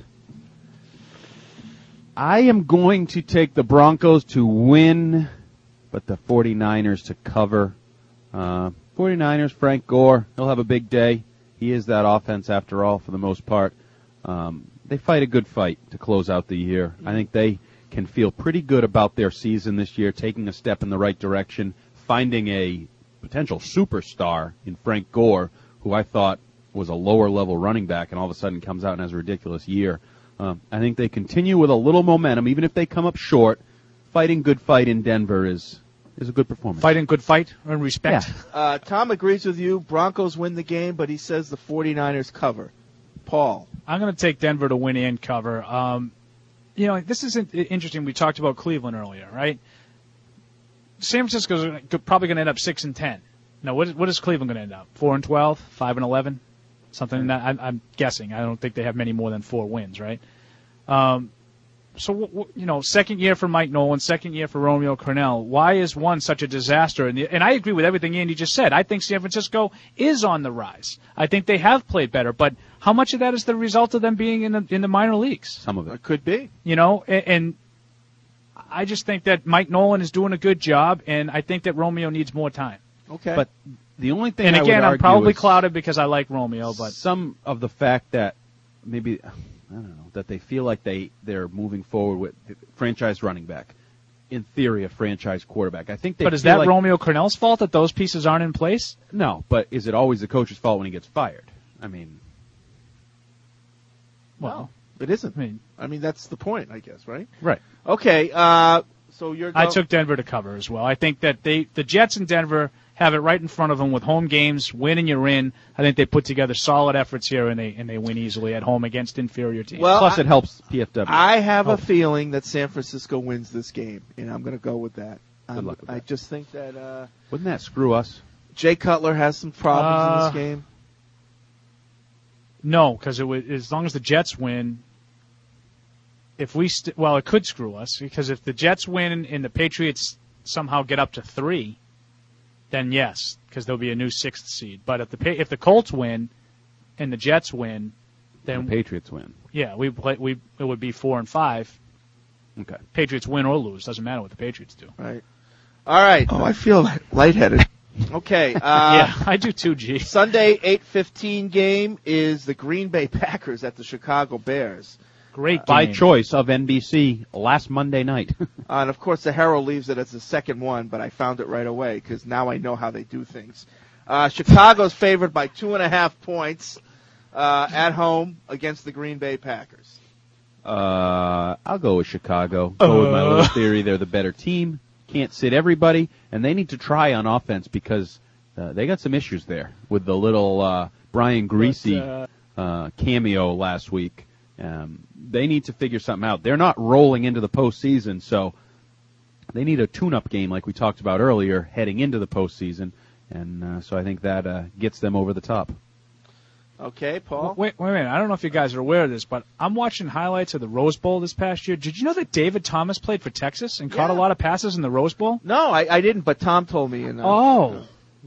I am going to take the Broncos to win, but the 49ers to cover. 49ers, Frank Gore, he'll have a big day. He is that offense after all for the most part. They fight a good fight to close out the year. I think they can feel pretty good about their season this year, taking a step in the right direction, finding a potential superstar in Frank Gore, who I thought was a lower-level running back and all of a sudden comes out and has a ridiculous year. I think they continue with a little momentum, even if they come up short. Fighting good fight in Denver is a good performance. Fighting good fight and respect. Yeah. Tom agrees with you. Broncos win the game, but he says the 49ers cover. Paul. I'm going to take Denver to win and cover. This is interesting. We talked about Cleveland earlier, right? San Francisco's probably going to end up 6-10. Now, what is Cleveland going to end up? 4-12, 5-11, something like that. I'm guessing. I don't think they have many more than 4 wins, right? Second year for Mike Nolan, second year for Romeo Crennel. Why is one such a disaster? And I agree with everything Andy just said. I think San Francisco is on the rise. I think they have played better, but how much of that is the result of them being in the minor leagues? Some of it could be. And I just think that Mike Nolan is doing a good job, and I think that Romeo needs more time. Okay. But the only thing and I again, would I'm argue probably is clouded because I like Romeo, but some of the fact that maybe that they feel like they're moving forward with franchise running back, in theory a franchise quarterback. I think they. But is that Romeo Crennel's fault that those pieces aren't in place? No, but is it always the coach's fault when he gets fired? I mean, well, it isn't. I mean, that's the point, I guess, right? Right. Okay. So you're. I took Denver to cover as well. I think that the Jets in Denver have it right in front of them with home games, win and you're in. I think they put together solid efforts here and they win easily at home against inferior teams. Well, plus it helps PFW. I have a feeling that San Francisco wins this game, and I'm going to go with that. Good luck with I that. just think that. Wouldn't that screw us? Jay Cutler has some problems in this game. No, because as long as the Jets win, if we it could screw us because if the Jets win and the Patriots somehow get up to 3. Then yes, because there'll be a new 6th seed. But if the Colts win and the Jets win, then the Patriots win. Yeah, it would be 4 and 5. Okay. Patriots win or lose, doesn't matter what the Patriots do. Right. All right. Oh, I feel lightheaded. Okay. Yeah, I do too, G. Sunday 8:15 game is the Green Bay Packers at the Chicago Bears. Great by game. choice of NBC last Monday night. And, of course, the Herald leaves it as the second one, but I found it right away because now I know how they do things. Chicago's favored by 2.5 points at home against the Green Bay Packers. I'll go with Chicago. Go with my little theory. They're the better team. Can't sit everybody, and they need to try on offense because they got some issues there with the little Brian Greasy cameo last week. They need to figure something out. They're not rolling into the postseason, so they need a tune-up game like we talked about earlier heading into the postseason, and so I think that gets them over the top. Okay, Paul? Wait a minute. I don't know if you guys are aware of this, but I'm watching highlights of the Rose Bowl this past year. Did you know that David Thomas played for Texas and caught a lot of passes in the Rose Bowl? No, I didn't, but Tom told me. Wow.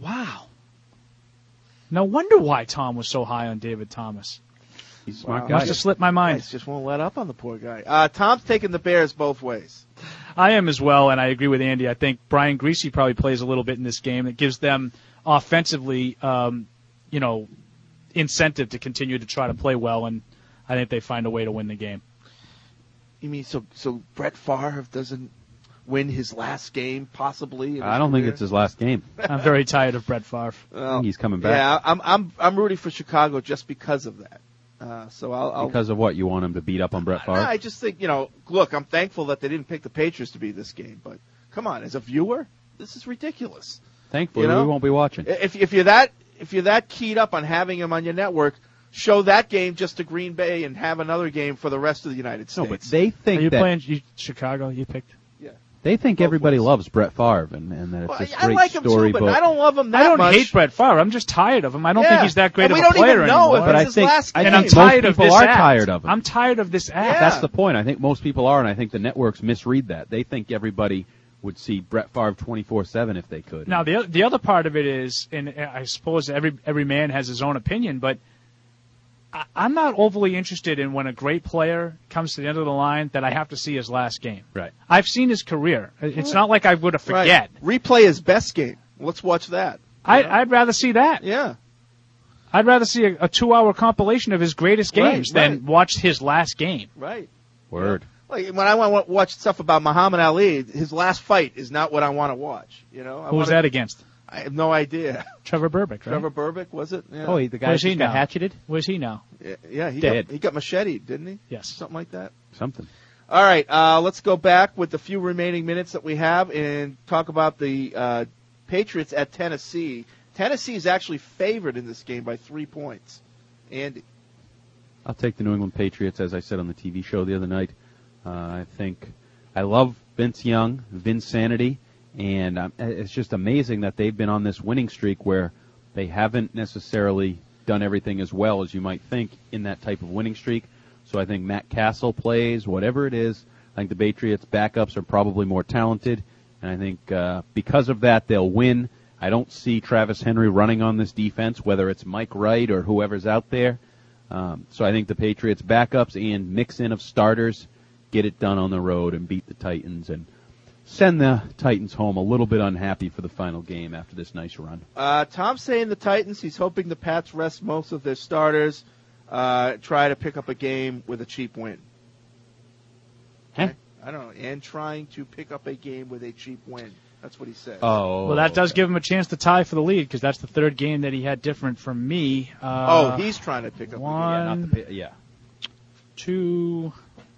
No wonder why Tom was so high on David Thomas. He's a smart guy. Must have slipped my mind. Guys just won't let up on the poor guy. Tom's taking the Bears both ways. I am as well, and I agree with Andy. I think Brian Greasy probably plays a little bit in this game. It gives them offensively, incentive to continue to try to play well, and I think they find a way to win the game. You mean so Brett Favre doesn't win his last game, possibly? I don't think it's his last game. I'm very tired of Brett Favre. I think he's coming back. Yeah, I'm rooting for Chicago just because of that. So I'll because of what? You want him to beat up on Brett Favre? I just think, look, I'm thankful that they didn't pick the Patriots to be this game, but come on, as a viewer, this is ridiculous. Thankfully, we won't be watching. If you're that keyed up on having him on your network, show that game just to Green Bay and have another game for the rest of the United States. No, but they think Are you that playing Chicago? You picked. Yeah. They think everybody loves Brett Favre and that it's this I great like him story. too, but I don't love him that much. I don't hate Brett Favre. I'm just tired of him. I don't think he's that great and of a player we don't even know anymore. if it's his last game. And I'm most tired of people this are act. tired of him. I'm tired of this act. That's the point. I think most people are, and I think the networks misread that. They think everybody would see Brett Favre 24/7 if they could. Now the other part of it is, and I suppose every man has his own opinion, but I'm not overly interested in when a great player comes to the end of the line that I have to see his last game. Right. I've seen his career. It's not like I would have forget. Right. Replay his best game. Let's watch that. I'd rather see that. Yeah. I'd rather see a 2-hour compilation of his greatest games than watch his last game. Right. Word. Like, when I want to watch stuff about Muhammad Ali, his last fight is not what I want to watch. You know, Who was that against? I have no idea. Trevor Berbick, right? Trevor Berbick, was it? Yeah. Oh, the guy Where's he just got now? hatcheted? Where's he now? Yeah, Dead. he got macheted, didn't he? Yes. Something like that. Something. All right, let's go back with the few remaining minutes that we have and talk about the Patriots at Tennessee. Tennessee is actually favored in this game by 3 points. Andy. I'll take the New England Patriots, as I said on the TV show the other night. I think I love Vince Young, Vinsanity, and it's just amazing that they've been on this winning streak where they haven't necessarily done everything as well as you might think in that type of winning streak. So I think Matt Castle plays, whatever it is. I think the Patriots' backups are probably more talented, and I think because of that they'll win. I don't see Travis Henry running on this defense, whether it's Mike Wright or whoever's out there. So I think the Patriots' backups and mix-in of starters get it done on the road and beat the Titans and send the Titans home a little bit unhappy for the final game after this nice run. Tom's saying the Titans. He's hoping the Pats rest most of their starters, try to pick up a game with a cheap win. Huh? I don't know. And trying to pick up a game with a cheap win. That's what he said. Oh, well, that does give him a chance to tie for the lead because that's the third game that he had different from me. He's trying to pick up one, a game. Yeah. 2,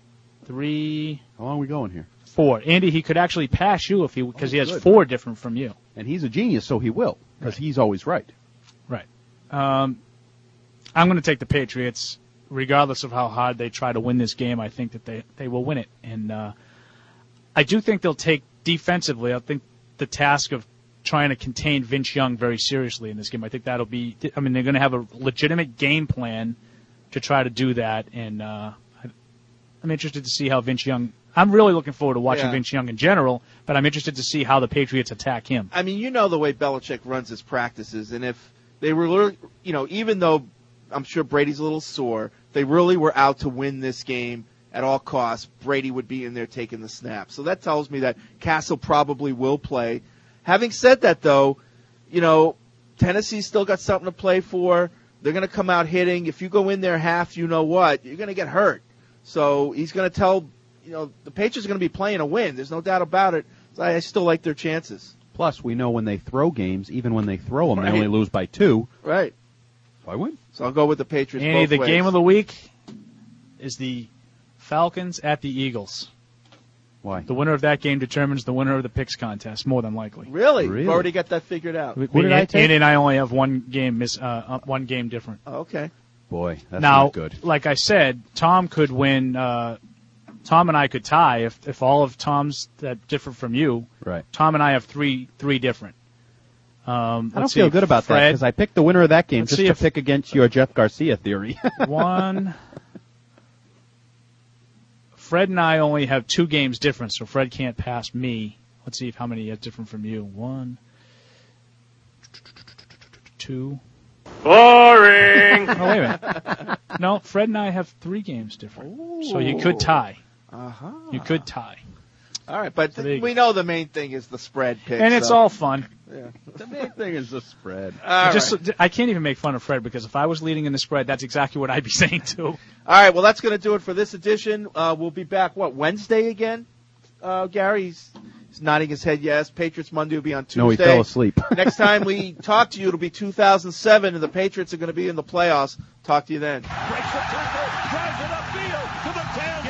3. How long are we going here? 4. Andy, he could actually pass you because he has good. 4 different from you. And he's a genius, so he will, because he's always right. Right. I'm going to take the Patriots, regardless of how hard they try to win this game. I think that they will win it, and I do think they'll take defensively. I think the task of trying to contain Vince Young very seriously in this game. I think that'll be. I mean, they're going to have a legitimate game plan to try to do that, and I'm interested to see how Vince Young. I'm really looking forward to watching Vince Young in general, but I'm interested to see how the Patriots attack him. I mean, you know the way Belichick runs his practices, and if they were, even though I'm sure Brady's a little sore, they really were out to win this game at all costs. Brady would be in there taking the snap. So that tells me that Castle probably will play. Having said that, though, Tennessee's still got something to play for. They're going to come out hitting. If you go in there half, you know what? You're going to get hurt. So he's going to tell, the Patriots are going to be playing a win. There's no doubt about it. So I still like their chances. Plus, we know when they throw games, even when they throw them, they only lose by 2. Right. So I win. So I'll go with the Patriots Andy, both the ways. game of the week is the Falcons at the Eagles. Why? The winner of that game determines the winner of the picks contest, more than likely. Really? We've already got that figured out. Who did I take? Andy and I only have one game different. Oh, okay. Boy, that's now, not good. Like I said, Tom could win. Tom and I could tie if all of Tom's that different from you. Right. Tom and I have three different. I don't feel good about that because I picked the winner of that game just to pick against your Jeff Garcia theory. One. Fred and I only have 2 games different, so Fred can't pass me. Let's see how many he has different from you. 1, 2. Boring. Oh, wait a minute. No, Fred and I have 3 games different. Ooh. So you could tie. Uh-huh. You could tie. All right, but we know the main thing is the spread pick. And it's all fun. Yeah. The main thing is the spread. I can't even make fun of Fred because if I was leading in the spread, that's exactly what I'd be saying too. All right, well, that's going to do it for this edition. We'll be back, Wednesday again? Gary, he's nodding his head yes. Patriots Monday will be on Tuesday. No, he fell asleep. Next time we talk to you, it'll be 2007, and the Patriots are going to be in the playoffs. Talk to you then. Breaks the tackle, drives it upfield to the 10.